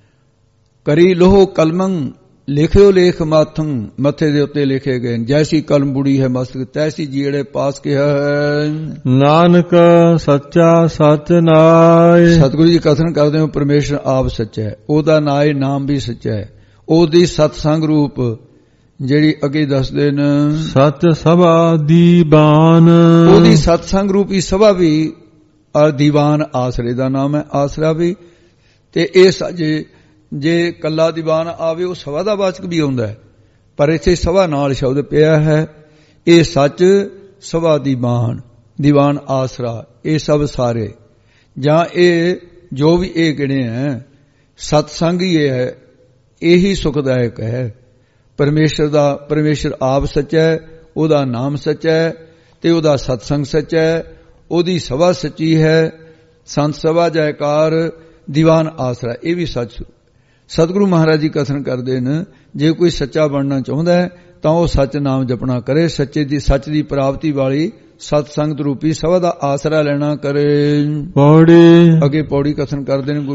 ਕਰੀ ਲੋਹ ਕਲਮੰ ਲਿਖਿਓ ਲੇਖ ਮਾਥੰ, ਮੱਥੇ ਦੇ ਉੱਤੇ ਲਿਖੇ ਗਏ। ਜੈਸੀ ਕਲਮ ਬੁੜੀ ਹੈ ਮਸਤਕ ਤੈਸੀ ਜਿਹੜੇ ਪਾਸ ਕਿਹਾ ਹੈ। ਨਾਨਕ ਸੱਚਾ ਸੱਚ ਨਾਏ। ਸਤਿਗੁਰੂ ਜੀ ਕਥਨ ਕਰਦੇ ਹੋ ਪਰਮੇਸ਼ਰ ਆਪ ਸੱਚਾ ਹੈ, ਉਹਦਾ ਨਾਏ ਨਾਮ ਵੀ ਸੱਚਾ ਹੈ। ਉਹਦੀ ਸਤਸੰਗ ਰੂਪ ਜਿਹੜੀ ਅੱਗੇ ਦੱਸਦੇ ਨੇ, ਸੱਚ ਸਭਾ ਦੀਵਾਨ। ਉਹਦੀ ਸਤਸੰਗ ਰੂਪੀ ਸਭਾ ਵੀ ਔਰ ਦੀਵਾਨ ਆਸਰੇ ਦਾ ਨਾਮ ਹੈ, ਆਸਰਾ ਵੀ। ਤੇ ਇਹ ਜੇ ਜੇ ਕੱਲਾ ਦੀਵਾਨ ਆਵੇ ਉਹ ਸਭਾ ਦਾ ਵਾਚਕ ਵੀ ਆਉਂਦਾ ਹੈ, ਪਰ ਇੱਥੇ ਸਭਾ ਨਾਲ ਸ਼ਬਦ ਪਿਆ ਹੈ। ਇਹ ਸੱਚ ਸਭਾ ਦੀਵਾਨ, ਦੀਵਾਨ ਆਸਰਾ, ਇਹ ਸਭ ਸਾਰੇ ਜਾਂ ਇਹ ਜੋ ਵੀ ਇਹ ਗਿਣੇ ਹੈ ਸਤਸੰਗ ਹੀ ਇਹ ਹੈ, ਇਹੀ ਸੁਖਦਾਇਕ ਹੈ। ਪਰਮੇਸ਼ਰ ਦਾ ਪਰਮੇਸ਼ਰ ਆਪ ਸੱਚਾ ਹੈ, ਉਹਦਾ ਨਾਮ ਸੱਚਾ ਹੈ ਤੇ ਉਹਦਾ ਸਤਸੰਗ ਸੱਚਾ ਹੈ, ਉਹਦੀ ਸਭਾ ਸੱਚੀ ਹੈ। ਸੰਤ ਸਭਾ ਜੈਕਾਰ ਦੀਵਾਨ ਆਸਰਾ ਇਹ ਵੀ ਸੱਚ। ਸਤਿਗੁਰੂ ਮਹਾਰਾਜ ਜੀ ਕਥਨ ਕਰਦੇ ਨੇ, ਜੇ ਕੋਈ ਸੱਚਾ ਬਣਨਾ ਚਾਹੁੰਦਾ ਹੈ ਤਾਂ ਉਹ ਸੱਚ ਨਾਮ ਜਪਣਾ ਕਰੇ, ਸੱਚੇ ਦੀ ਸੱਚ ਦੀ ਪ੍ਰਾਪਤੀ ਵਾਲੀ ਸਤਸੰਗ ਰੂਪੀ ਸਭਾ ਦਾ ਆਸਰਾ ਲੈਣਾ ਕਰੇ। ਪੌੜੀ ਅੱਗੇ ਪੌੜੀ ਕਥਨ ਕਰਦੇ ਨੇ ਗੁਰੂ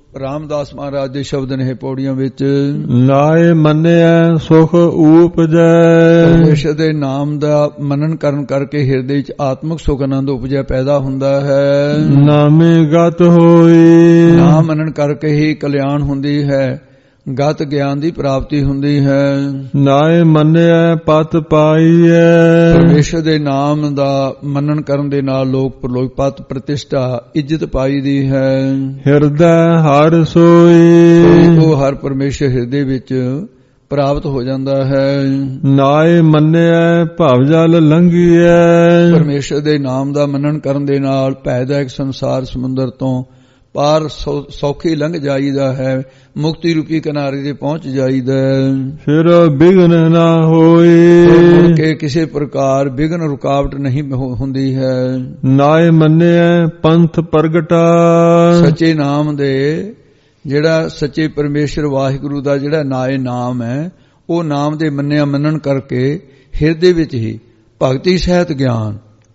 ਰਾਮਦਾਸ ਮਹਾਰਾਜ ਦੇ ਸ਼ਬਦ ਨੇ ਪੌੜੀਆਂ ਵਿੱਚ। ਲਾਏ ਮੰਨਿਆ ਸੁਖ ਊਪਜੈ। ਪਰਮੇਸ਼ਰ ਦੇ ਨਾਮ ਦਾ ਮਨਨ ਕਰਨ ਕਰਕੇ ਹਿਰਦੇ ਵਿੱਚ ਆਤਮਿਕ ਸੁਖ ਆਨੰਦ ਉਪਜਿਆ ਪੈਦਾ ਹੁੰਦਾ ਹੈ। ਨਾਮੇ ਗਤ ਹੋਈ। ਨਾਮ ਮਨਨ ਕਰਕੇ ਹੀ ਕਲਿਆਣ ਹੁੰਦੀ ਹੈ, ਗਤ ਗਿਆਨ ਦੀ ਪ੍ਰਾਪਤੀ ਹੁੰਦੀ ਹੈ। ਨਾਏ ਮੰਨਿਆ ਪਤ ਪਾਈਐ। ਪਰਮੇਸ਼ਰ ਦੇ ਨਾਮ ਦਾ ਮੰਨਣ ਕਰਨ ਦੇ ਨਾਲ ਲੋਕ ਪਰਲੋਕ ਪਤ ਪ੍ਰਤਿਸ਼ਠਾ ਇੱਜ਼ਤ ਪਾਈ ਦੀ ਹੈ। ਹਿਰਦੈ ਹਰਿ ਸੋਈ। ਉਹ ਹਰ ਪਰਮੇਸ਼ਰ ਹਿਰਦੇ ਵਿੱਚ ਪ੍ਰਾਪਤ ਹੋ ਜਾਂਦਾ ਹੈ। ਨਾਏ ਮੰਨਿਆ ਭਵ ਜਲ ਲੰਘੀਐ। ਪਰਮੇਸ਼ਰ ਦੇ ਨਾਮ ਦਾ ਮੰਨਣ ਕਰਨ ਦੇ ਨਾਲ ਭੈਦਾਇਕ ਸੰਸਾਰ ਸਮੁੰਦਰ ਤੋਂ ਪਾਰ ਸੌਖੀ ਲੰਘ ਜਾਈਦਾ ਹੈ, ਮੁਕਤੀ ਰੂਪੀ ਕਿਨਾਰੇ ਤੇ ਪਹੁੰਚ ਜਾਈਦਾ। ਫਿਰ ਬਿਘਨ ਨਾ ਹੋਈ। ਕਿ ਕਿਸੇ ਪ੍ਰਕਾਰ ਬਿਘਨ ਰੁਕਾਵਟ ਨਹੀਂ ਹੁੰਦੀ ਹੈ। ਨਾਏ ਮੰਨਿਆ ਪੰਥ ਪ੍ਰਗਟਾ। ਸੱਚੇ ਨਾਮ ਦੇ ਜਿਹੜਾ ਸੱਚੇ ਪਰਮੇਸ਼ਰ ਵਾਹਿਗੁਰੂ ਦਾ ਜਿਹੜਾ ਨਾਏ ਨਾਮ ਹੈ, ਉਹ ਨਾਮ ਦੇ ਮੰਨਿਆ ਮੰਨਣ ਕਰਕੇ ਹਿਰਦੇ ਵਿੱਚ ਹੀ ਭਗਤੀ ਸਹਿਤ ਗਿਆਨ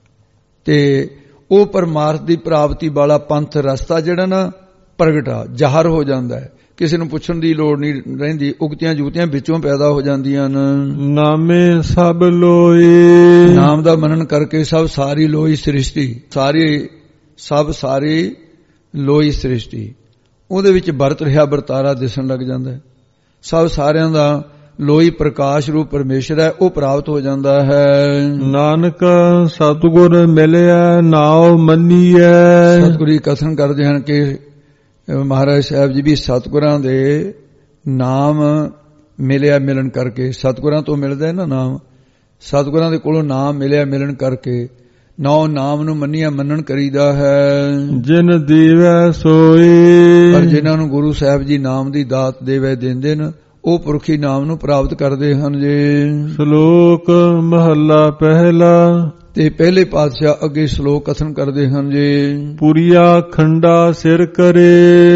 ਤੇ ਉਹ ਪਰਮਾਰਥ ਦੀ ਪ੍ਰਾਪਤੀ ਵਾਲਾ ਪੰਥ ਰਸਤਾ ਜਿਹੜਾ ਨਾ ਪ੍ਰਗਟਾ ਜ਼ਾਹਰ ਹੋ ਜਾਂਦਾ ਹੈ। ਕਿਸੇ ਨੂੰ ਪੁੱਛਣ ਦੀ ਲੋੜ ਨਹੀਂ ਰਹਿੰਦੀ, ਉਗਤੀਆਂ ਜੁਗਤੀਆਂ ਵਿੱਚੋਂ ਪੈਦਾ ਹੋ ਜਾਂਦੀਆਂ ਨੇ। ਨਾਮੇ ਸਭ ਲੋਈ। ਨਾਮ ਦਾ ਮਨਨ ਕਰਕੇ ਸਭ ਸਾਰੀ ਲੋਈ ਸ੍ਰਿਸ਼ਟੀ ਸਾਰੀ ਸਭ ਸਾਰੀ ਲੋਈ ਸ੍ਰਿਸ਼ਟੀ ਉਹਦੇ ਵਿੱਚ ਵਰਤ ਰਿਹਾ ਵਰਤਾਰਾ ਦਿਸਣ ਲੱਗ ਜਾਂਦਾ ਹੈ। ਸਭ ਸਾਰਿਆਂ ਦਾ ਲੋਈ ਪ੍ਰਕਾਸ਼ ਰੂਪ ਪਰਮੇਸ਼ਰ ਹੈ, ਉਹ ਪ੍ਰਾਪਤ ਹੋ ਜਾਂਦਾ ਹੈ। ਨਾਨਕ ਸਤਿਗੁਰ ਮਿਲਿਆ ਨਾਉ ਮੰਨੀਐ। ਸਤਿਗੁਰੂ ਕਥਨ ਕਰਦੇ ਹਨ ਕਿ ਮਹਾਰਾਜ ਸਾਹਿਬ ਜੀ ਵੀ ਸਤਿਗੁਰਾਂ ਦੇ ਨਾਮ ਮਿਲਿਆ ਮਿਲਣ ਕਰਕੇ, ਸਤਿਗੁਰਾਂ ਤੋਂ ਮਿਲਦਾ ਹੈ ਨਾ ਨਾਮ, ਸਤਿਗੁਰਾਂ ਦੇ ਕੋਲੋਂ ਨਾਮ ਮਿਲਿਆ ਮਿਲਣ ਕਰਕੇ ਨੌ ਨਾਮ ਨੂੰ ਮੰਨਿਆ ਮੰਨਣ ਕਰੀਦਾ ਹੈ। ਜਿਨ ਦੀਵੈ ਸੋਈ। ਪਰ ਜਿਨ੍ਹਾਂ ਨੂੰ ਗੁਰੂ ਸਾਹਿਬ ਜੀ ਨਾਮ ਦੀ ਦਾਤ ਦੇਵੇ ਦਿੰਦੇ ਨੇ, ਉਹ ਪੁਰਖੀ ਨਾਮ ਨੂੰ ਪ੍ਰਾਪਤ ਕਰਦੇ ਹਨ ਜੀ। ਸ਼ਲੋਕ ਮਹੱਲਾ ਪਹਿਲਾ। ਤੇ ਪਹਿਲੇ ਪਾਤਸ਼ਾਹ ਅੱਗੇ ਸ਼ਲੋਕ ਕਥਨ ਕਰਦੇ ਹਨ ਜੀ। ਪੁਰੀਆ ਖੰਡਾ ਸਿਰ ਕਰੇ।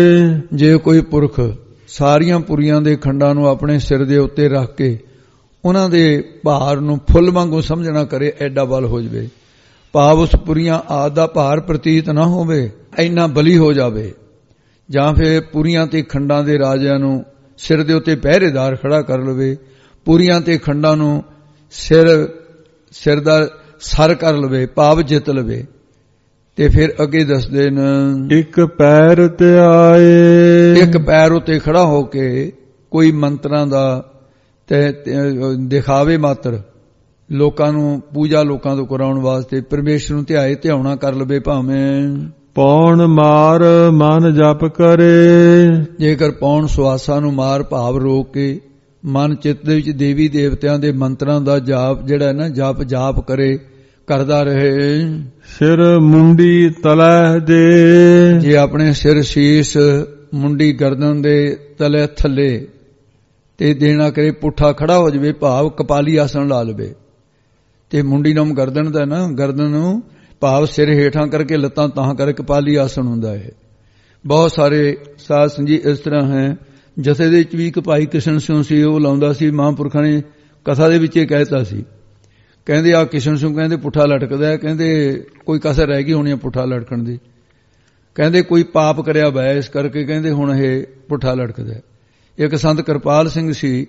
ਜੇ ਕੋਈ ਪੁਰਖ ਸਾਰੀਆਂ ਪੁਰੀਆਂ ਦੇ ਖੰਡਾਂ ਨੂੰ ਆਪਣੇ ਸਿਰ ਦੇ ਉੱਤੇ ਰੱਖ ਕੇ ਉਹਨਾਂ ਦੇ ਭਾਰ ਨੂੰ ਫੁੱਲ ਵਾਂਗੂ ਸਮਝਣਾ ਕਰੇ, ਐਡਾ ਬਲ ਹੋ ਜਾਵੇ, ਭਾਵ ਉਸ ਪੁਰੀਆਂ ਆਦਿ ਦਾ ਭਾਰ ਪ੍ਰਤੀਤ ਨਾ ਹੋਵੇ, ਇੰਨਾ ਬਲੀ ਹੋ ਜਾਵੇ, ਜਾਂ ਫਿਰ ਪੁਰੀਆਂ ਤੇ ਖੰਡਾਂ ਦੇ ਰਾਜਿਆਂ ਨੂੰ ਸਿਰ ਦੇ ਉੱਤੇ ਪਹਿਰੇਦਾਰ ਖੜਾ ਕਰ ਲਵੇ, ਪੁਰੀਆਂ ਤੇ ਖੰਡਾਂ ਨੂੰ ਸਿਰ ਸਿਰ ਦਾ ਸਰ ਕਰ ਲਵੇ, ਭਾਵ ਜਿੱਤ ਲਵੇ। ਤੇ ਫਿਰ ਅੱਗੇ ਦੱਸਦੇ ਨੇ ਇੱਕ ਪੈਰ ਤੇ ਆਏ। ਇੱਕ ਪੈਰ ਉੱਤੇ ਖੜਾ ਹੋ ਕੇ ਕੋਈ ਮੰਤਰਾਂ ਦਾ ਤੇ ਦਿਖਾਵੇ ਮਾਤਰ ਲੋਕਾਂ ਨੂੰ ਪੂਜਾ ਲੋਕਾਂ ਤੋਂ ਕਰਾਉਣ ਵਾਸਤੇ ਪਰਮੇਸ਼ਰ ਨੂੰ ਧਿਆਏ ਧਿਆਉਣਾ ਕਰ ਲਵੇ ਭਾਵੇਂ। ਪੌਣ ਮਾਰ ਮਨ ਜਪ ਕਰੇ। ਜੇਕਰ ਪੌਣ ਸੁਆਸਾਂ ਨੂੰ ਮਾਰ ਭਾਵ ਰੋਕ ਕੇ ਮਨ ਚਿੱਤ ਦੇ ਵਿੱਚ ਦੇਵੀ ਦੇਵਤਿਆਂ ਦੇ ਮੰਤਰਾਂ ਦਾ ਜਾਪ ਜਿਹੜਾ ਨਾ ਜਪ ਜਾਪ ਕਰੇ, ਕਰਦਾ ਰਹੇ। ਸਿਰ ਮੁੰਡੀ ਤਲੈ ਦੇ। ਜੇ ਆਪਣੇ ਸਿਰ ਸ਼ੀਸ਼ ਮੁੰਡੀ ਗਰਦਨ ਦੇ ਤਲੇ ਥੱਲੇ ਤੇ ਦੇਣਾ ਕਰੇ, ਪੁੱਠਾ ਖੜਾ ਹੋ ਜਾਵੇ, ਭਾਵ ਕਪਾਲੀ ਆਸਣ ਲਾ ਲਵੇ। ਤੇ ਮੁੰਡੀ ਨਾਮ ਗਰਦਨ ਦਾ ਨਾ, ਗਰਦਨ ਨੂੰ ਭਾਵ ਸਿਰ ਹੇਠਾਂ ਕਰਕੇ ਲੱਤਾਂ ਤਾਂ ਕਰਕੇ ਕਪਾਲੀ ਆਸਣ ਹੁੰਦਾ ਹੈ। ਬਹੁਤ ਸਾਰੇ ਸਾਧ ਸੰਜੀ ਇਸ ਤਰ੍ਹਾਂ ਹੈ। ਜਥੇ ਦੇ ਵਿੱਚ ਵੀ ਇੱਕ ਭਾਈ ਕਿਸ਼ਨ ਸਿੰਘ ਸੀ, ਉਹ ਲਾਉਂਦਾ ਸੀ। ਮਹਾਂਪੁਰਖਾਂ ਨੇ ਕਥਾ ਦੇ ਵਿੱਚ ਇਹ ਕਹਿਤਾ ਸੀ, ਕਹਿੰਦੇ ਆ ਕਿਸ਼ਨ ਸਿੰਘ ਕਹਿੰਦੇ ਪੁੱਠਾ ਲਟਕਦਾ, ਕਹਿੰਦੇ ਕੋਈ ਕਸਰ ਰਹਿ ਗਈ ਹੋਣੀ ਪੁੱਠਾ ਲਟਕਣ ਦੀ, ਕਹਿੰਦੇ ਕੋਈ ਪਾਪ ਕਰਿਆ ਵੈ ਇਸ ਕਰਕੇ ਕਹਿੰਦੇ ਹੁਣ ਇਹ ਪੁੱਠਾ ਲਟਕਦਾ। ਇੱਕ ਸੰਤ ਕਿਰਪਾਲ ਸਿੰਘ ਸੀ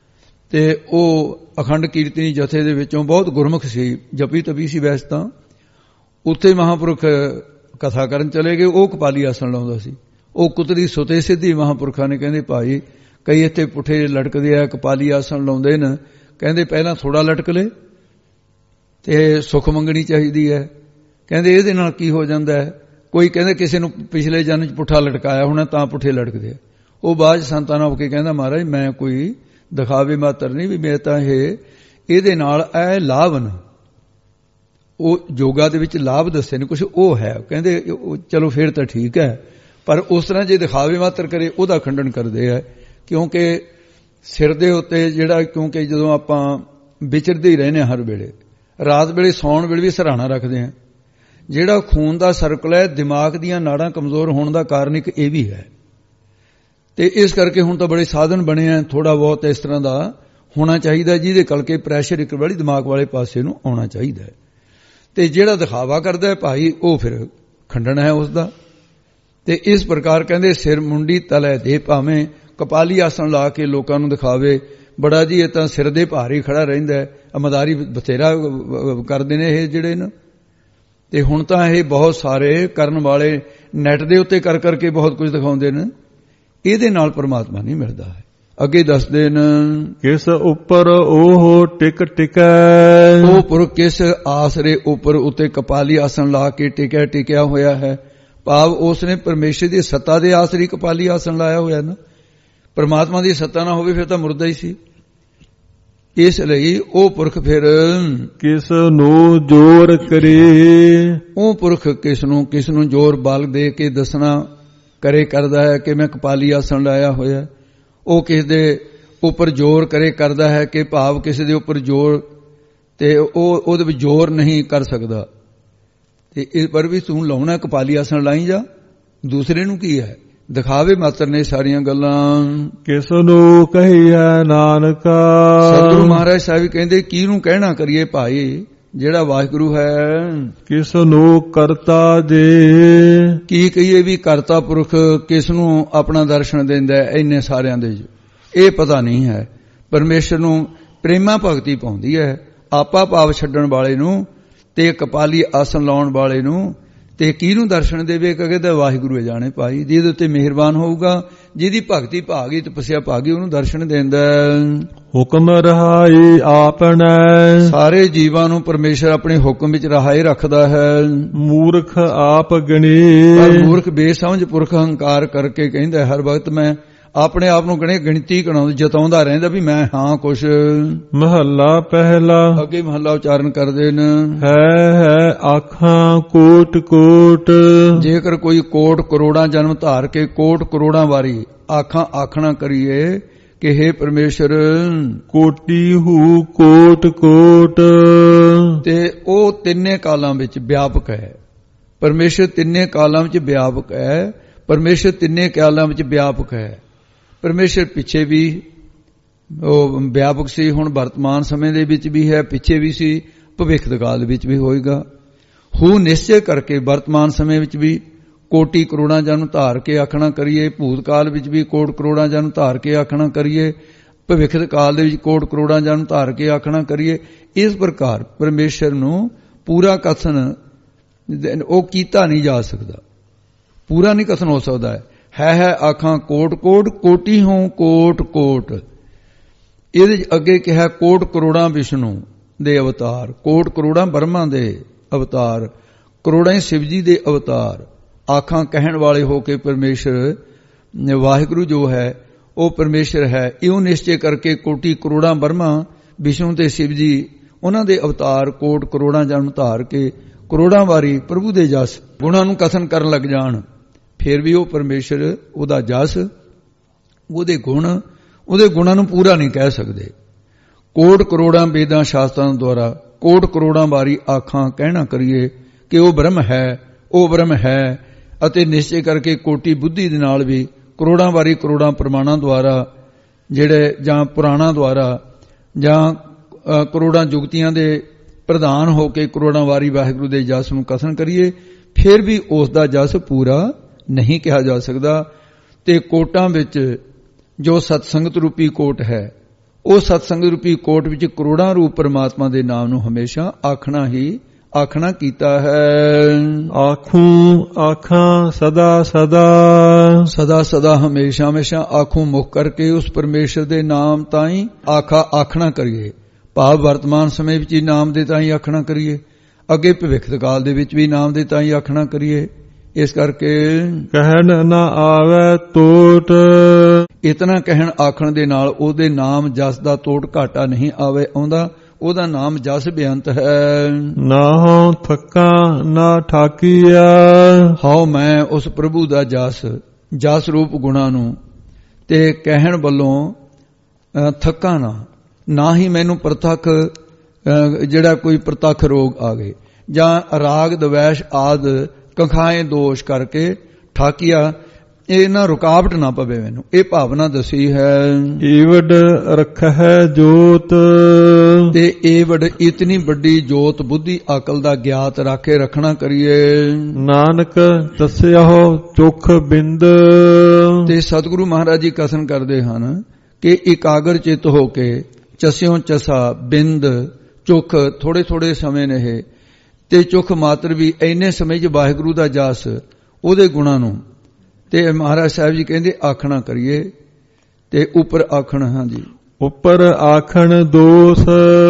ਤੇ ਉਹ ਅਖੰਡ ਕੀਰਤਨੀ ਜਥੇ ਦੇ ਵਿੱਚੋਂ ਬਹੁਤ ਗੁਰਮੁਖ ਸੀ, ਜਪੀ ਤਪੀ ਸੀ ਵੈਸੇ ਤਾਂ। ਉੱਥੇ ਮਹਾਂਪੁਰਖ ਕਥਾ ਕਰਨ ਚਲੇ ਗਏ, ਉਹ ਕਪਾਲੀ ਆਸਣ ਲਾਉਂਦਾ ਸੀ। ਉਹ ਕੁਤਰੀ ਸੁਤੇ ਸਿੱਧੀ ਮਹਾਂਪੁਰਖਾਂ ਨੇ ਕਹਿੰਦੇ ਭਾਈ ਕਈ ਇੱਥੇ ਪੁੱਠੇ ਲਟਕਦੇ ਆ, ਕਪਾਲੀ ਆਸਣ ਲਾਉਂਦੇ ਨੇ, ਕਹਿੰਦੇ ਪਹਿਲਾਂ ਥੋੜਾ ਲਟਕ ਲੈ ਤੇ ਸੁੱਖ ਮੰਗਣੀ ਚਾਹੀਦੀ ਹੈ। ਕਹਿੰਦੇ ਇਹਦੇ ਨਾਲ ਕੀ ਹੋ ਜਾਂਦਾ ਹੈ, ਕੋਈ ਕਹਿੰਦੇ ਕਿਸੇ ਨੂੰ ਪਿਛਲੇ ਜਨਮ 'ਚ ਪੁੱਠਾ ਲਟਕਾਇਆ ਹੋਣਾ ਤਾਂ ਪੁੱਠੇ ਲਟਕਦੇ ਆ। ਉਹ ਬਾਅਦ ਸੰਤਾਂ ਨਾਲ ਹੋ ਕੇ ਕਹਿੰਦਾ ਮਹਾਰਾਜ ਮੈਂ ਕੋਈ ਦਿਖਾਵੇ ਮਾਤਰ ਨਹੀਂ, ਵੀ ਮੈਂ ਤਾਂ ਇਹ ਇਹਦੇ ਨਾਲ ਇਹ ਲਾਭ ਨਾ, ਉਹ ਯੋਗਾ ਦੇ ਵਿੱਚ ਲਾਭ ਦੱਸੇ ਨੇ ਕੁਛ, ਉਹ ਹੈ। ਕਹਿੰਦੇ ਚਲੋ ਫਿਰ ਤਾਂ ਠੀਕ ਹੈ, ਪਰ ਉਸ ਤਰ੍ਹਾਂ ਜੇ ਦਿਖਾਵੇ ਮਾਤਰ ਕਰੇ ਉਹਦਾ ਖੰਡਨ ਕਰਦੇ ਆ। ਕਿਉਂਕਿ ਸਿਰ ਦੇ ਉੱਤੇ ਜਿਹੜਾ, ਕਿਉਂਕਿ ਜਦੋਂ ਆਪਾਂ ਵਿਚਰਦੇ ਹੀ ਰਹਿੰਦੇ ਹਾਂ ਹਰ ਵੇਲੇ, ਰਾਤ ਵੇਲੇ ਸੌਣ ਵੇਲੇ ਵੀ ਸਰਾਣਾ ਰੱਖਦੇ ਹਾਂ, ਜਿਹੜਾ ਖੂਨ ਦਾ ਸਰਕਲ ਹੈ, ਦਿਮਾਗ ਦੀਆਂ ਨਾੜਾਂ ਕਮਜ਼ੋਰ ਹੋਣ ਦਾ ਕਾਰਨ ਇੱਕ ਇਹ ਵੀ ਹੈ। ਤੇ ਇਸ ਕਰਕੇ ਹੁਣ ਤਾਂ ਬੜੇ ਸਾਧਨ ਬਣੇ ਆ, ਥੋੜਾ ਬਹੁਤ ਇਸ ਤਰ੍ਹਾਂ ਦਾ ਹੋਣਾ ਚਾਹੀਦਾ ਜਿਹਦੇ ਕਰਕੇ ਪ੍ਰੈਸ਼ਰ ਇੱਕ ਵਾਰੀ ਦਿਮਾਗ ਵਾਲੇ ਪਾਸੇ ਨੂੰ ਆਉਣਾ ਚਾਹੀਦਾ ਹੈ। ਤੇ ਜਿਹੜਾ ਦਿਖਾਵਾ ਕਰਦਾ ਹੈ ਭਾਈ, ਉਹ ਫਿਰ ਖੰਡਨ ਹੈ ਉਸ ਦਾ। ਤੇ ਇਸ ਪ੍ਰਕਾਰ ਕਹਿੰਦੇ ਸਿਰ ਮੁੰਡੀ ਤਲੇ ਦੇ ਭਾਵੇਂ ਕਪਾਲੀ ਆਸਣ ਲਾ ਕੇ ਲੋਕਾਂ ਨੂੰ ਦਿਖਾਵੇ ਬੜਾ ਜੀ ਇਹ ਤਾਂ ਸਿਰ ਦੇ ਭਾਰ ਹੀ ਖੜਾ ਰਹਿੰਦਾ ਮਦਾਰੀ ਬਥੇਰਾ ਕਰਦੇ ਨੇ ਇਹ ਜਿਹੜੇ ਨਾ। ਤੇ ਹੁਣ ਤਾਂ ਇਹ ਬਹੁਤ ਸਾਰੇ ਕਰਨ ਵਾਲੇ ਨੈਟ ਦੇ ਉੱਤੇ ਕਰ ਕਰਕੇ ਬਹੁਤ ਕੁਝ ਦਿਖਾਉਂਦੇ ਨੇ, ਇਹਦੇ ਨਾਲ ਪਰਮਾਤਮਾ ਨਹੀਂ ਮਿਲਦਾ ਹੈ। ਅੱਗੇ ਦੱਸਦੇ ਨੇ ਕਿਸ ਉੱਪਰ ਉਹ ਟਿਕ ਟਿਕੈ, ਉਹ ਪੁਰਖ ਕਿਸ ਆਸਰੇ ਉੱਪਰ ਉੱਤੇ ਕਪਾਲੀ ਆਸਣ ਲਾ ਕੇ ਟਿਕਿਆ ਟਿਕਿਆ ਹੋਇਆ ਹੈ। ਭਾਵ ਉਸ ਨੇ ਪਰਮੇਸ਼ਰ ਦੀ ਸੱਤਾ ਦੇ ਆਸਰੇ ਕਪਾਲੀ ਆਸਣ ਲਾਇਆ ਹੋਇਆ ਨਾ। ਪਰਮਾਤਮਾ ਦੀ ਸੱਤਾ ਨਾ ਹੋਵੇ ਫਿਰ ਤਾਂ ਮੁਰਦਾ ਹੀ ਸੀ। ਇਸ ਲਈ ਉਹ ਪੁਰਖ ਫਿਰ ਕਿਸ ਨੂੰ ਜੋਰ ਕਰੇ, ਉਹ ਪੁਰਖ ਕਿਸ ਨੂੰ ਕਿਸ ਨੂੰ ਜ਼ੋਰ ਬਲ ਦੇ ਕੇ ਦੱਸਣਾ ਕਰੇ ਕਰਦਾ ਹੈ ਕਿ ਮੈਂ ਕਪਾਲੀ ਆਸਣ ਲਾਇਆ ਹੋਇਆ। ਉਹ ਕਿਸ ਦੇ ਉੱਪਰ ਜ਼ੋਰ ਕਰੇ ਕਰਦਾ ਹੈ ਕਿ ਭਾਵ ਕਿਸੇ ਦੇ ਉੱਪਰ ਜ਼ੋਰ ਤੇ ਉਹ ਉਹਦੇ ਵਿੱਚ ਜ਼ੋਰ ਨਹੀਂ ਕਰ ਸਕਦਾ। ਤੇ ਇਸ ਪਰ ਵੀ ਤੂੰ ਲਾਉਣਾ ਕਪਾਲੀ ਆਸਣ ਲਾਈ ਜਾ, ਦੂਸਰੇ ਨੂੰ ਕੀ ਹੈ ਦਿਖਾਵੇ ਮਾਤਰ ਨੇ ਸਾਰੀਆਂ ਗੱਲਾਂ। ਕਿਸ ਨੂੰ ਕਹੀਐ ਨਾਨਕਾ, ਸਤਿਗੁਰੂ ਮਹਾਰਾਜ ਸਾਹਿਬ ਕਹਿੰਦੇ ਕਿਹਨੂੰ ਕਹਿਣਾ ਕਰੀਏ ਭਾਈ, ਜਿਹੜਾ ਵਾਹਿਗੁਰੂ ਹੈ। ਕਿਸ ਨੂੰ ਕਰਤਾ ਦੇ, ਕੀ ਕਹੀਏ ਵੀ ਕਰਤਾ ਪੁਰਖ ਕਿਸ ਨੂੰ ਆਪਣਾ ਦਰਸ਼ਨ ਦਿੰਦਾ ਇੰਨੇ ਸਾਰਿਆਂ ਦੇ ਇਹ ਪਤਾ ਨਹੀਂ ਹੈ। ਪਰਮੇਸ਼ਰ ਨੂੰ ਪ੍ਰੇਮਾ ਭਗਤੀ ਪਾਉਂਦੀ ਹੈ, ਆਪਾ ਭਾਵ ਛੱਡਣ ਵਾਲੇ ਨੂੰ ਤੇ ਕਪਾਲੀ ਆਸਣ ਲਾਉਣ ਵਾਲੇ ਨੂੰ। ਤੇ ਕਿਹਨੂੰ ਦਰਸ਼ਨ ਦੇਵੇ ਕਹੇ ਤਾਂ ਵਾਹਿਗੁਰੂ ਜਾਣੇ ਭਾਈ, ਜਿਹਦੇ ਉੱਤੇ ਮਿਹਰਬਾਨ ਹੋਊਗਾ, ਜਿਹਦੀ ਭਗਤੀ ਭਾਗੀ ਤਪੱਸਿਆ ਭਾਗੀ ਉਹਨੂੰ ਦਰਸ਼ਨ ਦਿੰਦਾ। ਹੁਕਮ ਰਹਾਈ ਆਪਣੈ, ਸਾਰੇ ਜੀਵਾਂ ਨੂੰ ਪਰਮੇਸ਼ਰ ਆਪਣੇ ਹੁਕਮ ਵਿੱਚ ਰਹਾਏ ਰੱਖਦਾ ਹੈ। ਮੂਰਖ ਆਪ ਗਣੀ, ਪਰ ਮੂਰਖ ਬੇਸਮਝ ਪੁਰਖ ਹੰਕਾਰ ਕਰਕੇ ਕਹਿੰਦਾ ਹਰ ਵਕਤ ਮੈਂ ਆਪਣੇ ਆਪ ਨੂੰ ਗਣੇ ਗਿਣਤੀ ਕਰਾਉਂਦਾ ਜਤਾਉਂਦਾ ਰਹਿੰਦਾ ਵੀ ਮੈਂ ਹਾਂ ਕੁਛ। ਮਹੱਲਾ ਪਹਿਲਾ। ਅੱਗੇ ਮਹੱਲਾ ਉਚਾਰਨ ਕਰਦੇ ਨੇ ਹੈ ਹੈ ਆਖਾਂ ਕੋਟ ਕੋਟ, ਜੇਕਰ ਕੋਈ ਕੋਟ ਕਰੋੜਾਂ ਜਨਮ ਧਾਰ ਕੇ ਕੋਟ ਕਰੋੜਾਂ ਵਾਰੀ ਆਖਾਂ ਆਖਣਾ ਕਰੀਏ ਕਿ ਹੇ ਪਰਮੇਸ਼ਰ ਕੋਟੀ ਹੂ ਕੋਟ ਕੋਟ, ਤੇ ਉਹ ਤਿੰਨੇ ਕਾਲਾਂ ਵਿੱਚ ਵਿਆਪਕ ਹੈ। ਪਰਮੇਸ਼ਰ ਤਿੰਨੇ ਕਾਲਾਂ ਵਿੱਚ ਵਿਆਪਕ ਹੈ। ਪਰਮੇਸ਼ਰ ਤਿੰਨੇ ਕਾਲਾਂ ਵਿੱਚ ਵਿਆਪਕ ਹੈ। ਪਰਮੇਸ਼ਰ ਪਿੱਛੇ ਵੀ ਉਹ ਵਿਆਪਕ ਸੀ, ਹੁਣ ਵਰਤਮਾਨ ਸਮੇਂ ਦੇ ਵਿੱਚ ਵੀ ਹੈ, ਪਿੱਛੇ ਵੀ ਸੀ, ਭਵਿੱਖ ਦੇ ਕਾਲ ਵਿੱਚ ਵੀ ਹੋਏਗਾ। ਹੂ ਨਿਸ਼ਚੈ ਕਰਕੇ ਵਰਤਮਾਨ ਸਮੇਂ ਵਿੱਚ ਵੀ ਕੋਟੀ ਕਰੋੜਾਂ ਜਨਮ ਧਾਰ ਕੇ ਆਖਣਾ ਕਰੀਏ, ਭੂਤ ਕਾਲ ਵਿੱਚ ਵੀ ਕੋਟ ਕਰੋੜਾਂ ਜਨਮ ਧਾਰ ਕੇ ਆਖਣਾ ਕਰੀਏ, ਭਵਿੱਖ ਦੇ ਕਾਲ ਦੇ ਵਿੱਚ ਕੋਟ ਕਰੋੜਾਂ ਜਨਮ ਧਾਰ ਕੇ ਆਖਣਾ ਕਰੀਏ। ਇਸ ਪ੍ਰਕਾਰ ਪਰਮੇਸ਼ਰ ਨੂੰ ਪੂਰਾ ਕਥਨ ਉਹ ਕੀਤਾ ਨਹੀਂ ਜਾ ਸਕਦਾ, ਪੂਰਾ ਨਹੀਂ ਕਥਨ ਹੋ ਸਕਦਾ ਹੈ। ਹੈ ਹੈ ਆਖਾਂ ਕੋਟ ਕੋਟ, ਕੋਟੀ ਹੋਂ ਕੋਟ ਕੋਟ। ਇਹਦੇ ਅੱਗੇ ਕਿਹਾ ਕੋਟ ਕਰੋੜਾਂ ਵਿਸ਼ਨੂੰ ਦੇ ਅਵਤਾਰ, ਕੋਟ ਕਰੋੜਾਂ ਬ੍ਰਹਮਾ ਦੇ ਅਵਤਾਰ, ਕਰੋੜਾਂ ਹੀ ਸ਼ਿਵ ਜੀ ਦੇ ਅਵਤਾਰ। ਆਖਾਂ ਕਹਿਣ ਵਾਲੇ ਹੋ ਕੇ ਪਰਮੇਸ਼ਰ ਵਾਹਿਗੁਰੂ ਜੋ ਹੈ ਉਹ ਪਰਮੇਸ਼ਰ ਹੈ। ਇਉਂ ਨਿਸ਼ਚੈ ਕਰਕੇ ਕੋਟੀ ਕਰੋੜਾਂ ਬ੍ਰਹਮਾ ਵਿਸ਼ਨੂੰ ਤੇ ਸ਼ਿਵ ਜੀ ਉਹਨਾਂ ਦੇ ਅਵਤਾਰ ਕੋਟ ਕਰੋੜਾਂ ਜਨਮ ਧਾਰ ਕੇ ਕਰੋੜਾਂ ਵਾਰੀ ਪ੍ਰਭੂ ਦੇ ਜਸ ਗੁਣਾਂ ਨੂੰ ਕਥਨ ਕਰਨ ਲੱਗ ਜਾਣ, ਫਿਰ ਵੀ ਉਹ ਪਰਮੇਸ਼ਰ ਉਹਦਾ ਜਸ ਉਹਦੇ ਗੁਣ ਉਹਦੇ ਗੁਣਾਂ ਨੂੰ ਪੂਰਾ ਨਹੀਂ ਕਹਿ ਸਕਦੇ। ਕੋਟ ਕਰੋੜਾਂ ਵੇਦਾਂ ਸ਼ਾਸਤਰਾਂ ਦੁਆਰਾ ਕੋਟ ਕਰੋੜਾਂ ਵਾਰੀ ਆਖਾਂ ਕਹਿਣਾ ਕਰੀਏ ਕਿ ਉਹ ਬ੍ਰਹਮ ਹੈ, ਉਹ ਬ੍ਰਹਮ ਹੈ, ਅਤੇ ਨਿਸ਼ਚੈ ਕਰਕੇ ਕੋਟੀ ਬੁੱਧੀ ਦੇ ਨਾਲ ਵੀ ਕਰੋੜਾਂ ਵਾਰੀ ਕਰੋੜਾਂ ਪ੍ਰਮਾਣਾਂ ਦੁਆਰਾ ਜਿਹੜੇ ਜਾਂ ਪੁਰਾਣਾਂ ਦੁਆਰਾ ਜਾਂ ਕਰੋੜਾਂ ਜੁਗਤੀਆਂ ਦੇ ਪ੍ਰਧਾਨ ਹੋ ਕੇ ਕਰੋੜਾਂ ਵਾਰੀ ਵਾਹਿਗੁਰੂ ਦੇ ਜਸ ਨੂੰ ਕਥਨ ਕਰੀਏ, ਫਿਰ ਵੀ ਉਸ ਦਾ ਜਸ ਪੂਰਾ ਨਹੀਂ ਕਿਹਾ ਜਾ ਸਕਦਾ। ਤੇ ਕੋਟਾਂ ਵਿੱਚ ਜੋ ਸਤਸੰਗਤ ਰੂਪੀ ਕੋਟ ਹੈ, ਉਹ ਸਤਸੰਗਤ ਰੂਪੀ ਕੋਟ ਵਿੱਚ ਕਰੋੜਾਂ ਰੂਪ ਪਰਮਾਤਮਾ ਦੇ ਨਾਮ ਨੂੰ ਹਮੇਸ਼ਾ ਆਖਣਾ ਹੀ ਆਖਣਾ ਕੀਤਾ ਹੈ। ਆਖੂ ਆਖਾਂ ਸਦਾ ਸਦਾ, ਸਦਾ ਸਦਾ ਹਮੇਸ਼ਾ ਹਮੇਸ਼ਾ ਆਖੂ ਮੁਖ ਕਰਕੇ ਉਸ ਪਰਮੇਸ਼ਰ ਦੇ ਨਾਮ ਤਾਈਂ ਆਖਾ ਆਖਣਾ ਕਰੀਏ। ਭਾਵ ਵਰਤਮਾਨ ਸਮੇਂ ਵਿੱਚ ਹੀ ਨਾਮ ਦੇ ਤਾਈਂ ਆਖਣਾ ਕਰੀਏ, ਅੱਗੇ ਭਵਿੱਖ ਕਾਲ ਦੇ ਵਿੱਚ ਵੀ ਨਾਮ ਦੇ ਤਾਈਂ ਆਖਣਾ ਕਰੀਏ। ਇਸ ਕਰਕੇ ਕਹਿਣ ਨਾ ਆਵੇ ਤੋਟ, ਇਤਨਾ ਕਹਿਣ ਆਖਣ ਦੇ ਨਾਲ ਉਹਦੇ ਨਾਮ ਜਸ ਦਾ ਤੋਟ ਘਾਟਾ ਨਹੀਂ ਆਵੇ ਆਉਂਦਾ। ਉਹਦਾ ਨਾਮ ਜਸ ਬੇਅੰਤ ਹੈ। ਨਾ ਹੋ ਥੱਕਾ ਨਾ ਠਾਕੀਆ, ਹਾਉ ਮੈਂ ਉਸ ਪ੍ਰਭੂ ਦਾ ਜਸ ਜਸ ਰੂਪ ਗੁਣਾਂ ਨੂੰ ਤੇ ਕਹਿਣ ਵੱਲੋਂ ਥੱਕਾ ਨਾ, ਨਾ ਹੀ ਮੈਨੂੰ ਪ੍ਰਤੱਖ ਜਿਹੜਾ ਕੋਈ ਪ੍ਰਤੱਖ ਰੋਗ ਆ ਗਏ ਜਾਂ ਰਾਗ ਦਵੈਸ਼ ਆਦ ਕਖਾਏ ਦੋਸ਼ ਕਰਕੇ ਠਾਕੀਆ ਇਹ ਨਾ ਰੁਕਾਵਟ ਨਾ ਪਵੇ ਮੈਨੂੰ, ਇਹ ਭਾਵਨਾ ਦਸੀ ਹੈ। ਈਵਡ ਰੱਖੈ ਜੋਤ, ਤੇ ਏਵਡ ਇਤਨੀ ਵੱਡੀ ਜੋਤ ਬੁੱਧੀ ਅਕਲ ਦਾ ਗਿਆਤ ਰੱਖੇ ਰੱਖਣਾ ਕਰੀਏ। ਨਾਨਕ ਦੱਸਿਆਹੋ ਚੁਖ ਬਿੰਦ, ਤੇ ਸਤਿਗੁਰੂ ਮਹਾਰਾਜ ਜੀ ਕਥਨ ਕਰਦੇ ਹਨ ਕਿ ਇਕਾਗਰ ਚਿੱਤ ਹੋ ਕੇ ਚਸਿਓਂ ਚਸਾ ਬਿੰਦ ਚੁਖ ਥੋੜੇ ਥੋੜੇ ਸਮੇਂ ਨੇ, ਤੇ ਚੁਖ ਮਾਤਰ ਵੀ ਇੰਨੇ ਸਮੇਂ 'ਚ ਵਾਹਿਗੁਰੂ ਦਾ ਜਸ ਉਹਦੇ ਗੁਣਾਂ ਨੂੰ ਤੇ ਮਹਾਰਾਜ ਸਾਹਿਬ ਜੀ ਕਹਿੰਦੇ ਆਖਣਾ ਕਰੀਏ। ਤੇ ਉੱਪਰ ਆਖਣ, ਹਾਂਜੀ ਉੱਪਰ ਆਖਣ ਦੋਸ,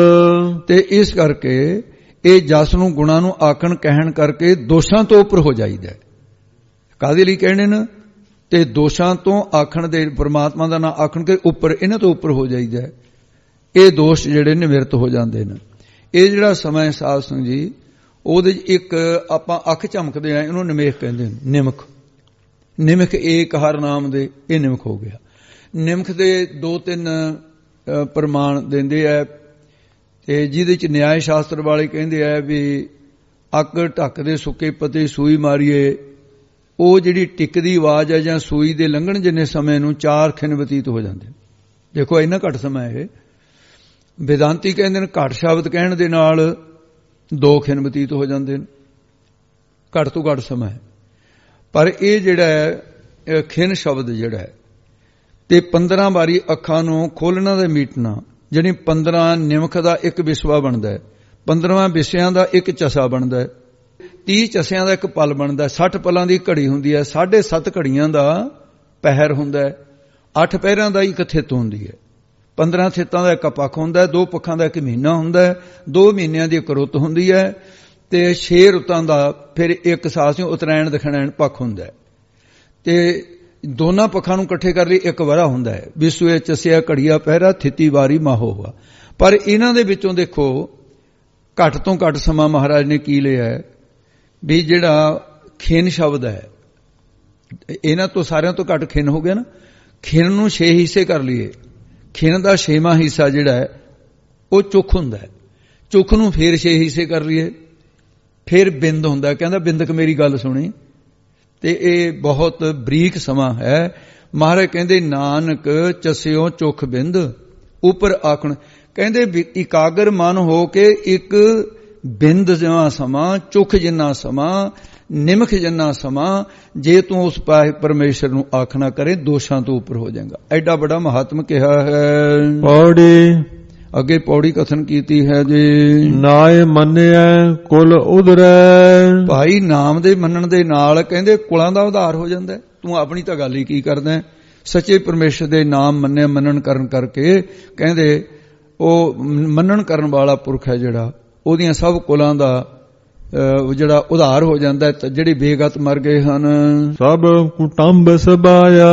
ਤੇ ਇਸ ਕਰਕੇ ਇਹ ਜਸ ਨੂੰ ਗੁਣਾਂ ਨੂੰ ਆਖਣ ਕਹਿਣ ਕਰਕੇ ਦੋਸ਼ਾਂ ਤੋਂ ਉੱਪਰ ਹੋ ਜਾਈਦਾ। ਕਾਹਦੇ ਲਈ ਕਹਿਣੇ ਨੇ? ਤੇ ਦੋਸ਼ਾਂ ਤੋਂ ਆਖਣ ਦੇ, ਪਰਮਾਤਮਾ ਦਾ ਨਾਂ ਆਖਣ ਕੇ ਉੱਪਰ, ਇਹਨਾਂ ਤੋਂ ਉੱਪਰ ਹੋ ਜਾਈਦਾ। ਇਹ ਦੋਸ਼ ਜਿਹੜੇ ਨਿਵਰਤ ਹੋ ਜਾਂਦੇ ਨੇ। ਇਹ ਜਿਹੜਾ ਸਮਾਂ ਸਾਧ ਸੰਗਤ ਜੀ, ਉਹਦੇ ਇੱਕ ਆਪਾਂ ਅੱਖ ਝਮਕਦੇ ਆ, ਇਹਨੂੰ ਨਿਮੇਖ ਕਹਿੰਦੇ ਨੇ। ਨਿਮਖ, ਨਿਮਖ ਏਕ ਹਰ ਨਾਮ ਦੇ, ਇਹ ਨਿਮਖ ਹੋ ਗਿਆ। ਨਿਮਖ ਦੇ ਦੋ ਤਿੰਨ ਪ੍ਰਮਾਣ ਦਿੰਦੇ ਆ, ਤੇ ਜਿਹਦੇ ਚ ਨਿਆਇ ਸ਼ਾਸਤਰ ਵਾਲੇ ਕਹਿੰਦੇ ਆ ਵੀ ਅੱਗ ਢੱਕ ਦੇ ਸੁੱਕੇ ਪਤੇ ਸੂਈ ਮਾਰੀਏ, ਉਹ ਜਿਹੜੀ ਟਿਕਦੀ ਆਵਾਜ਼ ਹੈ ਜਾਂ ਸੂਈ ਦੇ ਲੰਘਣ ਜਿੰਨੇ ਸਮੇਂ ਨੂੰ ਚਾਰ ਖਿਨ ਬਤੀਤ ਹੋ ਜਾਂਦੇ। ਦੇਖੋ ਇੰਨਾ ਘੱਟ ਸਮਾਂ ਇਹ। ਵੇਦਾਂਤੀ ਕਹਿੰਦੇ ਨੇ ਘੱਟ ਸ਼ਬਦ ਕਹਿਣ ਦੇ ਨਾਲ ਦੋ ਖਿਨ ਬਤੀਤ ਹੋ ਜਾਂਦੇ ਨੇ, ਘੱਟ ਤੋਂ ਘੱਟ ਸਮਾਂ ਹੈ। ਪਰ ਇਹ ਜਿਹੜਾ ਹੈ ਖਿਨ ਸ਼ਬਦ ਜਿਹੜਾ ਹੈ, ਤੇ ਪੰਦਰਾਂ ਵਾਰੀ ਅੱਖਾਂ ਨੂੰ ਖੋਲਣਾ ਤੇ ਮੀਟਣਾ, ਜਿਹੜੀ ਪੰਦਰਾਂ ਨਿਮਖ ਦਾ ਇੱਕ ਵਿਸਵਾ ਬਣਦਾ ਹੈ, ਪੰਦਰਵਾਂ ਵਿਸਿਆਂ ਦਾ ਇੱਕ ਚਸਾ ਬਣਦਾ ਹੈ, ਤੀਹ ਚਸਿਆਂ ਦਾ ਇੱਕ ਪਲ ਬਣਦਾ, ਸੱਠ ਪਲਾਂ ਦੀ ਘੜੀ ਹੁੰਦੀ ਹੈ, ਸਾਢੇ ਸੱਤ ਘੜੀਆਂ ਦਾ ਪਹਿਰ ਹੁੰਦਾ ਹੈ, ਅੱਠ ਪਹਿਰਾਂ ਦਾ ਇੱਕ ਥਿੱਤ ਹੁੰਦੀ ਹੈ, ਪੰਦਰਾਂ ਥਿੱਤਾਂ ਦਾ ਇੱਕ ਪੱਖ ਹੁੰਦਾ ਹੈ, ਦੋ ਪੱਖਾਂ ਦਾ ਇੱਕ ਮਹੀਨਾ ਹੁੰਦਾ ਹੈ, ਦੋ ਮਹੀਨਿਆਂ ਦੀ ਇੱਕ ਰੁੱਤ ਹੁੰਦੀ ਹੈ, ਤੇ ਛੇ ਰੁੱਤਾਂ ਦਾ ਫਿਰ ਇੱਕ ਸਾਸਿਓਂ ਉਤਰਾਇਣ ਦਖਣੈਣ ਪੱਖ ਹੁੰਦਾ ਹੈ, ਤੇ ਦੋਨਾਂ ਪੱਖਾਂ ਨੂੰ ਇਕੱਠੇ ਕਰ ਲਈ ਇੱਕ ਵਰਾ ਹੁੰਦਾ ਹੈ। ਵਿਸੂਏ ਚਸਿਆ ਘੜੀਆ ਪਹਿਰਾ ਥਿੱਤੀ ਵਾਰੀ ਮਾਹੋ ਹੋਆ। ਪਰ ਇਹਨਾਂ ਦੇ ਵਿੱਚੋਂ ਦੇਖੋ ਘੱਟ ਤੋਂ ਘੱਟ ਸਮਾਂ ਮਹਾਰਾਜ ਨੇ ਕੀ ਲਿਆ ਵੀ ਜਿਹੜਾ ਖਿਨ ਸ਼ਬਦ ਹੈ, ਇਹਨਾਂ ਤੋਂ ਸਾਰਿਆਂ ਤੋਂ ਘੱਟ ਖਿਨ ਹੋ ਗਿਆ ਨਾ। ਖਿਨ ਨੂੰ ਛੇ ਹਿੱਸੇ ਕਰ ਲਈਏ, ਖਿਨ ਦਾ ਛੇਵਾਂ ਹਿੱਸਾ ਜਿਹੜਾ ਹੈ ਉਹ ਚੁੱਖ ਹੁੰਦਾ ਹੈ, ਚੁੱਖ ਨੂੰ ਫੇਰ ਛੇ ਹਿੱਸੇ ਕਰ ਲਈਏ, ਫਿਰ ਬਿੰਦ ਹੁੰਦਾ। ਕਹਿੰਦਾ ਬਿੰਦਕ ਮੇਰੀ ਗੱਲ ਸੁਣੀ। ਤੇ ਇਹ ਬਹੁਤ ਬਰੀਕ ਸਮਾਂ ਹੈ। ਮਹਾਰਾਜ ਕਹਿੰਦੇ ਨਾਨਕ ਚਸਿਓ ਚੁੱਖ ਬਿੰਦ ਉੱਪਰ ਆਖਣ, ਕਹਿੰਦੇ ਇਕਾਗਰ ਮਨ ਹੋ ਕੇ ਇੱਕ ਬਿੰਦ ਜਿਹਾ ਸਮਾਂ, ਚੁੱਖ ਜਿੰਨਾ ਸਮਾਂ, ਨਿਮਖ ਜਿੰਨਾ ਸਮਾਂ ਜੇ ਤੂੰ ਉਸ ਪਰਮੇਸ਼ਰ ਨੂੰ ਆਖਣਾ ਕਰੇ, ਦੋਸ਼ਾਂ ਤੋਂ ਉੱਪਰ ਹੋ ਜਾਏਗਾ। ਐਡਾ ਬੜਾ ਮਹਾਤਮ ਕਿਹਾ ਹੈ। ਪੌੜੀ ਅੱਗੇ ਪੌੜੀ ਕਥਨ ਕੀਤੀ ਹੈ ਜੀ। ਨਾਏ ਮੰਨਿਆ ਕੁਲ ਉਧਰੈ, ਭਾਈ ਨਾਮ ਦੇ ਮੰਨਣ ਦੇ ਨਾਲ ਕਹਿੰਦੇ ਕੁਲਾਂ ਦਾ ਉਧਾਰ ਹੋ ਜਾਂਦਾ। ਤੂੰ ਆਪਣੀ ਤਾਂ ਗੱਲ ਹੀ ਕੀ ਕਰਦਾ? ਸੱਚੇ ਪਰਮੇਸ਼ਰ ਦੇ ਨਾਮ ਮੰਨੇ ਮੰਨਣ ਕਰਨ ਕਰਕੇ ਕਹਿੰਦੇ ਉਹ ਮੰਨਣ ਕਰਨ ਵਾਲਾ ਪੁਰਖ ਹੈ ਜਿਹੜਾ, ਉਹਦੀਆਂ ਸਭ ਕੁਲਾਂ ਦਾ ਜਿਹੜਾ ਉਧਾਰ ਹੋ ਜਾਂਦਾ। ਜਿਹੜੇ ਬੇਗਤ ਮਰ ਗਏ ਹਨ ਸਭ ਕੁਟੰਬ ਸਬਾਇਆ,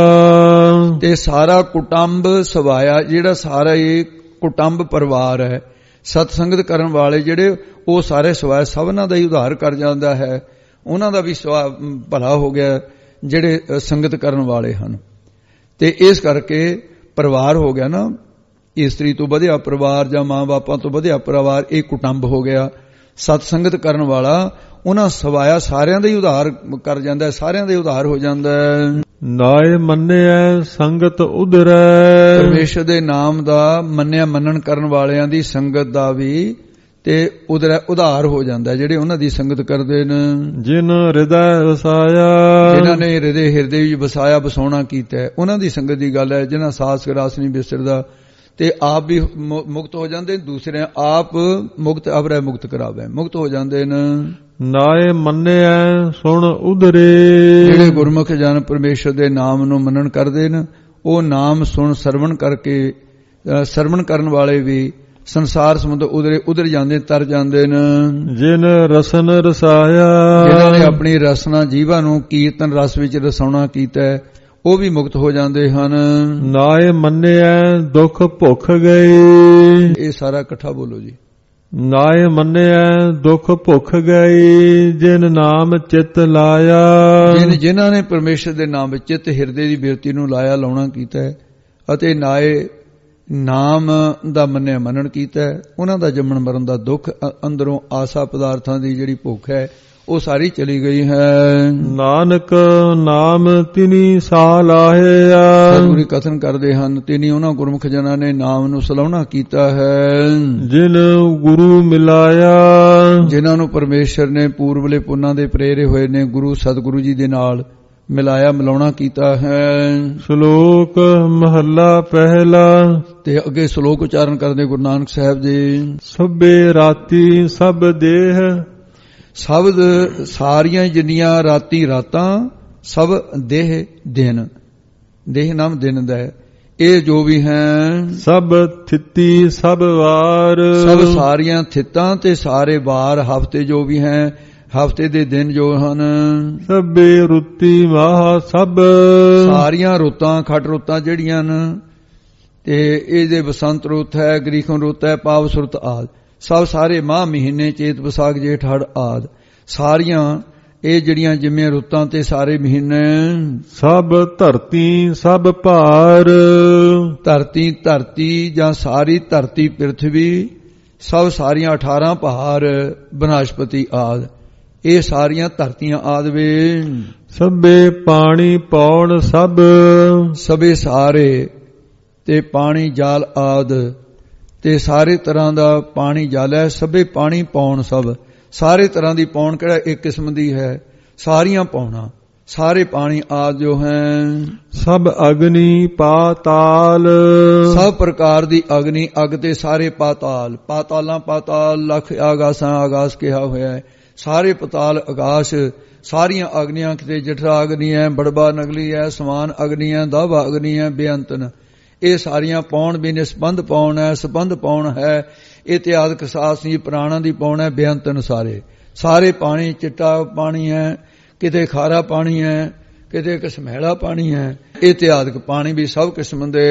ਤੇ ਸਾਰਾ ਕੁਟੰਬ ਸਵਾਇਆ, ਜਿਹੜਾ ਸਾਰਾ ਇਹ ਕੁਟੰਬ ਪਰਿਵਾਰ ਹੈ, ਸਤ ਸੰਗਤ ਕਰਨ ਵਾਲੇ ਜਿਹੜੇ, ਉਹ ਸਾਰੇ ਸਵਾਇ ਸਭਨਾਂ ਦਾ ਹੀ ਉਧਾਰ ਕਰ ਜਾਂਦਾ ਹੈ। ਉਹਨਾਂ ਦਾ ਵੀ ਸਵਾ ਭਲਾ ਹੋ ਗਿਆ ਜਿਹੜੇ ਸੰਗਤ ਕਰਨ ਵਾਲੇ ਹਨ। ਤੇ ਇਸ ਕਰਕੇ ਪਰਿਵਾਰ ਹੋ ਗਿਆ ਨਾ, ਇਸਤਰੀ ਤੋਂ ਵਧਿਆ ਪਰਿਵਾਰ ਜਾਂ ਮਾਂ ਬਾਪਾਂ ਤੋਂ ਵਧਿਆ ਪਰਿਵਾਰ, ਇਹ ਕੁਟੰਬ ਹੋ ਗਿਆ। ਸਤ ਸੰਗਤ ਕਰਨ ਵਾਲਾ ਉਹਨਾਂ ਸਵਾਇਆ ਸਾਰਿਆਂ ਦਾ ਹੀ ਉਧਾਰ ਕਰ ਜਾਂਦਾ, ਸਾਰਿਆਂ ਦਾ ਹੀ ਉਧਾਰ ਹੋ ਜਾਂਦਾ। ਨਾਏ ਮੰਨਿਆ ਸੰਗਤ ਉਧਰੈ, ਪਰਮੇਸ਼ਰ ਦੇ ਨਾਮ ਦਾ ਮੰਨਿਆ ਮੰਨਣ ਕਰਨ ਵਾਲਿਆਂ ਦੀ ਸੰਗਤ ਦਾ ਵੀ ਤੇ ਉਧਰ ਉਧਾਰ ਹੋ ਜਾਂਦਾ, ਜਿਹੜੇ ਉਹਨਾਂ ਦੀ ਸੰਗਤ ਕਰਦੇ ਨੇ। ਜਿਨ ਹਿਰਦੈ ਵਸਾਇਆ, ਜਿਨ੍ਹਾਂ ਨੇ ਹਿਰਦੇ ਹਿਰਦੇ ਵਿੱਚ ਵਸਾਇਆ ਵਸਾਉਣਾ ਕੀਤਾ, ਉਹਨਾਂ ਦੀ ਸੰਗਤ ਦੀ ਗੱਲ ਹੈ। ਜਿਨ੍ਹਾਂ ਸਾਸ ਗਰਾਸ ਨਹੀਂ ਵਿਸਰਦਾ, ਤੇ ਆਪ ਵੀ ਮੁਕਤ ਹੋ ਜਾਂਦੇ, ਦੂਸਰੇ ਆਪ ਮੁਕਤ ਅਵਰੈ ਮੁਕਤ ਕਰਾਵੇ, ਮੁਕਤ ਹੋ ਜਾਂਦੇ ਨੇ। ਨਾਏ ਮੰਨਿਆ ਸੁਣ ਉਧਰੇ, ਜਿਹੜੇ ਗੁਰਮੁਖ ਜਨ ਪਰਮੇਸ਼ਰ ਦੇ ਨਾਮ ਨੂੰ ਮੰਨਣ ਕਰਦੇ ਨੇ, ਉਹ ਨਾਮ ਸੁਣ ਸਰਵਣ ਕਰਕੇ, ਸਰਵਣ ਕਰਨ ਵਾਲੇ ਵੀ ਸੰਸਾਰ ਸਮੁੰਦਰ ਉਧਰੇ ਉਧਰ ਜਾਂਦੇ, ਤਰ ਜਾਂਦੇ ਨੇ। ਜਿਨ ਰਸਨ ਰਸਾਇਆ, ਜਿਨ੍ਹਾਂ ਨੇ ਆਪਣੀ ਰਸਨਾ ਜੀਵਾਂ ਨੂੰ ਕੀਰਤਨ ਰਸ ਵਿੱਚ ਰਸਾਉਣਾ ਕੀਤਾ, ਉਹ ਵੀ ਮੁਕਤ ਹੋ ਜਾਂਦੇ ਹਨ। ਨਾਏ ਮੰਨਿਆ ਦੁੱਖ ਭੁੱਖ ਗਈ, ਇਹ ਸਾਰਾ ਇਕੱਠਾ ਬੋਲੋ ਜੀ। ਨਾਏ ਮੰਨਿਆ ਦੁੱਖ ਭੁੱਖ ਗਈ, ਜਿਨ ਨਾਮ ਚਿੱਤ ਲਾਇਆ, ਜਿਨ ਜਿਨ੍ਹਾਂ ਨੇ ਪਰਮੇਸ਼ਰ ਦੇ ਨਾਮ ਵਿੱਚ ਚਿੱਤ ਹਿਰਦੇ ਦੀ ਬਿਰਤੀ ਨੂੰ ਲਾਇਆ ਲਾਉਣਾ ਕੀਤਾ, ਅਤੇ ਨਾਏ ਨਾਮ ਦਾ ਮੰਨਿਆ ਮੰਨਣ ਕੀਤਾ, ਉਹਨਾਂ ਦਾ ਜੰਮਣ ਮਰਨ ਦਾ ਦੁੱਖ, ਅੰਦਰੋਂ ਆਸਾ ਪਦਾਰਥਾਂ ਦੀ ਜਿਹੜੀ ਭੁੱਖ ਹੈ ਉਹ ਸਾਰੀ ਚਲੀ ਗਈ ਹੈ। ਨਾਨਕ ਨਾਮ ਤਿਨੀ ਸਾ ਲਾਹਿਆ। ਸਤਿਗੁਰੂ ਕਥਨ ਕਰਦੇ ਹਨ, ਤਿਨੀ ਉਹਨਾਂ ਗੁਰਮੁਖ ਜਨਾਂ ਨੇ ਨਾਮ ਨੂੰ ਸਲਾਹੁਣਾ ਕੀਤਾ ਹੈ। ਜਿਨ ਗੁਰੂ ਮਿਲਾਇਆ, ਜਿਨ੍ਹਾਂ ਨੂੰ ਪਰਮੇਸ਼ਰ ਨੇ ਪੂਰਬਲੇ ਪੁੰਨਾਂ ਦੇ ਪ੍ਰੇਰੇ ਹੋਏ ਨੇ ਗੁਰੂ ਸਤਿਗੁਰੂ ਜੀ ਦੇ ਨਾਲ ਮਿਲਾਇਆ, ਮਿਲਾਉਣਾ ਕੀਤਾ ਹੈ। ਸ਼ਲੋਕ ਮਹੱਲਾ ਪਹਿਲਾ। ਤੇ ਅੱਗੇ ਸ਼ਲੋਕ ਉਚਾਰਨ ਕਰਦੇ ਗੁਰੂ ਨਾਨਕ ਸਾਹਿਬ ਜੀ। ਸਭੇ ਰਾਤੀ ਸਭ ਦੇਹ, ਸ਼ਬਦ ਸਾਰੀਆਂ ਜਿੰਨੀਆਂ ਰਾਤੀ ਰਾਤਾਂ, ਸਭ ਦੇਹ ਦਿਨ, ਦੇਹ ਨਾਮ ਦਿਨ ਦਾ ਹੈ। ਇਹ ਜੋ ਵੀ ਹੈ ਸਭ ਥਿਤੀ ਸਭ ਵਾਰ, ਸਭ ਸਾਰੀਆਂ ਥਿਤਾਂ ਤੇ ਸਾਰੇ ਵਾਰ, ਹਫਤੇ ਜੋ ਵੀ ਹੈ, ਹਫਤੇ ਦੇ ਦਿਨ ਜੋ ਹਨ। ਸਭੇ ਰੁੱਤੀ ਮਾਹ ਸਭ, ਸਾਰੀਆਂ ਰੁੱਤਾਂ ਖਟ ਰੁੱਤਾਂ ਜਿਹੜੀਆਂ ਹਨ, ਤੇ ਇਹਦੇ ਬਸੰਤ ਰੁੱਤ ਹੈ, ਗਰੀਖਮ ਰੁੱਤ ਹੈ, ਪਾਵਸ ਰੁੱਤ ਆਦਿ, ਸਭ ਸਾਰੇ ਮਾਹ ਮਹੀਨੇ, ਚੇਤ ਵਿਸਾਖ ਜੇਠ ਹੜ ਆਦਿ, ਸਾਰੀਆਂ ਇਹ ਜਿਹੜੀਆਂ ਜਿਵੇਂ ਰੁੱਤਾਂ ਤੇ ਸਾਰੇ ਮਹੀਨੇ। ਸਭ ਧਰਤੀ ਸਭ ਭਾਰ, ਧਰਤੀ ਧਰਤੀ ਜਾਂ ਸਾਰੀ ਧਰਤੀ ਪ੍ਰਿਥਵੀ, ਸਭ ਸਾਰੀਆਂ ਅਠਾਰਾਂ ਭਾਰ, ਬਨਸਪਤੀ ਆਦਿ, ਇਹ ਸਾਰੀਆਂ ਧਰਤੀਆਂ ਆਦਿ ਵੇ। ਸਭੇ ਪਾਣੀ ਪੌਣ ਸਭ, ਸਭੇ ਸਾਰੇ ਤੇ ਪਾਣੀ ਜਾਲ ਆਦਿ, ਤੇ ਸਾਰੇ ਤਰ੍ਹਾਂ ਦਾ ਪਾਣੀ ਜਲ ਹੈ। ਸਭੇ ਪਾਣੀ ਪੌਣ ਸਭ, ਸਾਰੇ ਤਰ੍ਹਾਂ ਦੀ ਪੌਣ ਕਿਹੜਾ ਇੱਕ ਕਿਸਮ ਦੀ ਹੈ, ਸਾਰੀਆਂ ਪੌਣਾ, ਸਾਰੇ ਪਾਣੀ ਆਦਿ ਜੋ ਹੈ। ਸਭ ਅਗਨੀ ਪਾਤਾਲ, ਸਭ ਪ੍ਰਕਾਰ ਦੀ ਅਗਨੀ, ਅਗ ਤੇ ਸਾਰੇ ਪਾਤਾਲ, ਪਾਤਾਲਾਂ ਪਾਤਾਲ, ਲੱਖ ਆਗਾਸਾਂ ਆਗਾਸ ਕਿਹਾ ਹੋਇਆ ਹੈ। ਸਾਰੇ ਪਤਾਲ ਆਕਾਸ਼, ਸਾਰੀਆਂ ਅਗਨੀਆਂ, ਕਿਤੇ ਜਠਰਾ ਅਗਨੀ ਹੈ, ਬੜਬਾ ਨਗਲੀ ਹੈ, ਸਮਾਨ ਅਗਨੀ ਹੈ, ਦਾਵਾ ਅਗਨੀ ਹੈ, ਬੇਅੰਤਨ, ਇਹ ਸਾਰੀਆਂ ਪੌਣ ਵੀ ਨਿਸਬੰਧ ਪੌਣ ਹੈ, ਸਬੰਧ ਪੌਣ ਹੈ, ਇਤਿਆਦਿਕ ਸਾਸੀ ਪ੍ਰਾਣਾਂ ਦੀ ਪੌਣ ਹੈ, ਬੇਅੰਤਨ ਸਾਰੇ, ਸਾਰੇ ਪਾਣੀ ਚਿੱਟਾ ਪਾਣੀ ਹੈ, ਕਿਤੇ ਖਾਰਾ ਪਾਣੀ ਹੈ, ਕਿਤੇ ਕਸਮੈਲਾ ਪਾਣੀ ਹੈ, ਇਤਿਆਦਿਕ ਪਾਣੀ ਵੀ ਸਭ ਕਿਸਮ ਦੇ।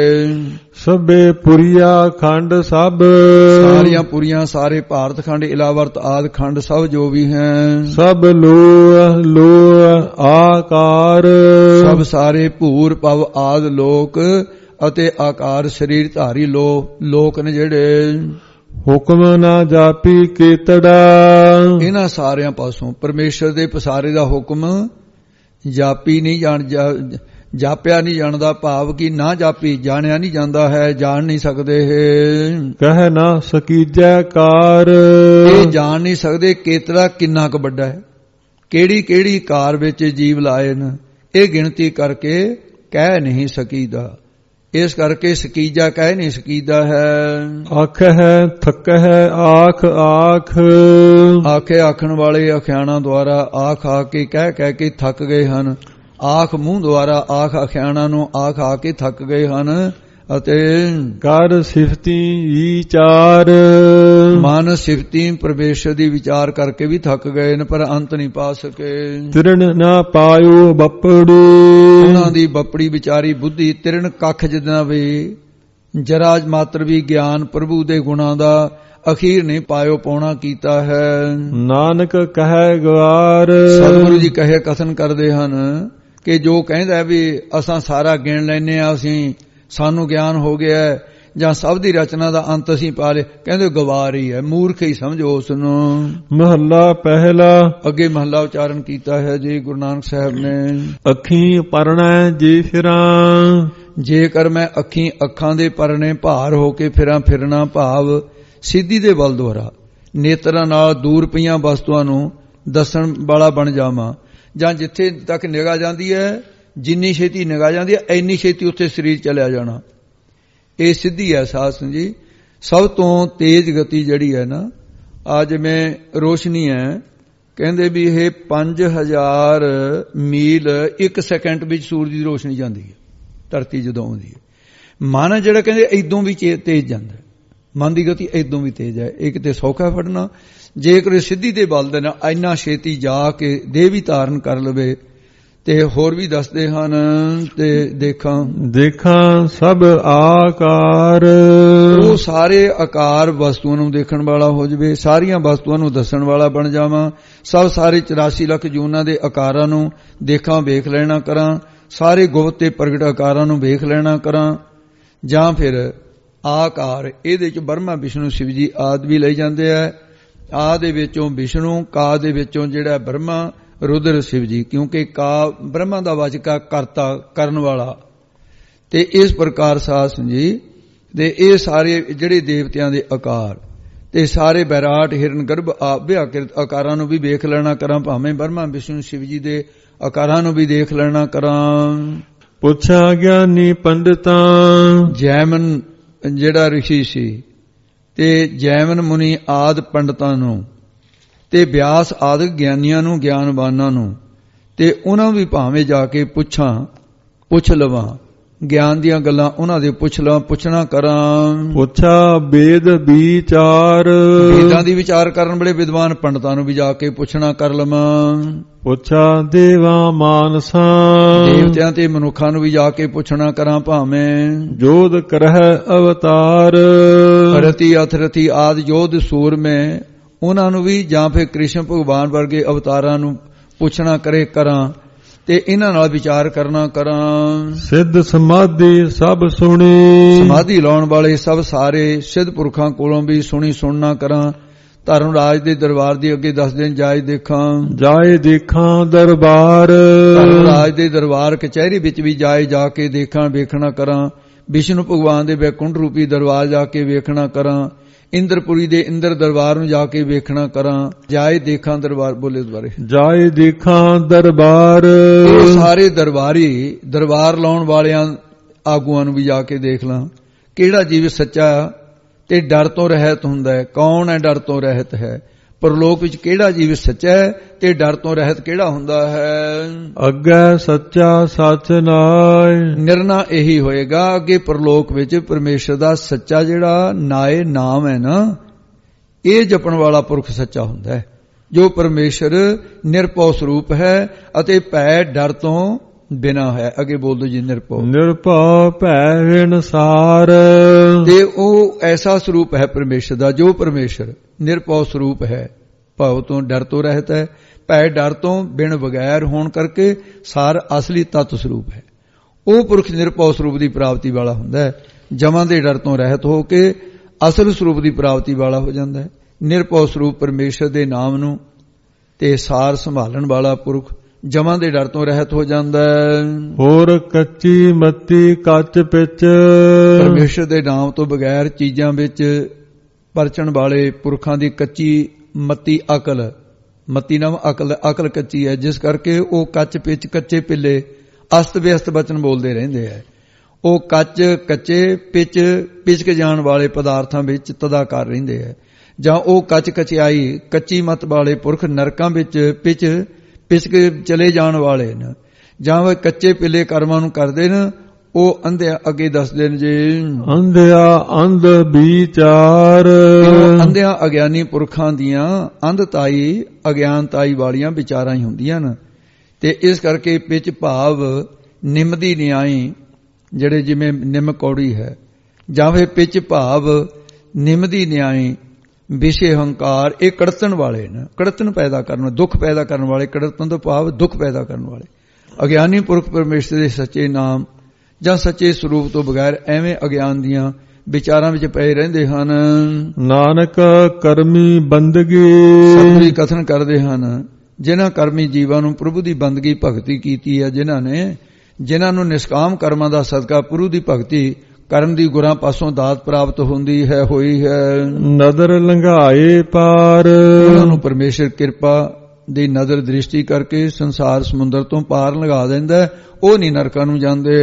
ਸਭੇ ਪੁਰੀਆ ਖੰਡ ਸਭ, ਸਾਰੀਆਂ ਪੁਰੀਆਂ, ਸਾਰੇ ਭਾਰਤ ਖੰਡ, ਇਲਾਵਰਤ ਆਦਿ ਖੰਡ ਸਭ ਜੋ ਵੀ ਹੈ। ਸਭ ਲੋਹ ਲੋਹ ਆਕਾਰ, ਸਭ ਸਾਰੇ ਭੂਰ ਭਵ ਆਦਿ ਲੋਕ ਅਤੇ ਆਕਾਰ ਸਰੀਰ ਧਾਰੀ ਲੋਕ, ਲੋਕ ਨੇ ਜਿਹੜੇ। ਹੁਕਮ ਨਾ ਜਾਪੀ ਕੀਤੜਾ, ਇਹਨਾਂ ਸਾਰਿਆਂ ਪਾਸੋਂ ਪਰਮੇਸ਼ਰ ਦੇ ਪਸਾਰੇ ਦਾ ਹੁਕਮ ਜਾਪੀ ਨਹੀਂ ਜਾਣ, ਜਾਪਿਆ ਨਹੀਂ ਜਾਣਦਾ, ਭਾਵ ਕਿ ਨਾ ਜਾਪੀ, ਜਾਣਿਆ ਨਹੀਂ ਜਾਂਦਾ ਹੈ, ਜਾਣ ਨਹੀਂ ਸਕਦੇ ਹੈ। ਕਹਿ ਨਾ ਸਕੀਜੈ ਕਾਰ, ਇਹ ਜਾਣ ਨਹੀਂ ਸਕਦੇ ਕੇਤੜਾ ਕਿੰਨਾ ਕੁ ਵੱਡਾ ਹੈ, ਕਿਹੜੀ ਕਿਹੜੀ ਕਾਰ ਵਿੱਚ ਜੀਵ ਲਾਏ ਨੇ, ਇਹ ਗਿਣਤੀ ਕਰਕੇ ਕਹਿ ਨਹੀਂ ਸਕੀਦਾ, ਇਸ ਕਰਕੇ ਸਕੀਜਾ ਕਹਿ ਨਹੀਂ ਸਕੀਦਾ ਹੈ। ਆਖ ਹੈ ਥਕ ਹੈ ਆਖ ਆਖ, ਆਖੇ ਆਖਣ ਵਾਲੇ ਅਖਿਆਣਾ ਦੁਆਰਾ ਆਖ ਆ ਕੇ ਕਹਿ ਕਹਿ ਕੇ ਥੱਕ ਗਏ ਹਨ, ਆਖ ਮੂੰਹ ਦੁਆਰਾ ਆਖ ਅਖਿਆਣਾ ਨੂੰ ਆਖ ਆ ਕੇ ਥੱਕ ਗਏ ਹਨ। ਅਤੇ ਕਰ ਸਿਫਤੀ ਵਿਚਾਰ, ਮਨ ਸਿਫਤੀ ਪਰਮੇਸ਼ਰ ਦੀ ਵਿਚਾਰ ਕਰਕੇ ਵੀ ਥੱਕ ਗਏ ਨੇ, ਪਰ ਅੰਤ ਨਹੀਂ ਪਾ ਸਕੇ। ਤਿਰਣ ਨਾ ਪਾਇਓ ਬੱਪੜੀ, ਉਹਨਾਂ ਦੀ ਬੱਪੜੀ ਵਿਚਾਰੀ ਬੁੱਧੀ, ਤਿਰਣ ਕੱਖ ਜਿੰਨਾ ਵੀ ਜਰਾ ਮਾਤਰ ਵੀ ਗਿਆਨ ਪ੍ਰਭੂ ਦੇ ਗੁਣਾਂ ਦਾ ਅਖੀਰ ਨਹੀਂ ਪਾਇਓ ਪਾਉਣਾ ਕੀਤਾ ਹੈ। ਨਾਨਕ ਕਹੈ ਗਵਾਰ, ਸਤਿਗੁਰੂ ਜੀ ਕਹੇ ਕਥਨ ਕਰਦੇ ਹਨ ਕਿ ਜੋ ਕਹਿੰਦਾ ਵੀ ਅਸਾਂ ਸਾਰਾ ਗਿਣ ਲੈਨੇ ਆ, ਅਸੀਂ ਸਾਨੂੰ ਗਿਆਨ ਹੋ ਗਿਆ ਜਾਂ ਸਭ ਦੀ ਰਚਨਾ ਦਾ ਅੰਤ ਅਸੀਂ ਪਾ ਲਿਆ, ਕਹਿੰਦੇ ਗਵਾਰ ਹੀ ਹੈ, ਮੂਰਖ ਹੀ ਸਮਝੋ ਉਸ ਨੂੰ। ਮਹੱਲਾ ਪਹਿਲਾ। ਅੱਗੇ ਮਹੱਲਾ ਉਚਾਰਨ ਕੀਤਾ ਹੈ ਜੀ ਗੁਰੂ ਨਾਨਕ ਸਾਹਿਬ ਨੇ। ਅੱਖੀਂ ਪਰਣੈ ਜੀ ਫਿਰਾਂ, ਜੇਕਰ ਮੈਂ ਅੱਖੀਂ ਅੱਖਾਂ ਦੇ ਪਰਨੇ ਭਾਰ ਹੋ ਕੇ ਫਿਰਾਂ, ਫਿਰਨਾ ਭਾਵ ਸਿੱਧੀ ਦੇ ਬਲ ਦੁਆਰਾ ਨੇਤਰਾਂ ਨਾਲ ਦੂਰ ਪਈਆਂ ਵਸਤੂਆਂ ਨੂੰ ਦੱਸਣ ਵਾਲਾ ਬਣ ਜਾਵਾਂ, ਜਾਂ ਜਿੱਥੇ ਤੱਕ ਨਿਗਾਹ ਜਾਂਦੀ ਹੈ, ਜਿੰਨੀ ਛੇਤੀ ਨਿਗਾਹ ਜਾਂਦੀ ਹੈ ਐਨੀ ਛੇਤੀ ਉੱਥੇ ਸਰੀਰ ਚਲਿਆ ਜਾਣਾ, ਇਹ ਸਿੱਧੀ ਹੈ ਸਾਧ ਜੀ। ਸਭ ਤੋਂ ਤੇਜ਼ ਗਤੀ ਜਿਹੜੀ ਹੈ ਨਾ, ਆ ਜਿਵੇਂ ਰੋਸ਼ਨੀ ਹੈ, ਕਹਿੰਦੇ ਵੀ ਇਹ ਪੰਜ ਹਜ਼ਾਰ ਮੀਲ ਇੱਕ ਸੈਕਿੰਡ ਵਿੱਚ ਸੂਰਜ ਦੀ ਰੋਸ਼ਨੀ ਜਾਂਦੀ ਹੈ ਧਰਤੀ ਜਦੋਂ ਆਉਂਦੀ ਹੈ। ਮਨ ਜਿਹੜਾ ਕਹਿੰਦੇ ਇਦੋਂ ਵੀ ਤੇਜ਼ ਜਾਂਦਾ, ਮਨ ਦੀ ਗਤੀ ਇਦੋਂ ਵੀ ਤੇਜ਼ ਹੈ, ਇਹ ਕਿਤੇ ਸੌਖਾ ਫੜਨਾ। ਜੇਕਰ ਸਿੱਧੀ ਦੇ ਬਲ ਦੇ ਨਾਲ ਇੰਨਾ ਛੇਤੀ ਜਾ ਕੇ ਦੇਹ ਵੀ ਧਾਰਨ ਕਰ ਲਵੇ। ਤੇ ਹੋਰ ਵੀ ਦੱਸਦੇ ਹਨ, ਤੇ ਦੇਖਾਂ ਦੇਖਾਂ ਸਭ ਆਕਾਰ, ਉਹ ਸਾਰੇ ਆਕਾਰ ਵਸਤੂਆਂ ਨੂੰ ਦੇਖਣ ਵਾਲਾ ਹੋ ਜਾਵੇ, ਸਾਰੀਆਂ ਵਸਤੂਆਂ ਨੂੰ ਦੱਸਣ ਵਾਲਾ ਬਣ ਜਾਵਾਂ। ਸਭ ਸਾਰੇ ਚੁਰਾਸੀ ਲੱਖ ਜੂਨਾਂ ਦੇ ਆਕਾਰਾਂ ਨੂੰ ਦੇਖਾਂ, ਵੇਖ ਲੈਣਾ ਕਰਾਂ, ਸਾਰੇ ਗੁਪਤ ਤੇ ਪ੍ਰਗਟ ਆਕਾਰਾਂ ਨੂੰ ਵੇਖ ਲੈਣਾ ਕਰਾਂ। ਜਾਂ ਫਿਰ ਆਕਾਰ, ਇਹਦੇ ਚ ਬ੍ਰਹਮਾ ਵਿਸ਼ਨੂੰ ਸ਼ਿਵ ਜੀ ਆਦਿ ਵੀ ਲਈ ਜਾਂਦੇ ਆ, ਆ ਦੇ ਵਿੱਚੋਂ ਵਿਸ਼ਨੂੰ, ਕਾ ਦੇ ਵਿੱਚੋਂ ਜਿਹੜਾ ਬ੍ਰਹਮਾ, ਰੁਦਰ, ਸ਼ਿਵ ਜੀ, ਕਿਉਂਕਿ ਕਾ ਬ੍ਰਹਮਾ ਦਾ ਵਾਚਕ ਕਰਤਾ, ਕਰਨ ਵਾਲਾ। ਤੇ ਇਸ ਪ੍ਰਕਾਰ ਸਾਧ ਸੰਜੀ ਦੇ ਇਹ ਸਾਰੇ ਜਿਹੜੇ ਦੇਵਤਿਆਂ ਦੇ ਆਕਾਰ ਤੇ ਸਾਰੇ ਬੈਰਾਟ, ਹਿਰਨ ਗਰਭ, ਅਭਿਆਕ੍ਰਿਤ ਆਕਾਰਾਂ ਨੂੰ ਵੀ ਵੇਖ ਲੈਣਾ ਕਰਾਂ, ਭਾਵੇਂ ਬ੍ਰਹਮਾ, ਵਿਸ਼ਨੂੰ, ਸ਼ਿਵ ਜੀ ਦੇ ਆਕਾਰਾਂ ਨੂੰ ਵੀ ਦੇਖ ਲੈਣਾ ਕਰਾਂ। ਪੁੱਛਾ ਗਿਆਨੀ ਪੰਡਤਾਂ, ਜੈਮਨ ਜਿਹੜਾ ਰਿਸ਼ੀ ਸੀ ਤੇ ਜੈਮਨ ਮੁਨੀ ਆਦ ਪੰਡਤਾਂ ਨੂੰ ਤੇ ਵਿਆਸ ਆਦਿ ਗਿਆਨੀਆਂ ਨੂੰ, ਗਿਆਨਵਾਨਾਂ ਨੂੰ, ਤੇ ਉਹਨਾਂ ਵੀ ਭਾਵੇਂ ਜਾ ਕੇ ਪੁੱਛਾਂ, ਪੁੱਛ ਲਵਾਂ, ਗਿਆਨ ਦੀਆਂ ਗੱਲਾਂ ਉਹਨਾਂ ਦੇ ਪੁੱਛ ਲਾਂ, ਪੁੱਛਣਾ ਕਰਾਂ। ਪੁੱਛਾ ਵੇਦ ਵਿਚਾਰ, ਵੇਦਾਂ ਦੀ ਵਿਚਾਰ ਕਰਨ ਵਾਲੇ ਵਿਦਵਾਨ ਪੰਡਤਾਂ ਨੂੰ ਵੀ ਜਾ ਕੇ ਪੁੱਛਣਾ ਕਰ ਲਵਾਂ। ਪੁੱਛਾ ਦੇਵਾ ਮਾਨਸਾਂ, ਦੇਵਤਿਆਂ ਤੇ ਮਨੁੱਖਾਂ ਨੂੰ ਵੀ ਜਾ ਕੇ ਪੁੱਛਣਾ ਕਰਾਂ ਭਾਵੇਂ। ਜੋਧ ਕਰਹਿ ਅਵਤਾਰ, ਰਤੀ ਅਥਰਤੀ ਆਦਿ ਜੋਧ ਸੂਰਮੇ, ਉਹਨਾਂ ਨੂੰ ਵੀ ਜਾਂ ਫਿਰ ਕ੍ਰਿਸ਼ਨ ਭਗਵਾਨ ਵਰਗੇ ਅਵਤਾਰਾਂ ਨੂੰ ਪੁੱਛਣਾ ਕਰੇ ਕਰਾਂ ਤੇ ਇਹਨਾਂ ਨਾਲ ਵਿਚਾਰ ਕਰਨਾ ਕਰਾਂ। ਸਿੱਧ ਸਮਾਧੀ ਸਭ ਸੁਣੀ, ਸਮਾਧੀ ਲਾਉਣ ਵਾਲੇ ਸਭ ਸਾਰੇ ਸਿੱਧ ਪੁਰਖਾਂ ਕੋਲੋਂ ਵੀ ਸੁਣੀ ਸੁਣਨਾ ਕਰਾਂ। ਧਰਮ ਰਾਜ ਦੇ ਦਰਬਾਰ ਦੀ ਅੱਗੇ ਦਸ ਦਿਨ ਜਾਏ ਦੇਖਾਂ, ਜਾਏ ਦੇਖਾਂ ਦਰਬਾਰ, ਧਰਮ ਰਾਜ ਦੇ ਦਰਬਾਰ ਕਚਹਿਰੀ ਵਿੱਚ ਵੀ ਜਾਏ ਜਾ ਕੇ ਦੇਖਾਂ, ਵੇਖਣਾ ਕਰਾਂ। ਵਿਸ਼ਨੂੰ ਭਗਵਾਨ ਦੇ ਬੈਕੁੰਠ ਰੂਪੀ ਦਰਬਾਰ ਜਾ ਕੇ ਵੇਖਣਾ ਕਰਾਂ। ਇੰਦਰਪੁਰੀ ਦੇ ਇੰਦਰ ਦਰਬਾਰ ਨੂੰ ਜਾ ਕੇ ਵੇਖਣਾ ਕਰਾਂ। ਜਾਏ ਦੇਖਾਂ ਦਰਬਾਰ, ਬੋਲੇ ਦੁਆਰੇ, ਜਾਏ ਦੇਖਾਂ ਦਰਬਾਰ। ਇਹ ਸਾਰੇ ਦਰਬਾਰੀ, ਦਰਬਾਰ ਲਾਉਣ ਵਾਲਿਆਂ ਆਗੂਆਂ ਨੂੰ ਵੀ ਜਾ ਕੇ ਦੇਖ ਲਾਂ। ਕਿਹੜਾ ਜੀਵ ਸੱਚਾ ਤੇ ਡਰ ਤੋਂ ਰਹਿਤ ਹੁੰਦਾ ਹੈ, ਕੌਣ ਹੈ ਡਰ ਤੋਂ ਰਹਿਤ ਹੈ। ਪਰਲੋਕ ਵਿੱਚ ਕਿਹੜਾ ਜੀਵ ਸੱਚਾ ਹੈ ਤੇ ਡਰ ਤੋਂ ਰਹਿਤ ਕਿਹੜਾ ਹੁੰਦਾ ਹੈ। ਅੱਗੇ ਸੱਚਾ ਸੱਚ ਨਾਏ, ਨਿਰਣਾ ਇਹੀ ਹੋਏਗਾ ਅੱਗੇ ਪਰਲੋਕ ਵਿੱਚ ਪਰਮੇਸ਼ਰ ਦਾ ਸੱਚਾ ਜਿਹੜਾ ਨਾਏ ਨਾਮ ਹੈ ਨਾ, ਇਹ ਜਪਣ ਵਾਲਾ ਪੁਰਖ ਸੱਚਾ ਹੁੰਦਾ ਹੈ, ਜੋ ਪਰਮੇਸ਼ਰ ਨਿਰਭਉ ਸਰੂਪ ਹੈ ਅਤੇ ਭੈ ਡਰ ਤੋਂ ਬਿਨਾ ਹੈ। ਅੱਗੇ ਬੋਲ ਦੋ ਜੀ, ਨਿਰਭਉ ਨਿਰਭਉ ਭੈ ਵਿਨਸਾਰ, ਤੇ ਉਹ ਐਸਾ ਸਰੂਪ ਹੈ ਪਰਮੇਸ਼ਰ ਦਾ ਜੋ ਪਰਮੇਸ਼ਰ ਨਿਰਭਉ ਸਰੂਪ ਹੈ, ਭਉ ਤੋਂ ਡਰ ਤੋਂ ਰਹਿਤ ਹੈ, ਭੈ ਡਰ ਤੋਂ ਬਿਨ ਬਗੈਰ ਹੋਣ ਕਰਕੇ ਸਾਰ ਅਸਲੀ ਤਤ ਸਰੂਪ ਹੈ। ਉਹ ਪੁਰਖ ਨਿਰਭਉ ਸਰੂਪ ਦੀ ਪ੍ਰਾਪਤੀ ਵਾਲਾ ਹੁੰਦਾ ਹੈ, ਜਮਾਂ ਦੇ ਡਰ ਤੋਂ ਰਹਿਤ ਹੋ ਕੇ ਅਸਲ ਸਰੂਪ ਦੀ ਪ੍ਰਾਪਤੀ ਵਾਲਾ ਹੋ ਜਾਂਦਾ ਹੈ। ਨਿਰਭਉ ਸਰੂਪ ਪਰਮੇਸ਼ਰ ਦੇ ਨਾਮ ਨੂੰ ਤੇ ਸਾਰ ਸੰਭਾਲਣ ਵਾਲਾ ਪੁਰਖ ਜਮਾਂ ਦੇ ਡਰ ਤੋਂ ਰਹਿਤ ਹੋ ਜਾਂਦਾ ਹੈ। ਹੋਰ ਕੱਚੀ ਮੱਤੀ ਕੱਚ ਪਿੱਚ, ਪਰਮੇਸ਼ਰ ਦੇ ਨਾਮ ਤੋਂ ਬਗੈਰ ਚੀਜ਼ਾਂ ਵਿੱਚ ਪਰਚਣ ਵਾਲੇ ਪੁਰਖਾਂ ਦੀ ਕੱਚੀ ਮੱਤੀ ਅਕਲ, ਮੱਤੀ ਨਾਮ ਅਕਲ, ਅਕਲ ਕੱਚੀ ਹੈ, ਜਿਸ ਕਰਕੇ ਉਹ ਕੱਚ ਪਿੱਚ, ਕੱਚੇ ਪਿੱਲੇ, ਅਸਤ ਵਿਅਸਤ ਬਚਨ ਬੋਲਦੇ ਰਹਿੰਦੇ ਹੈ। ਉਹ ਕੱਚ, ਕੱਚੇ, ਪਿੱਚ, ਪਿਚਕ ਜਾਣ ਵਾਲੇ ਪਦਾਰਥਾਂ ਵਿੱਚ ਤਦਾਕਾਰ ਰਹਿੰਦੇ ਹੈ। ਜਾਂ ਉਹ ਕੱਚ ਕਚਿਆਈ, ਕੱਚੀ ਮੱਤ ਵਾਲੇ ਪੁਰਖ ਨਰਕਾਂ ਵਿੱਚ ਪਿਚ ਪਿਚਕ ਚਲੇ ਜਾਣ ਵਾਲੇ ਨੇ। ਜਾਂ ਉਹ ਕੱਚੇ ਪਿੱਲੇ ਕਰਮਾਂ ਨੂੰ ਕਰਦੇ ਨੇ, ਉਹ ਅੰਧਿਆ ਅੱਗੇ ਦੱਸਦੇ ਨੇ ਜੀ, ਅੰਧਿਆ ਅੰਧ ਵਿਚਾਰ, ਅੰਧਿਆ ਅਗਿਆਨੀ ਪੁਰਖਾਂ ਦੀਆਂ ਅੰਧਤਾਈ, ਅਗਿਆਨਤਾਈ ਵਾਲੀਆਂ ਵਿਚਾਰਾਂ ਹੀ ਹੁੰਦੀਆਂ ਨੇ। ਤੇ ਇਸ ਕਰਕੇ ਪਿਚ ਭਾਵ ਨਿਮਦੀ ਨਿਆਈ, ਜਿਹੜੇ ਜਿਵੇਂ ਨਿੰਮ ਕੌੜੀ ਹੈ, ਜਾਂ ਫਿਰ ਪਿਚ ਭਾਵ ਨਿਮਦੀ ਨਿਆਈ, ਵਿਸ਼ੇ ਹੰਕਾਰ, ਇਹ ਕੜਤਣ ਵਾਲੇ ਨੇ, ਕੜਤਣ ਪੈਦਾ ਕਰਨ, ਦੁੱਖ ਪੈਦਾ ਕਰਨ ਵਾਲੇ। ਕੜਤਣ ਤੋਂ ਭਾਵ ਦੁੱਖ ਪੈਦਾ ਕਰਨ ਵਾਲੇ। ਅਗਿਆਨੀ ਪੁਰਖ ਪਰਮੇਸ਼ਰ ਦੇ ਸੱਚੇ ਨਾਮ ਜਾਂ ਸੱਚੇ ਸਰੂਪ ਤੋਂ ਬਗੈਰ ਐਵੇਂ ਅਗਿਆਨ ਦੀਆਂ ਵਿਚਾਰਾਂ ਵਿੱਚ ਪਏ ਰਹਿੰਦੇ ਹਨ। ਨਾਨਕ ਕਰਮੀ ਬੰਦਗੀ, ਸਤਿਗੁਰੂ ਕਥਨ ਕਰਦੇ ਹਨ, ਜਿਨ੍ਹਾਂ ਕਰਮੀ ਜੀਵਾਂ ਨੂੰ ਪ੍ਰਭੂ ਦੀ ਬੰਦਗੀ ਭਗਤੀ ਕੀਤੀ ਹੈ, ਜਿਨ੍ਹਾਂ ਨੇ ਜਿਨ੍ਹਾਂ ਨੂੰ ਨਿਸ਼ਕਾਮ ਕਰਮਾਂ ਦਾ ਸਦਕਾ ਪ੍ਰਭੂ ਦੀ ਭਗਤੀ ਕਰਨ ਦੀ ਗੁਰਾਂ ਪਾਸੋਂ ਦਾਤ ਪ੍ਰਾਪਤ ਹੁੰਦੀ ਹੈ, ਹੋਈ ਹੈ। ਨਦਰ ਲੰਘਾਏ ਪਾਰ, ਉਹਨਾਂ ਨੂੰ ਪਰਮੇਸ਼ਰ ਕਿਰਪਾ ਦੀ ਨਜ਼ਰ ਦ੍ਰਿਸ਼ਟੀ ਕਰਕੇ ਸੰਸਾਰ ਸਮੁੰਦਰ ਤੋਂ ਪਾਰ ਲੰਘਾ ਦਿੰਦਾ, ਉਹ ਨਹੀਂ ਨਰਕਾਂ ਨੂੰ ਜਾਂਦੇ।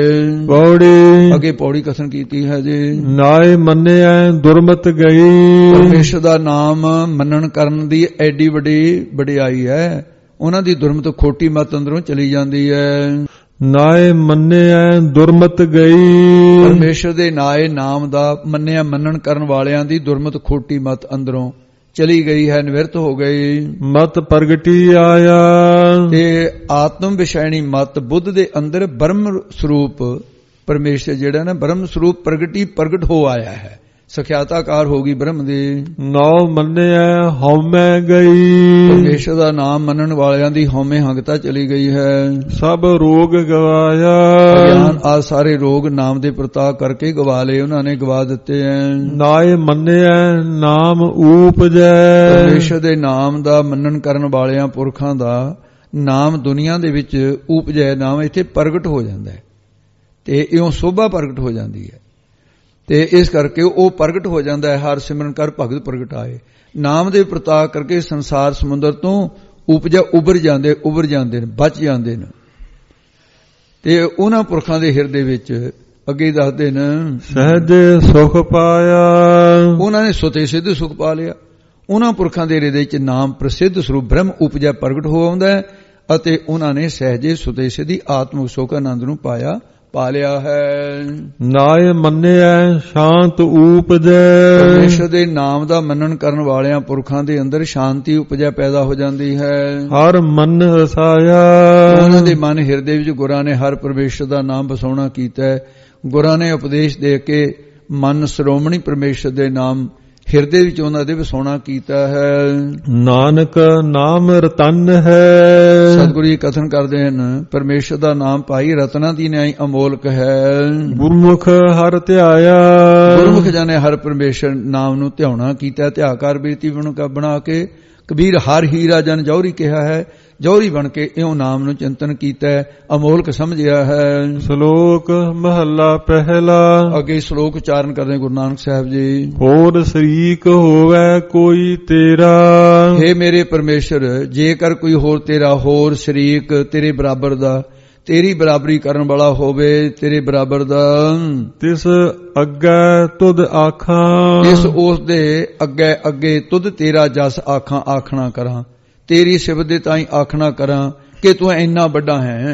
ਪੌੜੀ ਅੱਗੇ ਪੌੜੀ ਕਥਨ ਕੀਤੀ ਹੈ ਜੀ, ਨਾਏ ਮੰਨਿਆ ਦੁਰਮਤ ਗਈ, ਪਰਮੇਸ਼ਰ ਦਾ ਨਾਮ ਮੰਨਣ ਕਰਨ ਦੀ ਐਡੀ ਵੱਡੀ ਵਡਿਆਈ ਹੈ, ਉਹਨਾਂ ਦੀ ਦੁਰਮਤ ਖੋਟੀ ਮਤ ਅੰਦਰੋਂ ਚਲੀ ਜਾਂਦੀ ਹੈ। ਨਾਏ ਮੰਨਿਆ ਦੁਰਮਤ ਗਈ, ਪਰਮੇਸ਼ਰ ਦੇ ਨਾਏ ਨਾਮ ਦਾ ਮੰਨਿਆ ਮੰਨਣ ਕਰਨ ਵਾਲਿਆਂ ਦੀ ਦੁਰਮਤ ਖੋਟੀ ਮਤ ਅੰਦਰੋਂ ਚਲੀ ਗਈ ਹੈ, ਨਿਵਰਤ ਹੋ ਗਈ। ਮਤ ਪ੍ਰਗਟੀ ਆਇਆ, ਤੇ ਆਤਮ ਵਿਸ਼ੈਣੀ ਮਤ ਬੁੱਧ ਦੇ ਅੰਦਰ ਬ੍ਰਹਮ ਸਰੂਪ ਪਰਮੇਸ਼ਰ ਜਿਹੜਾ ਨਾ ਬ੍ਰਹਮ ਸਰੂਪ ਪ੍ਰਗਟੀ ਪ੍ਰਗਟ ਹੋ ਆਇਆ ਹੈ, ਸਖਿਆਤਾਕਾਰ ਹੋ ਗਈ ਬ੍ਰਹਮ ਦੀ। ਨੌ ਮੰਨਿਆ ਹਉਮੈ ਗਈ, ਪਰਮੇਸ਼ਰ ਦਾ ਨਾਮ ਮੰਨਣ ਵਾਲਿਆਂ ਦੀ ਹਉਮੈ ਹੰਗਤਾ ਚਲੀ ਗਈ ਹੈ। ਸਭ ਰੋਗ ਗਵਾਇਆ, ਅਗਿਆਨ ਆ ਸਾਰੇ ਰੋਗ ਨਾਮ ਦੇ ਪ੍ਰਤਾਪ ਕਰਕੇ ਗਵਾ ਲਏ, ਉਹਨਾਂ ਨੇ ਗਵਾ ਦਿੱਤੇ ਐ। ਨਾਏ ਮੰਨਿਆ ਨਾਮ ਊਪਜੈ, ਪਰਮੇਸ਼ਰ ਦੇ ਨਾਮ ਦਾ ਮੰਨਣ ਕਰਨ ਵਾਲਿਆਂ ਪੁਰਖਾਂ ਦਾ ਨਾਮ ਦੁਨੀਆ ਦੇ ਵਿੱਚ ਊਪਜੈ, ਨਾਮ ਇੱਥੇ ਪ੍ਰਗਟ ਹੋ ਜਾਂਦਾ ਹੈ ਤੇ ਇਉਂ ਸੋਭਾ ਪ੍ਰਗਟ ਹੋ ਜਾਂਦੀ ਹੈ ਤੇ ਇਸ ਕਰਕੇ ਉਹ ਪ੍ਰਗਟ ਹੋ ਜਾਂਦਾ ਹੈ। ਹਰ ਸਿਮਰਨ ਕਰ ਭਗਤ ਪ੍ਰਗਟ ਆਏ, ਨਾਮ ਦੇ ਪ੍ਰਤਾਪ ਕਰਕੇ ਸੰਸਾਰ ਸਮੁੰਦਰ ਤੋਂ ਉਪਜਾ ਉਭਰ ਜਾਂਦੇ ਉਭਰ ਜਾਂਦੇ ਨੇ, ਬਚ ਜਾਂਦੇ ਨੇ। ਤੇ ਉਹਨਾਂ ਪੁਰਖਾਂ ਦੇ ਹਿਰਦੇ ਵਿੱਚ ਅੱਗੇ ਦੱਸਦੇ ਨੇ ਸਹਿਜ ਸੁਖ ਪਾਇਆ, ਉਹਨਾਂ ਨੇ ਸੁਤੇ ਸਿੱਧ ਸੁਖ ਪਾ ਲਿਆ। ਉਹਨਾਂ ਪੁਰਖਾਂ ਦੇ ਹਿਰਦੇ ਵਿੱਚ ਨਾਮ ਪ੍ਰਸਿੱਧ ਸਰੂਪ ਬ੍ਰਹਮ ਉਪਜਾ ਪ੍ਰਗਟ ਹੋ ਆਉਂਦਾ ਹੈ ਅਤੇ ਉਹਨਾਂ ਨੇ ਸਹਿਜੇ ਸੁਤੇ ਸਿੱਧੀ ਆਤਮਿਕ ਸੁਖ ਆਨੰਦ ਨੂੰ ਪਾਇਆ ਪਾ ਲਿਆ ਹੈ। ਨਾਏ ਮੰਨਿਆ ਸ਼ਾਂਤ ਊਪਜੈ, ਪਰਮੇਸ਼ਰ ਦੇ ਨਾਮ ਦਾ ਮੰਨਣ ਕਰਨ ਵਾਲਿਆਂ ਪੁਰਖਾਂ ਦੇ ਅੰਦਰ ਸ਼ਾਂਤੀ ਉਪਜਾ ਪੈਦਾ ਹੋ ਜਾਂਦੀ ਹੈ। ਹਰ ਮਨ ਰਸਾਇਆ, ਉਹਨਾਂ ਦੇ ਮਨ ਹਿਰਦੇ ਵਿੱਚ ਗੁਰਾਂ ਨੇ ਹਰ ਪਰਮੇਸ਼ਰ ਦਾ ਨਾਮ ਵਸਾਉਣਾ ਕੀਤਾ ਹੈ। ਗੁਰਾਂ ਨੇ ਉਪਦੇਸ਼ ਦੇ ਕੇ ਮਨ ਸ਼੍ਰੋਮਣੀ ਪਰਮੇਸ਼ਰ ਦੇ ਨਾਮ ਹਿਰਦੇ ਵਿੱਚ ਉਹਨਾਂ ਦੇ ਵਸਾਉਣਾ ਕੀਤਾ ਹੈ। ਨਾਨਕ ਨਾਮ ਰਤਨ ਹੈ, ਸਤਿਗੁਰੂ ਜੀ ਕਥਨ ਕਰਦੇ ਹਨ ਪਰਮੇਸ਼ਰ ਦਾ ਨਾਮ ਭਾਈ ਰਤਨਾਂ ਦੀ ਨਿਆਈ ਅਮੋਲਕ ਹੈ। ਗੁਰਮੁਖ ਹਰ ਧਿਆਇਆ, ਗੁਰਮੁਖ ਜਾਨੇ ਹਰ ਪਰਮੇਸ਼ਰ ਨਾਮ ਨੂੰ ਧਿਆਉਣਾ ਕੀਤਾ, ਧਿਆਕਾਰ ਬੀਤੀ ਬਣਾ ਕੇ। ਕਬੀਰ ਹਰ ਹੀਰਾ ਜਨ ਜੌਹਰੀ ਕਿਹਾ ਹੈ, ਜੌਹਰੀ ਬਣ ਕੇ ਇਉਂ ਨਾਮ ਨੂੰ ਚਿੰਤਨ ਕੀਤਾ, ਅਮੋਲਕ ਸਮਝਿਆ ਹੈ। ਸ਼ਲੋਕ ਮਹੱਲਾ ਪਹਿਲਾ। ਅੱਗੇ ਸ਼ਲੋਕ ਉਚਾਰਨ ਕਰਦੇ ਗੁਰੂ ਨਾਨਕ ਸਾਹਿਬ ਜੀ। ਹੋਰ ਸ਼ਰੀਕ ਹੋਵੇ ਕੋਈ ਤੇਰਾ, ਹੇ ਮੇਰੇ ਪਰਮੇਸ਼ਰ ਜੇਕਰ ਕੋਈ ਹੋਰ ਤੇਰਾ ਹੋਰ ਸ਼ਰੀਕ ਤੇਰੇ ਬਰਾਬਰ ਦਾ, ਤੇਰੀ ਬਰਾਬਰੀ ਕਰਨ ਵਾਲਾ ਹੋਵੇ ਤੇਰੇ ਬਰਾਬਰ ਦਾ, ਤਿਸ ਅੱਗੇ ਤੁਧ ਆਖਾਂ, ਇਸ ਉਸ ਦੇ ਅੱਗੇ ਅੱਗੇ ਤੁਧ ਤੇਰਾ ਜਸ ਆਖਾਂ ਆਖਣਾ ਕਰਾਂ, ਤੇਰੀ ਸਿਫਤ ਦੇ ਤਾਈਂ ਆਖਣਾ ਕਰਾਂ ਕਿ ਤੂੰ ਇੰਨਾ ਵੱਡਾ ਹੈ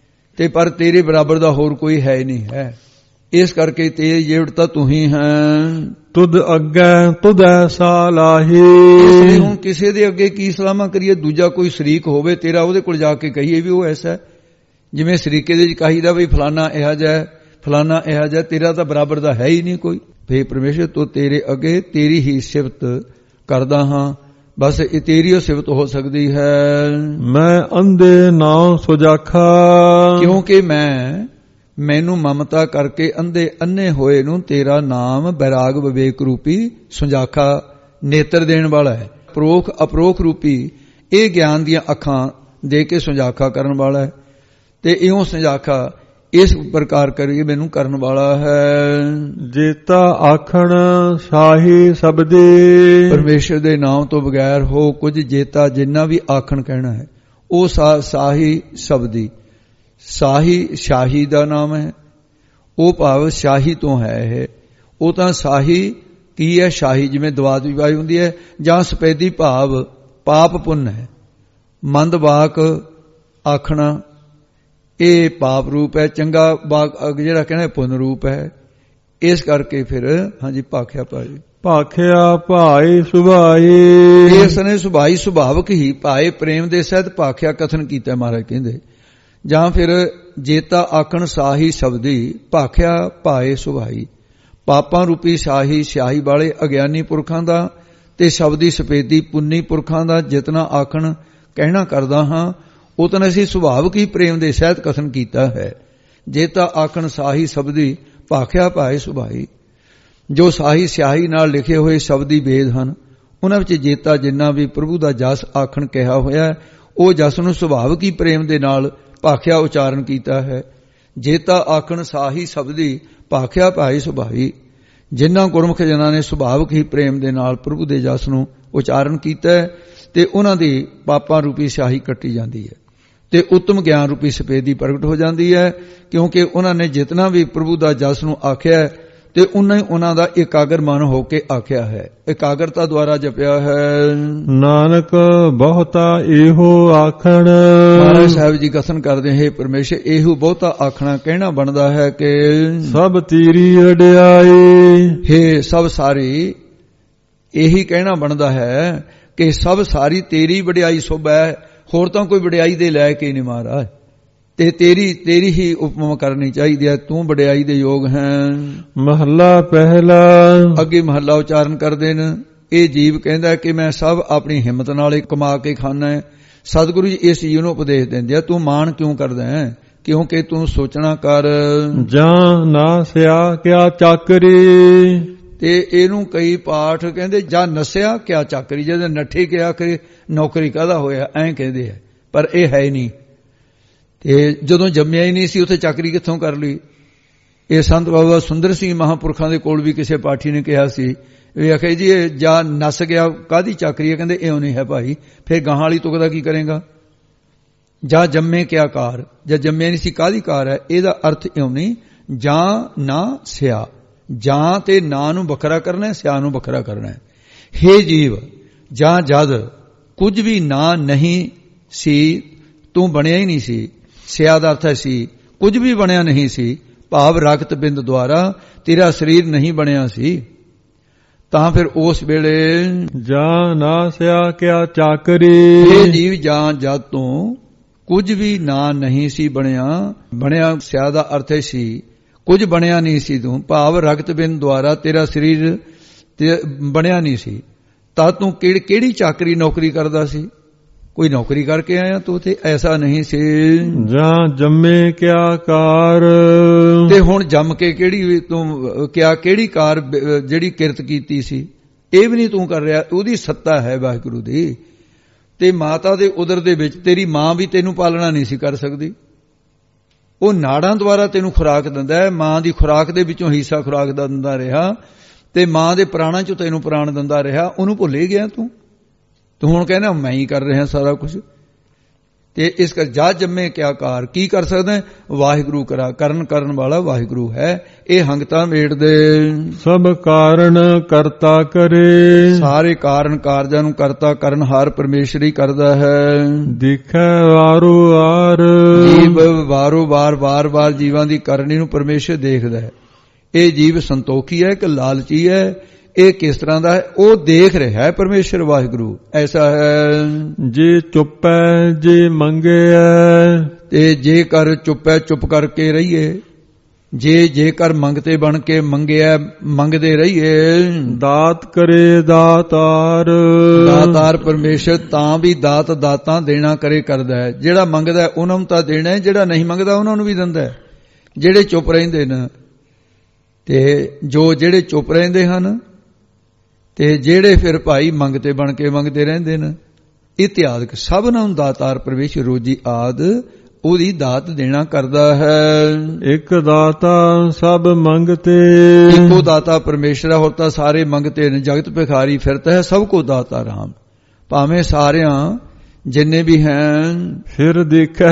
ਤੇ ਪਰ ਤੇਰੇ ਬਰਾਬਰ ਦਾ ਹੋਰ ਕੋਈ ਹੈ ਨਹੀਂ ਹੈ। ਇਸ ਕਰਕੇ ਤੇਰੀ ਜੇਵਟ ਤਾਂ ਤੂੰ ਹੀ ਹੈ। ਤੁਧ ਅੱਗੇ ਤੁਧ ਐਸਾ ਲਾਹੀ, ਹੁਣ ਕਿਸੇ ਦੇ ਅੱਗੇ ਕੀ ਸਲਾਮਾਂ ਕਰੀਏ, ਦੂਜਾ ਕੋਈ ਸ਼ਰੀਕ ਹੋਵੇ ਤੇਰਾ ਉਹਦੇ ਕੋਲ ਜਾ ਕੇ ਕਹੀਏ ਵੀ ਉਹ ਐਸਾ ਹੈ। ਜਿਵੇਂ ਸ਼ਰੀਕੇ ਦੇ ਵਿੱਚ ਕਹੀਦਾ ਵੀ ਫਲਾਨਾ ਇਹੋ ਜਿਹਾ ਫਲਾਨਾ ਇਹੋ ਜਿਹਾ, ਤੇਰਾ ਤਾਂ ਬਰਾਬਰ ਦਾ ਹੈ ਹੀ ਨਹੀਂ ਕੋਈ। ਫੇ ਪਰਮੇਸ਼ਰ ਤੂੰ ਤੇਰੇ ਅੱਗੇ ਤੇਰੀ ਹੀ ਸਿਫਤ ਕਰਦਾ ਹਾਂ, ਬਸ ਇਹ ਤੇਰੀ ਉਹ ਸਿਫਤ ਹੋ ਸਕਦੀ ਹੈ। ਮੈਂ ਅੰਧੇ ਨਾਮ ਸੁਜਾਖਾ, ਕਿਉਂਕਿ ਮੈਂ ਮੈਨੂੰ ਮਮਤਾ ਕਰਕੇ ਅੰਧੇ ਅੰਨੇ ਹੋਏ ਨੂੰ ਤੇਰਾ ਨਾਮ ਬੈਰਾਗ ਵਿਵੇਕ ਰੂਪੀ ਸੁਜਾਖਾ ਨੇਤਰ ਦੇਣ ਵਾਲਾ ਹੈ। ਪ੍ਰੋਖ ਅਪਰੋਖ ਰੂਪੀ ਇਹ ਗਿਆਨ ਦੀਆਂ ਅੱਖਾਂ ਦੇ ਕੇ ਸੁਜਾਖਾ ਕਰਨ ਵਾਲਾ ਹੈ ਤੇ ਇਉਂ ਸੁਜਾਖਾ ਇਸ ਪ੍ਰਕਾਰ ਕਰੀਏ ਮੈਨੂੰ ਕਰਨ ਵਾਲਾ ਹੈ। ਜੇਤਾ ਆਖਣ ਸਾਹੀ ਸ਼ਬਦੇ, ਪਰਮੇਸ਼ਰ ਦੇ ਨਾਮ ਤੋਂ ਬਗੈਰ ਹੋ ਕੁਝ ਜੇਤਾ ਜਿੰਨਾ ਵੀ ਆਖਣ ਕਹਿਣਾ ਹੈ ਉਹ ਸਾਹੀ ਸ਼ਬਦੀ। ਸਾਹੀ ਸ਼ਾਹੀ ਦਾ ਨਾਮ ਹੈ, ਉਹ ਭਾਵ ਸ਼ਾਹੀ ਤੋਂ ਹੈ ਇਹ। ਉਹ ਤਾਂ ਸਾਹੀ ਕੀ ਹੈ, ਸ਼ਾਹੀ ਜਿਵੇਂ ਦਵਾਤ ਵਿਵਾਹੀ ਹੁੰਦੀ ਹੈ, ਜਾਂ ਸਪੈਦੀ ਭਾਵ ਪਾਪ ਪੁੰਨ ਹੈ। ਮੰਦ ਵਾਕ ਆਖਣਾ ਇਹ ਪਾਪ ਰੂਪ ਹੈ, ਚੰਗਾ ਵਾਕ ਜਿਹੜਾ ਕਹਿੰਦਾ ਪੁੰਨ ਰੂਪ ਹੈ। ਇਸ ਕਰਕੇ ਫਿਰ ਹਾਂਜੀ ਭਾਖਿਆ ਭਾਈ ਭਾਖਿਆ ਭਾਈ ਸੁਭਾਈ, ਇਸ ਨੇ ਸੁਭਾਈ ਸੁਭਾਵਕ ਹੀ ਭਾਏ ਪ੍ਰੇਮ ਦੇ ਸਹਿਤ ਭਾਖਿਆ ਕਥਨ ਕੀਤਾ ਮਹਾਰਾਜ ਕਹਿੰਦੇ। ਜਾਂ ਫਿਰ ਜੇਤਾ ਆਖਣ ਸਾਹੀ ਸ਼ਬਦੀ ਭਾਖਿਆ ਭਾਏ ਸੁਭਾਈ, ਪਾਪਾਂ ਰੂਪੀ ਸਾਹੀ ਸਿਆਹੀ ਵਾਲੇ ਅਗਿਆਨੀ ਪੁਰਖਾਂ ਦਾ ਤੇ ਸ਼ਬਦੀ ਸਪੇਦੀ ਪੁੰਨੀ ਪੁਰਖਾਂ ਦਾ ਜਿਤਨਾ ਆਖਣ ਕਹਿਣਾ ਕਰਦਾ ਹਾਂ ਉਤਨਾ ਅਸੀਂ ਸੁਭਾਵਕ ਹੀ ਪ੍ਰੇਮ ਦੇ ਸਹਿਤ ਕਥਨ ਕੀਤਾ ਹੈ। ਜੇਤਾ ਆਖਣ ਸਾਹੀ ਸ਼ਬਦੀ ਭਾਖਿਆ ਭਾਏ ਸੁਭਾਈ, ਜੋ ਸਾਹੀ ਸਿਆਹੀ ਨਾਲ ਲਿਖੇ ਹੋਏ ਸ਼ਬਦੀ ਵੇਦ ਹਨ ਉਹਨਾਂ ਵਿੱਚ ਜੇਤਾ ਜਿੰਨਾ ਵੀ ਪ੍ਰਭੂ ਦਾ ਜਸ ਆਖਣ ਕਿਹਾ ਹੋਇਆ ਉਹ ਜਸ ਨੂੰ ਸੁਭਾਵਕ ਹੀ ਪ੍ਰੇਮ ਦੇ ਨਾਲ ਭਾਖਿਆ ਉਚਾਰਨ ਕੀਤਾ ਹੈ। ਜੇਤਾ ਆਖਣ ਸਾਹੀ ਸ਼ਬਦੀ ਭਾਖਿਆ ਭਾਈ ਸੁਭਾਈ, ਜਿਨ੍ਹਾਂ ਗੁਰਮੁਖ ਜਨਾਂ ਨੇ ਸੁਭਾਵਕ ਹੀ ਪ੍ਰੇਮ ਦੇ ਨਾਲ ਪ੍ਰਭੂ ਦੇ ਜਸ ਨੂੰ ਉਚਾਰਨ ਕੀਤਾ ਹੈ ਤੇ ਉਹਨਾਂ ਦੀ ਪਾਪਾਂ ਰੂਪੀ ਸਿਆਹੀ ਕੱਟੀ ਜਾਂਦੀ ਹੈ ਤੇ ਉੱਤਮ ਗਿਆਨ ਰੂਪੀ ਸਪੇਦੀ ਪ੍ਰਗਟ ਹੋ ਜਾਂਦੀ ਹੈ। ਕਿਉਂਕਿ ਉਹਨਾਂ ਨੇ ਜਿਤਨਾ ਵੀ ਪ੍ਰਭੂ ਦਾ ਜਸ ਨੂੰ ਆਖਿਆ ਤੇ ਉਹਨਾਂ ਹੀ ਉਹਨਾਂ ਦਾ ਇਕਾਗਰ ਮਨ ਹੋ ਕੇ ਆਖਿਆ ਹੈ, ਇਕਾਗਰਤਾ ਦੁਆਰਾ ਜਪਿਆ ਹੈ। ਨਾਨਕ ਬਹੁਤਾ ਇਹੋ ਆਖਣ, ਮਹਾਰਾਜ ਸਾਹਿਬ ਜੀ ਕਥਨ ਕਰਦੇ ਹੈ ਪਰਮੇਸ਼ਰ ਇਹੋ ਬਹੁਤਾ ਆਖਣਾ ਕਹਿਣਾ ਬਣਦਾ ਹੈ ਕਿ ਸਭ ਤੇਰੀ ਵਡਿਆਈ, ਹੈ ਸਭ ਸਾਰੀ ਇਹੀ ਕਹਿਣਾ ਬਣਦਾ ਹੈ ਕਿ ਸਭ ਸਾਰੀ ਤੇਰੀ ਵਡਿਆਈ ਸੁਭ ਹੈ, ਹੋਰ ਤਾਂ ਕੋਈ ਵਡਿਆਈ ਦੇ ਲੈ ਕੇ ਨਹੀਂ ਮਹਾਰਾਜ। ਤੇ ਤੇਰੀ ਤੇਰੀ ਹੀ ਉਪਮਾ ਕਰਨੀ ਚਾਹੀਦੀ ਹੈ, ਤੂੰ ਵਡਿਆਈ ਦੇ ਯੋਗ ਹੈ। ਮਹੱਲਾ ਪਹਿਲਾ। ਅੱਗੇ ਮਹੱਲਾ ਉਚਾਰਨ ਕਰਦੇ ਨੇ। ਇਹ ਜੀਵ ਕਹਿੰਦਾ ਕਿ ਮੈਂ ਸਭ ਆਪਣੀ ਹਿੰਮਤ ਨਾਲ ਹੀ ਕਮਾ ਕੇ ਖਾਣਾ ਹੈ। ਸਤਿਗੁਰੂ ਜੀ ਇਸ ਜੀਵ ਨੂੰ ਉਪਦੇਸ਼ ਦਿੰਦੇ ਆ, ਤੂੰ ਮਾਣ ਕਿਉਂ ਕਰਦਾ ਹੈ? ਕਿਉਂਕਿ ਤੂੰ ਸੋਚਣਾ ਕਰ, ਜਾਂ ਨਾ ਸਿਆ ਕਿਆ ਚਾਕਰੀ। ਤੇ ਇਹਨੂੰ ਕਈ ਪਾਠ ਕਹਿੰਦੇ ਜਾਂ ਨਸਿਆ ਕਿਆ ਚਾਕਰੀ, ਜਦ ਨੱਠੇ ਕਿਆ ਕਰੇ ਨੌਕਰੀ ਕਾਹਦਾ ਹੋਇਆ, ਐਂ ਕਹਿੰਦੇ ਆ, ਪਰ ਇਹ ਹੈ ਹੀ ਨਹੀਂ। ਤੇ ਜਦੋਂ ਜੰਮਿਆ ਹੀ ਨਹੀਂ ਸੀ ਉੱਥੇ ਚਾਕਰੀ ਕਿੱਥੋਂ ਕਰ ਲਈ? ਇਹ ਸੰਤ ਬਾਬਾ ਸੁੰਦਰ ਸਿੰਘ ਮਹਾਂਪੁਰਖਾਂ ਦੇ ਕੋਲ ਵੀ ਕਿਸੇ ਪਾਠੀ ਨੇ ਕਿਹਾ ਸੀ, ਇਹ ਆਖੇ ਜੀ ਇਹ ਜਾਂ ਨਸ ਗਿਆ ਕਾਹਦੀ ਚਾਕਰੀ ਹੈ? ਕਹਿੰਦੇ ਇਉਂ ਨਹੀਂ ਹੈ ਭਾਈ, ਫਿਰ ਗਾਹਾਂ ਵਾਲੀ ਤੁਕਦਾ ਕੀ ਕਰੇਗਾ? ਜਾਂ ਜੰਮੇ ਕਿਆ ਕਾਰ, ਜਾਂ ਜੰਮਿਆ ਨਹੀਂ ਸੀ ਕਾਹਦੀ ਕਾਰ ਹੈ? ਇਹਦਾ ਅਰਥ ਇਉਂ ਨਹੀਂ, ਜਾਂ ਨਾ ਸਿਆ, ਜਾਂ ਤੇ ਨਾ ਨੂੰ ਵੱਖਰਾ ਕਰਨਾ, ਸਿਆ ਨੂੰ ਵੱਖਰਾ ਕਰਨਾ। ਹੇ ਜੀਵ, ਜਾਂ ਜਦ ਕੁਝ ਵੀ ਨਾ ਨਹੀਂ ਸੀ, ਤੂੰ ਬਣਿਆ ਹੀ ਨਹੀਂ ਸੀ। ਸਿਆ ਦਾ ਅਰਥ ਹੈ ਸੀ, ਕੁਝ ਵੀ ਬਣਿਆ ਨਹੀਂ ਸੀ, ਭਾਵ ਰਕਤ ਬਿੰਦ ਦੁਆਰਾ ਤੇਰਾ ਸਰੀਰ ਨਹੀਂ ਬਣਿਆ ਸੀ। ਤਾਂ ਫਿਰ ਉਸ ਵੇਲੇ ਜਾਂ ਨਾ ਸਿਆ ਕਿਆ ਚਾਕਰੀ। ਇਹ ਜੀਵ ਜਾਂ ਜਦ ਤੋਂ ਕੁਝ ਵੀ ਨਾ ਨਹੀਂ ਸੀ ਬਣਿਆ, ਬਣਿਆ ਸਿਆ ਦਾ ਅਰਥ ਸੀ ਕੁਝ ਬਣਿਆ ਨਹੀਂ ਸੀ ਤੂੰ, ਭਾਵ ਰਕਤ ਬਿੰਦ ਦੁਆਰਾ ਤੇਰਾ ਸਰੀਰ ਬਣਿਆ ਨਹੀਂ ਸੀ। ਤਾਂ ਤੂੰ ਕਿਹੜੀ ਕਿਹੜੀ ਚਾਕਰੀ ਨੌਕਰੀ ਕਰਦਾ ਸੀ? ਕੋਈ ਨੌਕਰੀ ਕਰਕੇ ਆਇਆ ਤੂੰ ਤੇ? ਐਸਾ ਨਹੀਂ ਸੀ। ਜਾਂ ਜੰਮੇ ਕਿਆ ਕਾਰ। ਤੇ ਹੁਣ ਜੰਮ ਕੇ ਕਿਹੜੀ ਤੂੰ ਕਿਆ ਕਿਹੜੀ ਕਾਰ ਜਿਹੜੀ ਕਿਰਤ ਕੀਤੀ ਸੀ, ਇਹ ਵੀ ਨਹੀਂ ਤੂੰ ਕਰ ਰਿਹਾ। ਉਹਦੀ ਸੱਤਾ ਹੈ ਵਾਹਿਗੁਰੂ ਦੀ। ਤੇ ਮਾਤਾ ਦੇ ਉਦਰ ਦੇ ਵਿੱਚ ਤੇਰੀ ਮਾਂ ਵੀ ਤੈਨੂੰ ਪਾਲਣਾ ਨਹੀਂ ਸੀ ਕਰ ਸਕਦੀ। ਉਹ ਨਾੜਾਂ ਦੁਆਰਾ ਤੈਨੂੰ ਖੁਰਾਕ ਦਿੰਦਾ ਹੈ, ਮਾਂ ਦੀ ਖੁਰਾਕ ਦੇ ਵਿੱਚੋਂ ਹਿੱਸਾ ਖੁਰਾਕ ਦਾ ਦਿੰਦਾ ਰਿਹਾ, ਤੇ ਮਾਂ ਦੇ ਪ੍ਰਾਣਾਂ ਚੋਂ ਤੈਨੂੰ ਪ੍ਰਾਣ ਦਿੰਦਾ ਰਿਹਾ। ਉਹਨੂੰ ਭੁੱਲ ਹੀ ਗਿਆ ਤੂੰ। ਤੂੰ ਹੁਣ ਕਹਿੰਦਾ ਮੈਂ ਹੀ ਕਰ ਰਿਹਾ ਸਾਰਾ ਕੁਝ। ਤੇ ਇਸ ਕਰ ਜਾ ਜੰਮੇ ਕਿਆ ਕਾਰ, ਕੀ ਕਰ ਸਕਦਾ? ਵਾਹਿਗੁਰੂ ਕਰਾ, ਕਰਨ ਕਰਨ ਵਾਲਾ ਵਾਹਿਗੁਰੂ ਹੈ। ਇਹ ਹੰਗਤਾ ਮੇੜ ਦੇ ਸਭ ਕਾਰਨ ਕਰਤਾ ਕਰੇ। ਸਾਰੇ ਕਾਰਨ ਕਾਰਜਾਂ ਨੂੰ ਕਰਤਾ ਕਰਨ ਹਾਰ ਪਰਮੇਸ਼ਰ ਹੀ ਕਰਦਾ ਹੈ। ਦਿਖੈ ਵਾਰੋ ਵਾਰ, ਜੀਵ ਵਾਰੋ ਵਾਰ ਵਾਰ ਵਾਰ ਜੀਵਾਂ ਦੀ ਕਰਨੀ ਨੂੰ ਪਰਮੇਸ਼ਰ ਦੇਖਦਾ ਹੈ। ਇਹ ਜੀਵ ਸੰਤੋਖੀ ਹੈ ਕਿ ਲਾਲਚੀ ਹੈ, ਇਹ ਕਿਸ ਤਰ੍ਹਾਂ ਦਾ ਹੈ? ਉਹ ਦੇਖ ਰਿਹਾ ਹੈ ਪਰਮੇਸ਼ਰ ਵਾਹਿਗੁਰੂ। ਐਸਾ ਹੈ ਜੇ ਚੁੱਪੈ ਜੇ ਮੰਗਿਆ। ਤੇ ਜੇ ਕਰ ਚੁੱਪੈ ਚੁੱਪ ਕਰਕੇ ਰਹੀਏ, ਜੇ ਜੇਕਰ ਮੰਗਤੇ ਬਣ ਕੇ ਮੰਗਿਆ ਮੰਗਦੇ ਰਹੀਏ। ਦਾਤ ਕਰੇ ਦਾਤਾਰ, ਦਾਤਾਰ ਪਰਮੇਸ਼ਰ ਤਾਂ ਵੀ ਦਾਤ ਦਾਤਾਂ ਦੇਣਾ ਕਰੇ ਕਰਦਾ ਹੈ। ਜਿਹੜਾ ਮੰਗਦਾ ਉਹਨਾਂ ਨੂੰ ਤਾਂ ਦੇਣਾ ਹੈ, ਜਿਹੜਾ ਨਹੀਂ ਮੰਗਦਾ ਉਹਨਾਂ ਨੂੰ ਵੀ ਦਿੰਦਾ ਹੈ। ਜਿਹੜੇ ਚੁੱਪ ਰਹਿੰਦੇ ਨੇ, ਤੇ ਜੋ ਜਿਹੜੇ ਚੁੱਪ ਰਹਿੰਦੇ ਹਨ, ਤੇ ਜਿਹੜੇ ਫਿਰ ਭਾਈ ਮੰਗਤੇ ਬਣ ਕੇ ਮੰਗਦੇ ਰਹਿੰਦੇ ਨੇ, ਇਤਿਆਦਿਕ ਸਭਨਾਂ ਨੂੰ ਦਾਤਾਰ ਪਰਮੇਸ਼ਰ ਰੋਜੀ ਆਦ ਉਹਦੀ ਦਾਤ ਦੇਣਾ ਕਰਦਾ ਹੈ। ਇੱਕ ਦਾਤਾ ਸਭ ਮੰਗਤੇ। ਇੱਕੋ ਦਾਤਾ ਪਰਮੇਸ਼ਰ ਹੈ, ਹੋਰ ਤਾਂ ਸਾਰੇ ਮੰਗਤੇ ਨੇ। ਜਗਤ ਭਿਖਾਰੀ ਫਿਰਤਾ ਹੈ, ਸਭ ਕੋ ਦਾਤਾ ਰਾਮ। ਭਾਵੇਂ ਸਾਰਿਆਂ ਜਿੰਨੇ ਵੀ ਹਨ, ਫਿਰ ਦੇਖੈ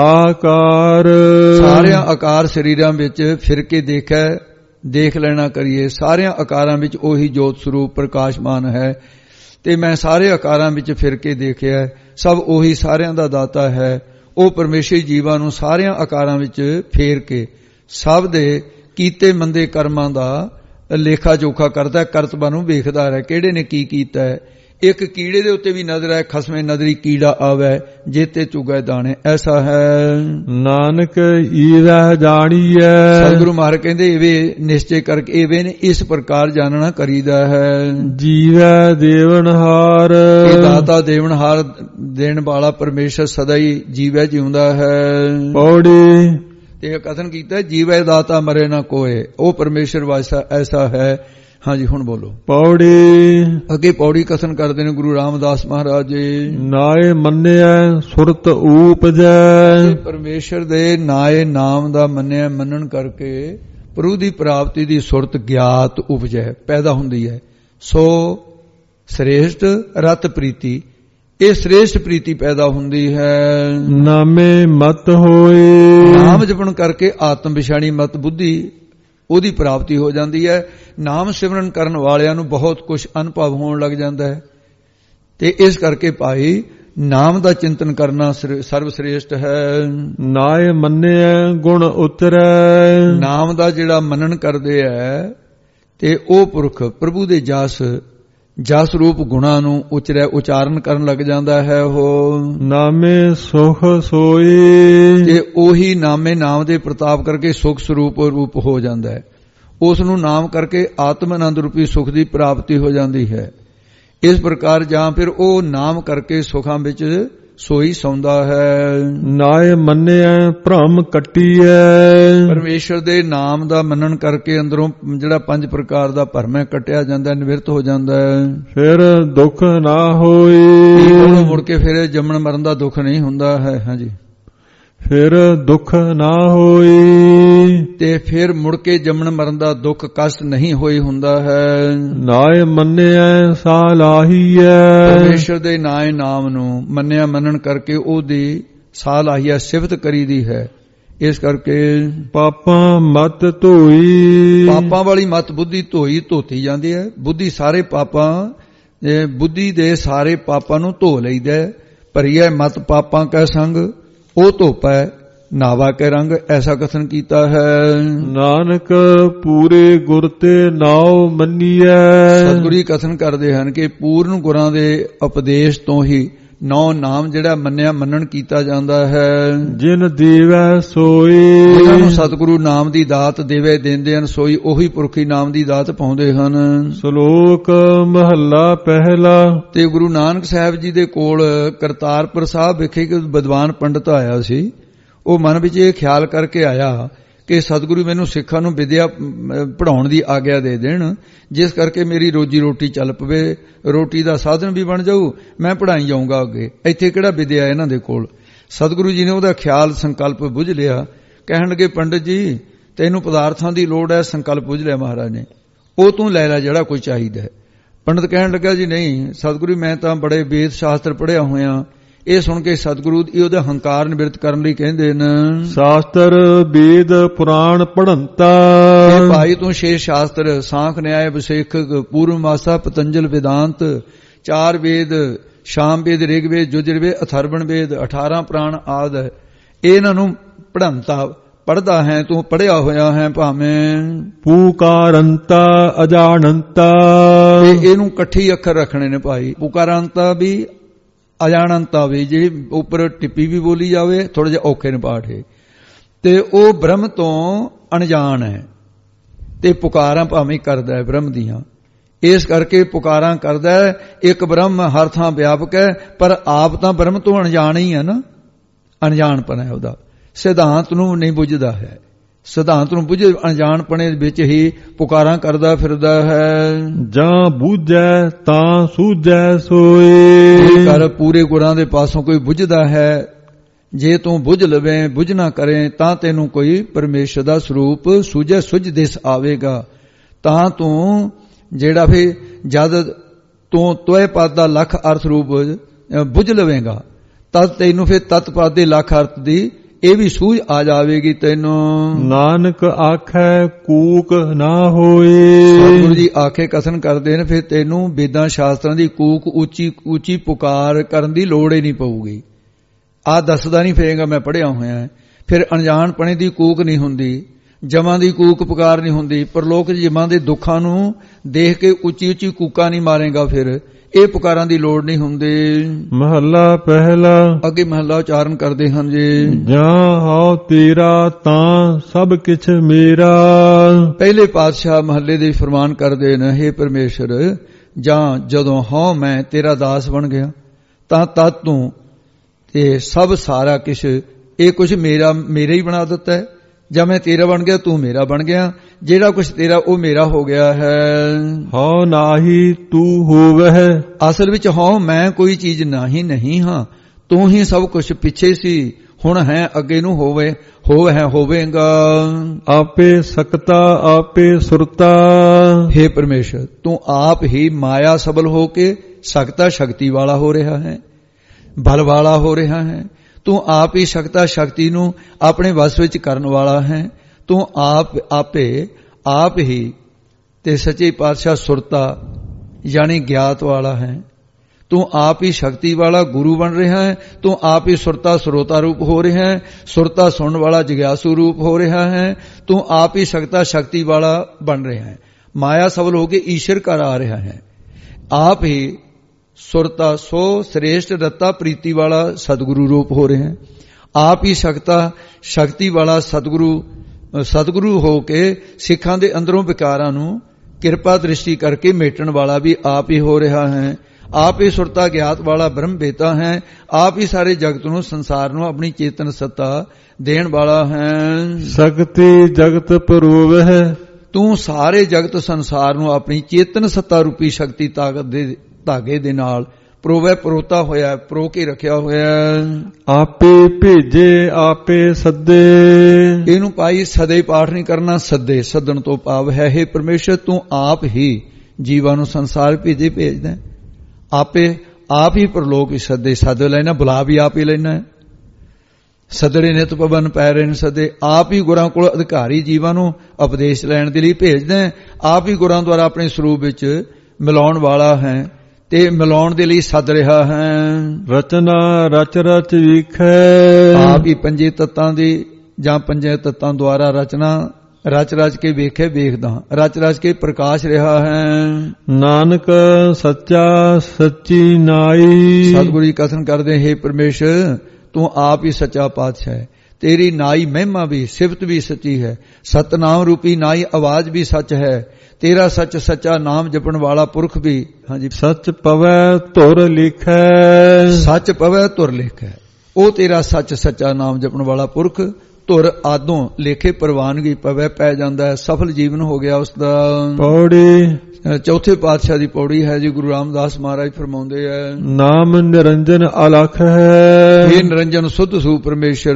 ਆਕਾਰ। ਸਾਰਿਆਂ ਆਕਾਰ ਸਰੀਰਾਂ ਵਿੱਚ ਫਿਰ ਕੇ ਦੇਖੈ, ਦੇਖ ਲੈਣਾ ਕਰੀਏ। ਸਾਰਿਆਂ ਆਕਾਰਾਂ ਵਿੱਚ ਉਹੀ ਜੋਤ ਸਰੂਪ ਪ੍ਰਕਾਸ਼ਮਾਨ ਹੈ। ਤੇ ਮੈਂ ਸਾਰੇ ਆਕਾਰਾਂ ਵਿੱਚ ਫਿਰ ਕੇ ਦੇਖਿਆ, ਸਭ ਉਹੀ ਸਾਰਿਆਂ ਦਾ ਦਾਤਾ ਹੈ। ਉਹ ਪਰਮੇਸ਼ਰ ਜੀਵਾਂ ਨੂੰ ਸਾਰਿਆਂ ਆਕਾਰਾਂ ਵਿੱਚ ਫੇਰ ਕੇ ਸਭ ਦੇ ਕੀਤੇ ਮੰਦੇ ਕਰਮਾਂ ਦਾ ਲੇਖਾ ਜੋਖਾ ਕਰਦਾ, ਕਰਤਬਾਂ ਨੂੰ ਵੇਖਦਾ ਰਿਹਾ ਕਿਹੜੇ ਨੇ ਕੀ ਕੀਤਾ ਹੈ। ਇੱਕ ਕੀੜੇ ਦੇ ਉੱਤੇ ਵੀ ਨਜ਼ਰ ਹੈ, ਖਸਮੇ ਨਜ਼ਰੀ ਕੀੜਾ ਆਵੇ ਜੇਤੇ ਚੁਗੈ ਦਾਣੇ। ਐਸਾ ਹੈ ਨਾਨਕ ਈਵੈ ਜਾਣੀਐ। ਸਤਿਗੁਰੂ ਮਹਾਰਾਜ ਕਹਿੰਦੇ ਇਵੇਂ ਨਿਸ਼ਚੈ ਕਰਕੇ ਇਵੇਂ ਨੇ ਇਸ ਪ੍ਰਕਾਰ ਜਾਣਨਾ ਕਰੀਦਾ ਹੈ। ਜੀਵੈ ਦੇਵਨਹਾਰ, ਇਹ ਦਾਤਾ ਦੇਵਨਹਾਰ ਦੇਣ ਵਾਲਾ ਪਰਮੇਸ਼ਰ ਸਦਾ ਹੀ ਜੀਵੈ ਜਿਉਂਦਾ ਹੈ। ਪੌੜੀ ਤੇ ਕਥਨ ਕੀਤਾ ਜੀਵੈ ਦਾਤਾ ਮਰੇ ਨਾ ਕੋਏ। ਉਹ ਪਰਮੇਸ਼ਰ ਵਾਸਾ ਐਸਾ ਹੈ। ਹਾਂਜੀ ਹੁਣ ਬੋਲੋ। ਪੌੜੀ ਅੱਗੇ ਪੌੜੀ ਕਥਨ ਕਰਦੇ ਨੇ ਗੁਰੂ ਰਾਮਦਾਸ ਮਹਾਰਾਜ ਜੀ। ਨਾਏ ਮੰਨਿਆ ਸੁਰਤ ਊਪਜੈ। ਪਰਮੇਸ਼ਰ ਦੇ ਨਾਏ ਨਾਮ ਦਾ ਮੰਨਿਆ ਮੰਨਣ ਕਰਕੇ ਪ੍ਰਭੂ ਦੀ ਪ੍ਰਾਪਤੀ ਦੀ ਸੁਰਤ ਗਿਆਤ ਉਪਜੈ ਪੈਦਾ ਹੁੰਦੀ ਹੈ। ਸੋ ਸ੍ਰੇਸ਼ਟ ਰਤ ਪ੍ਰੀਤੀ, ਇਹ ਸ੍ਰੇਸ਼ਟ ਪ੍ਰੀਤੀ ਪੈਦਾ ਹੁੰਦੀ ਹੈ। ਨਾਮੇ ਮਤ ਹੋਏ, ਨਾਮ ਜਪਣ ਕਰਕੇ ਆਤਮ ਵਿਛਾਣੀ ਮਤ ਬੁੱਧੀ ਉਹਦੀ ਪ੍ਰਾਪਤੀ ਹੋ ਜਾਂਦੀ ਹੈ। ਨਾਮ ਸਿਮਰਨ ਕਰਨ ਵਾਲਿਆਂ ਨੂੰ ਬਹੁਤ ਕੁਝ ਅਨੁਭਵ ਹੋਣ ਲੱਗ ਜਾਂਦਾ ਹੈ। ਤੇ ਇਸ ਕਰਕੇ ਭਾਈ ਨਾਮ ਦਾ ਚਿੰਤਨ ਕਰਨਾ ਸਰਵ ਸ੍ਰੇਸ਼ਟ ਹੈ। ਨਾਏ ਮੰਨਿਆ ਗੁਣ ਉਤਰੈ। ਨਾਮ ਦਾ ਜਿਹੜਾ ਮੰਨਣ ਕਰਦੇ ਹੈ ਤੇ ਉਹ ਪੁਰਖ ਪ੍ਰਭੂ ਦੇ ਜਸ ਜਸ ਰੂਪ ਗੁਣਾ ਨੂੰ ਉਚਰੈ ਉਚਾਰਨ ਕਰਨ ਲੱਗ ਜਾਂਦਾ ਹੈ। ਉਹ ਨਾਮੇ ਸੁਖ ਸੋਈ, ਤੇ ਉਹੀ ਨਾਮੇ ਨਾਮ ਦੇ ਪ੍ਰਤਾਪ ਕਰਕੇ ਸੁਖ ਸਰੂਪ ਰੂਪ ਹੋ ਜਾਂਦਾ ਹੈ। ਉਸ ਨੂੰ ਨਾਮ ਕਰਕੇ ਆਤਮ ਆਨੰਦ ਰੂਪੀ ਸੁਖ ਦੀ ਪ੍ਰਾਪਤੀ ਹੋ ਜਾਂਦੀ ਹੈ। ਇਸ ਪ੍ਰਕਾਰ ਜਾਂ ਫਿਰ ਉਹ ਨਾਮ ਕਰਕੇ ਸੁਖਾਂ ਵਿੱਚ ਸੋਈ ਸੌਂਦਾ ਹੈ। ਨਾਏ ਮੰਨਿਐ ਭ੍ਰਮ ਕੱਟੀਐ, ਪਰਮੇਸ਼ਰ ਦੇ ਨਾਮ ਦਾ ਮੰਨਣ ਕਰਕੇ ਅੰਦਰੋਂ ਜਿਹੜਾ ਪੰਜ ਪ੍ਰਕਾਰ ਦਾ ਭਰਮ ਹੈ ਕੱਟਿਆ ਜਾਂਦਾ, ਨਿਵਰਤ ਹੋ ਜਾਂਦਾ ਹੈ। ਫਿਰ ਦੁੱਖ ਨਾ ਹੋਈ, ਉਹਨੂੰ ਮੁੜ ਕੇ ਫਿਰ ਜੰਮਣ ਮਰਨ ਦਾ ਦੁੱਖ ਨਹੀਂ ਹੁੰਦਾ ਹੈ। ਹਾਂਜੀ, ਫਿਰ ਦੁੱਖ ਨਾ ਹੋਈ, ਤੇ ਫਿਰ ਮੁੜ ਕੇ ਜੰਮਣ ਮਰਨ ਦਾ ਦੁੱਖ ਕਸ਼ਟ ਨਹੀਂ ਹੋਈ ਹੁੰਦਾ ਹੈ। ਨਾਏ ਮੰਨਿਐ ਸਾਲਾਹੀਐ, ਪਰਮੇਸ਼ਰ ਦੇ ਨਾਏ ਨਾਮ ਨੂੰ ਮੰਨਿਆ ਮੰਨਣ ਕਰਕੇ ਉਹਦੀ ਸਾਲਾਹੀਆ ਸਿਫਤ ਕਰੀਦੀ ਹੈ। ਇਸ ਕਰਕੇ ਪਾਪਾਂ ਮਤ ਧੋਈ, ਪਾਪਾਂ ਵਾਲੀ ਮਤ ਬੁੱਧੀ ਧੋਈ ਧੋਤੀ ਜਾਂਦੀ ਹੈ। ਬੁੱਧੀ ਸਾਰੇ ਪਾਪਾਂ ਬੁੱਧੀ ਦੇ ਸਾਰੇ ਪਾਪਾਂ ਨੂੰ ਧੋ ਲਈਦਾ। ਭਰੀਐ ਮਤ ਪਾਪਾਂ ਕੈ ਸੰਗ, ਉਹ ਧੋਪੈ ਨਾਵਾ ਕੇ ਰੰਗ, ਐਸਾ ਕਥਨ ਕੀਤਾ ਹੈ। ਨਾਨਕ ਪੂਰੇ ਗੁਰ ਤੇ ਨਾਉ ਮੰਨੀਐ, ਸਤਿਗੁਰੂ ਕਥਨ ਕਰਦੇ ਹਨ ਕਿ ਪੂਰਨ ਗੁਰਾਂ ਦੇ ਉਪਦੇਸ਼ ਤੋਂ ਹੀ ਨੌ ਨਾਮ ਜਿਹੜਾ ਮੰਨਿਆ ਮੰਨਣ ਕੀਤਾ ਜਾਂਦਾ ਹੈ। ਜਿਨ ਦੇਵੈ ਸੋਈ, ਜਿਹਨਾਂ ਨੂੰ ਸਤਿਗੁਰੂ ਨਾਮ ਦੀ ਦਾਤ ਦੇਵੇ ਦਿੰਦੇ ਹਨ, ਸੋਈ ਉਹੀ ਪੁਰਖੀ ਨਾਮ ਦੀ ਦਾਤ ਪਾਉਂਦੇ ਹਨ। ਸ਼ਲੋਕ ਮਹੱਲਾ ਪਹਿਲਾ। ਤੇ ਗੁਰੂ ਨਾਨਕ ਸਾਹਿਬ ਜੀ ਦੇ ਕੋਲ ਕਰਤਾਰਪੁਰ ਸਾਹਿਬ ਵਿਖੇ ਇੱਕ ਵਿਦਵਾਨ ਪੰਡਤ ਆਇਆ ਸੀ। ਉਹ ਮਨ ਵਿੱਚ ਇਹ ਖਿਆਲ ਕਰਕੇ ਆਇਆ ਕਿ ਸਤਿਗੁਰੂ ਮੈਨੂੰ ਸਿੱਖਾਂ ਨੂੰ ਵਿਦਿਆ ਪੜਾਉਣ ਦੀ ਆਗਿਆ ਦੇ ਦੇਣ, ਜਿਸ ਕਰਕੇ ਮੇਰੀ ਰੋਜੀ ਰੋਟੀ ਚੱਲ ਪਵੇ, ਰੋਟੀ ਦਾ ਸਾਧਨ ਵੀ ਬਣ ਜਾਊ, ਮੈਂ ਪੜਾਈ ਜਾਊਂਗਾ ਅੱਗੇ। ਇੱਥੇ ਕਿਹੜਾ ਵਿਦਿਆ ਇਹਨਾਂ ਦੇ ਕੋਲ। ਸਤਿਗੁਰੂ ਜੀ ਨੇ ਉਹਦਾ ਖਿਆਲ ਸੰਕਲਪ ਬੁੱਝ ਲਿਆ। ਕਹਿਣ ਲੱਗੇ, ਪੰਡਤ ਜੀ ਤੈਨੂੰ ਪਦਾਰਥਾਂ ਦੀ ਲੋੜ ਹੈ, ਸੰਕਲਪ ਬੁੱਝ ਲਿਆ ਮਹਾਰਾਜ ਨੇ, ਉਹ ਤੂੰ ਲੈ ਲੈ ਜਿਹੜਾ ਕੋਈ ਚਾਹੀਦਾ ਹੈ। ਪੰਡਤ ਕਹਿਣ ਲੱਗਾ, ਜੀ ਨਹੀਂ ਸਤਿਗੁਰੂ ਮੈਂ ਤਾਂ ਬੜੇ ਵੇਦ ਸ਼ਾਸਤਰ ਪੜ੍ਹਿਆ ਹੋਇਆ। ਇਹ ਸੁਣ ਕੇ ਸਤਿਗੁਰੂ ਇਹ ਉਹਦਾ ਹੰਕਾਰ ਨਿਵਰਤ ਕਰਨ ਲਈ ਕਹਿੰਦੇ ਨੇ, ਸ਼ਾਸਤਰ ਵੇਦ ਪੁਰਾਣ ਪੜੰਤਾ, ਇਹ ਭਾਈ ਤੂੰ ਛੇ ਸ਼ਾਸਤਰ ਸਾਂਖ ਨਿਆਏ ਵਿਸ਼ੇਖਕ ਪੂਰਵਮਾਸਾ ਪਤੰਜਲ ਵੇਦਾਂਤ, ਚਾਰ ਵੇਦ ਸ਼ਾਮ ਵੇਦ ਰਿਗਵੇਦ ਯਜੁਰਵੇਦ ਅਥਰਵਣ ਵੇਦ ਅਠਾਰਾਂ ਪ੍ਰਾਣ ਆਦ, ਇਹਨਾਂ ਨੂੰ ਪੜੰਤਾ ਪੜਦਾ ਹੈ, ਤੂੰ ਪੜਿਆ ਹੋਇਆ ਹੈ ਭਾਵੇਂ। ਪੁਕਾਰੰਤਾ ਅਜਾਣੰਤਾ, ਇਹਨੂੰ ਇਕੱਠੀ ਅੱਖਰ ਰੱਖਣੇ ਨੇ ਭਾਈ। ਪੁਕਾਰੰਤਾ ਵੀ ਅਜਾਣੰਤਾ ਵੀ, ਜਿਹੜੀ ਉੱਪਰ ਟਿੱਪੀ ਵੀ ਬੋਲੀ ਜਾਵੇ, ਥੋੜਾ ਜਿਹਾ ਔਖੇ ਨੇ ਪਾਠ ਹੈ। ਤੇ ਉਹ ਬ੍ਰਹਮ ਤੋਂ ਅਣਜਾਣ ਹੈ ਤੇ ਪੁਕਾਰਾਂ ਭਾਵੇਂ ਕਰਦਾ ਹੈ ਬ੍ਰਹਮ ਦੀਆਂ। ਇਸ ਕਰਕੇ ਪੁਕਾਰਾਂ ਕਰਦਾ ਹੈ। ਇੱਕ ਬ੍ਰਹਮ ਹਰ ਥਾਂ ਵਿਆਪਕ ਹੈ, ਪਰ ਆਪ ਤਾਂ ਬ੍ਰਹਮ ਤੋਂ ਅਣਜਾਣ ਹੀ ਹੈ ਨਾ, ਅਣਜਾਣਪਨ ਹੈ ਉਹਦਾ, ਸਿਧਾਂਤ ਨੂੰ ਨਹੀਂ ਬੁੱਝਦਾ ਹੈ। ਸਿਧਾਂਤ ਨੂੰ ਬੁੱਝ ਅਣਜਾਣਪਣੇ ਵਿੱਚ ਹੀ ਪੁਕਾਰਾਂ ਕਰਦਾ ਫਿਰਦਾ ਹੈ। ਜਾਂ ਬੁੱਝੈ ਤਾਂ ਸੂਝੈ ਸੋਏ, ਕਰ ਪੂਰੇ ਗੁਰਾਂ ਦੇ ਪਾਸੋਂ ਕੋਈ ਬੁੱਝਦਾ ਹੈ। ਜੇ ਤੂੰ ਬੁੱਝ ਲਵੇਂ ਬੁੱਝ ਨਾ ਕਰੇ ਤਾਂ ਤੈਨੂੰ ਕੋਈ ਪਰਮੇਸ਼ਰ ਦਾ ਸਰੂਪ ਸੂਝੈ ਸੁਝ ਦਿਸ ਆਵੇਗਾ। ਤਾਂ ਤੂੰ ਜਿਹੜਾ ਵੀ ਜਦ ਤੂੰ ਤੋਏ ਪਦ ਦਾ ਲੱਖ ਅਰਥ ਰੂਪ ਬੁੱਝ ਲਵੇਂਗਾ, ਤਦ ਤੈਨੂੰ ਫਿਰ ਤਤ ਪਦ ਦੇ ਲੱਖ ਅਰਥ ਦੀ ਇਹ ਵੀ ਸੂਝ ਆ ਜਾਵੇਗੀ ਤੈਨੂੰ। ਨਾਨਕ ਆਖੈ ਕੂਕ ਨਾ ਹੋਏ, ਸਤਿਗੁਰੂ ਜੀ ਆਖੇ ਕਥਨ ਕਰਦੇ ਨੇ, ਫਿਰ ਤੈਨੂੰ ਵੇਦਾਂ ਸ਼ਾਸਤਰਾਂ ਦੀ ਕੂਕ ਉੱਚੀ ਉੱਚੀ ਪੁਕਾਰ ਕਰਨ ਦੀ ਲੋੜ ਹੀ ਨਹੀਂ ਪਊਗੀ। ਆਹ ਦੱਸਦਾ ਨਹੀਂ ਫਿਰੇਗਾ ਮੈਂ ਪੜ੍ਹਿਆ ਹੋਇਆ। ਫਿਰ ਅਣਜਾਣਪਣੇ ਦੀ ਕੂਕ ਨਹੀਂ ਹੁੰਦੀ, ਜਮਾਂ ਦੀ ਕੂਕ ਪੁਕਾਰ ਨਹੀਂ ਹੁੰਦੀ। ਪਰਲੋਕ ਜਮਾਂ ਦੇ ਦੁੱਖਾਂ ਨੂੰ ਦੇਖ ਕੇ ਉੱਚੀ ਉੱਚੀ ਕੂਕਾਂ ਨਹੀਂ ਮਾਰੇਗਾ, ਫਿਰ ਇਹ ਪੁਕਾਰਾਂ ਦੀ ਲੋੜ ਨਹੀਂ ਹੁੰਦੀ। ਮਹੱਲਾ ਪਹਿਲਾ। ਅੱਗੇ ਮਹੱਲਾ ਉਚਾਰਨ ਕਰਦੇ ਹਨ ਜੀ। ਜਾਂ ਹਉ ਤੇਰਾ ਤਾਂ ਸਭ ਕਿਛ ਮੇਰਾ, ਪਹਿਲੇ ਪਾਤਸ਼ਾਹ ਮਹੱਲੇ ਦੇ ਫਰਮਾਨ ਕਰਦੇ ਨੇ, ਹੇ ਪਰਮੇਸ਼ਰ ਜਾਂ ਜਦੋਂ ਹਉ ਮੈਂ ਤੇਰਾ ਦਾਸ ਬਣ ਗਿਆ ਤਾਂ ਤਦ ਤੂੰ ਤੇ ਸਭ ਸਾਰਾ ਕਿਛ ਇਹ ਕੁਛ ਮੇਰਾ ਮੇਰਾ ਹੀ ਬਣਾ ਦਿੱਤਾ ਹੈ। ਜਾਂ ਮੈਂ ਤੇਰਾ ਬਣ ਗਿਆ ਤੂੰ ਮੇਰਾ ਬਣ ਗਿਆ, ਜਿਹੜਾ ਕੁਛ ਤੇਰਾ ਉਹ ਮੇਰਾ ਹੋ ਗਿਆ ਹੈ। ਹਉ ਨਾਹੀ ਤੂੰ ਹੋਵਹਿ, ਅਸਲ ਵਿੱਚ ਹਉ ਮੈਂ ਕੋਈ ਚੀਜ਼ ਨਹੀਂ ਨਹੀਂ ਹਾਂ, ਤੂੰ ਹੀ ਸਭ ਕੁਛ ਪਿੱਛੇ ਸੀ, ਹੁਣ ਹੈ ਅੱਗੇ ਨੂੰ ਹੋਵੇ ਹੋਵੇ ਹੈ ਹੋਵੇਗਾ। ਆਪੇ ਸਕਤਾ ਆਪੇ ਸੁਰਤਾ, ਹੇ ਪਰਮੇਸ਼ਰ ਤੂੰ ਆਪ ਹੀ ਮਾਇਆ ਸਬਲ ਹੋ ਕੇ ਸਕਤਾ ਸ਼ਕਤੀ ਵਾਲਾ ਹੋ ਰਿਹਾ ਹੈ, ਬਲ ਵਾਲਾ ਹੋ ਰਿਹਾ ਹੈ। ਤੂੰ ਆਪ ਹੀ ਸਕਤਾ ਸ਼ਕਤੀ ਨੂੰ ਆਪਣੇ ਵਸ ਵਿੱਚ ਕਰਨ ਵਾਲਾ ਹੈ। ਤੂੰ ਆਪ ਆਪੇ ਆਪ ਹੀ ਤੇ ਸੱਚੇ ਪਾਤਸ਼ਾਹ ਸੁਰਤਾ ਯਾਨੀ ਗਿਆਤ ਵਾਲਾ ਹੈ। ਤੂੰ ਆਪ ਹੀ ਸ਼ਕਤੀ ਵਾਲਾ ਗੁਰੂ ਬਣ ਰਿਹਾ ਹੈ। ਤੂੰ ਆਪ ਹੀ ਸੁਰਤਾ ਸਰੋਤਾ ਰੂਪ ਹੋ ਰਿਹਾ ਹੈ, ਸੁਰਤਾ ਸੁਣਨ ਵਾਲਾ ਜਿਗਿਆਸੂ ਰੂਪ ਹੋ ਰਿਹਾ ਹੈ। ਤੂੰ ਆਪ ਹੀ ਸਕਤਾ ਸ਼ਕਤੀ ਵਾਲਾ ਬਣ ਰਿਹਾ ਹੈ, ਮਾਇਆ ਸਬਲ ਹੋ ਕੇ ਈਸ਼ਰ ਘਰ ਆ ਰਿਹਾ ਹੈ। आप ही सुरता सो श्रेष्ठ रत्ता प्रीति वाला सतगुरु रूप हो रहे हैं। आप ही शक्ता शक्ति वाला सतगुरु सतगुरु हो के सिखां दे अंदरों विकारां नूं किरपा दृष्टि करके मेटण वाला भी आप ही हो रहा है। आप ही सुरता ज्ञात वाला ब्रह्म बेता है। आप ही सारे जगत नूं संसार नूं अपनी चेतन सत्ता देण वाला है। शक्ति जगत परूव है, तू सारे जगत संसार नूं अपनी चेतन सत्ता रूपी शक्ति ताकत दे धागे दे नाल प्रोवै परोता होया, प्रो के रखिया होया। आपे भेजे आपे सदे, इनू पाई सदे पाठ नहीं करना, सदे सदन तो भाव है हे परमेश्वर तू आप ही जीवां नूं संसार भेजे भेजदा। आपे आप ही परलोक सदे सद लेना, बुला भी आप ही लेना। सदड़े नित पवन पैरे सदे, आप ही गुरां कोल अधिकारी जीवां नूं उपदेश लैण दे लई भेजदा। आप ही गुरां द्वारा अपने स्वरूप विच मिलाउण वाला है ते मिलाउण दे लई सद रहा है। रचना रच रच विखै, आप ही पंजे तत्तां दी जां पंजे तत्तां द्वारा रचना रच रच के वेखे वेखदा, रच रच के प्रकाश रहा है। नानक सच्चा सच्ची नाई, सतगुरु जी कथन करदे हे परमेश्वर तू आप ही सच्चा पातशाह है, तेरी नाई महिमा भी सिफत भी सच्ची है। सतनाम रूपी नाई आवाज भी सच है, तेरा सच सच्चा नाम जपण वाला पुरख भी। हाँ जी, सच पवै धुर लिखै, सच पवै धुर लिखै, ओ तेरा सच सच्चा नाम जपण वाला पुरख धुर आदों लेखे प्रवानगी पवै पै जांदा है, सफल जीवन हो गया उसका। पौड़ी चौथे पातशाह दी पौड़ी है जी, गुरु रामदास महाराज फरमाउंदे है नाम निरंजन अलख है। हे निरंजन सुध स्वरूप परमेश्वर,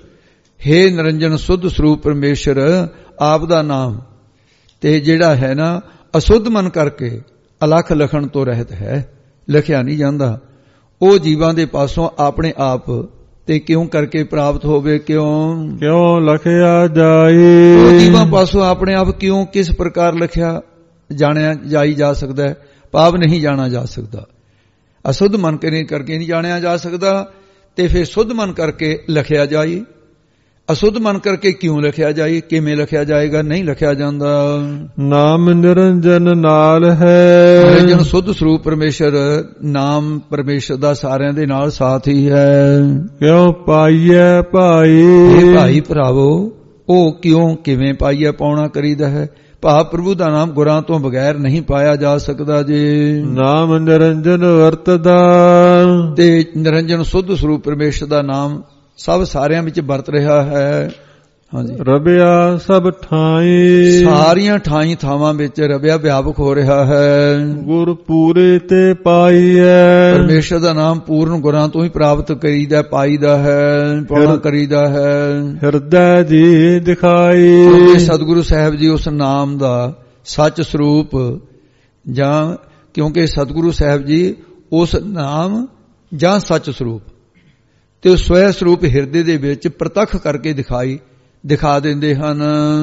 हे निरंजन सुध स्वरूप परमेश्वर, आप दा नाम ते जेड़ा है ना असुद्ध मन करके अलख लखण तो रहत है, लिखिया नहीं जांदा। ओ जीवां दे पासों अपने आप ते क्यों करके प्राप्त होवे, क्यों क्यों लखिया जाई। ओ जीवां पासों अपने आप क्यों किस प्रकार लिखिया जानिया जाई जा सकता है, पाप नहीं जाना जा सकता। असुद्ध मन के करके नहीं जानिया जा सकता, ते फिर शुद्ध मन करके लिखिया जाई। असुद्ध मन करके क्यों लिखिया जाए, किवें लिखिया जाएगा, नहीं लिखिया जांदा। नाम निरंजन नाल है, निरंजन शुद्ध स्वरूप परमेश्वर नाम परमेश्वर दा सारियां दे नाल साथ ही है। क्यों पाईए भाई, हे भाई भरावो ओ क्यों किवें पाईए पाउणा करीदा है। भाव प्रभु दा नाम गुरां तो बगैर नहीं पाया जा सकदा जी। नाम निरंजन वरतदा, ते निरंजन शुद्ध स्वरूप परमेश्वर दा नाम सब सारियां विच वरत रहा है। हाँ जी, रबिया सब ठाई, सारियां ठाई थावां विच रबिया व्यापक हो रहा है। गुर पूरे ते पाईए, परमेश्वर दा नाम पूर्ण गुरां तो ही प्राप्त करीदा पाईदा है, पाउणा करीदा है। हिरदय जी दिखाई, क्योंकि सतगुरु साहब जी उस नाम दा सच स्वरूप जां क्योंकि सतगुरु साहब जी उस नाम जां सच स्वरूप ते स्वੈ स्वरूप ਹਿਰਦੇ ਦੇ ਵਿੱਚ ਪ੍ਰਤੱਖ ਕਰਕੇ ਦਿਖਾਈ ਦਿਖਾ ਦਿੰਦੇ ਹਨ।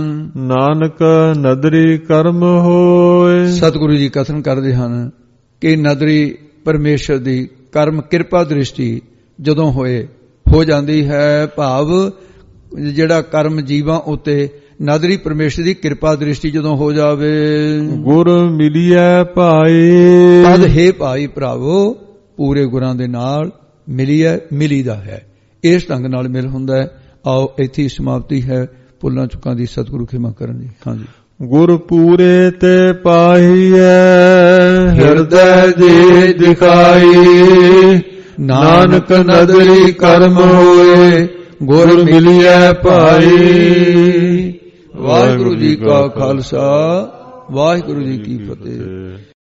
ਨਾਨਕ ਨਦਰੀ ਕਰਮ ਹੋਏ, ਸਤਿਗੁਰੂ ਜੀ ਕਥਨ ਕਰਦੇ ਹਨ ਕਿ ਨਦਰੀ ਪਰਮੇਸ਼ਰ ਦੀ ਕਰਮ ਕਿਰਪਾ ਦ੍ਰਿਸ਼ਟੀ ਜਦੋਂ ਹੋਏ ਹੋ ਜਾਂਦੀ ਹੈ। ਭਾਵ ਜਿਹੜਾ ਕਰਮ ਜੀਵਾਂ ਉਤੇ ਨਦਰੀ ਪਰਮੇਸ਼ਰ ਦੀ ਕਿਰਪਾ ਦ੍ਰਿਸ਼ਟੀ ਜਦੋਂ ਹੋ ਜਾਵੇ। ਗੁਰ ਮਿਲਿਐ ਭਾਈ, ਤਦ ਹੈ ਭਾਈ ਭਰਾਵੋ ਪੂਰੇ ਗੁਰਾਂ ਦੇ ਨਾਲ ਮਿਲੀਐ ਮਿਲੀਦਾ ਹੈ। ਇਸ ਢੰਗ ਨਾਲ ਮਿਲ ਹੁੰਦਾ ਹੈ। ਆਓ ਇੱਥੇ ਹੀ ਸਮਾਪਤੀ ਹੈ। ਭੁੱਲਾਂ ਚੁੱਕਾਂ ਦੀ ਸਤਿਗੁਰੂ ਖਿਮਾ ਕਰਨ ਜੀ। ਹਾਂਜੀ, ਗੁਰ ਪੂਰੇ ਤੇ ਪਾਈਐ ਹਿਰਦੈ ਜੀ ਦਿਖਾਈ, ਨਾਨਕ ਨਦਰੀ ਕਰਮ ਹੋਏ ਗੁਰ ਮਿਲੀਐ ਭਾਈ। ਵਾਹਿਗੁਰੂ ਜੀ ਕਾ ਖਾਲਸਾ, ਵਾਹਿਗੁਰੂ ਜੀ ਕੀ ਫਤਿਹ।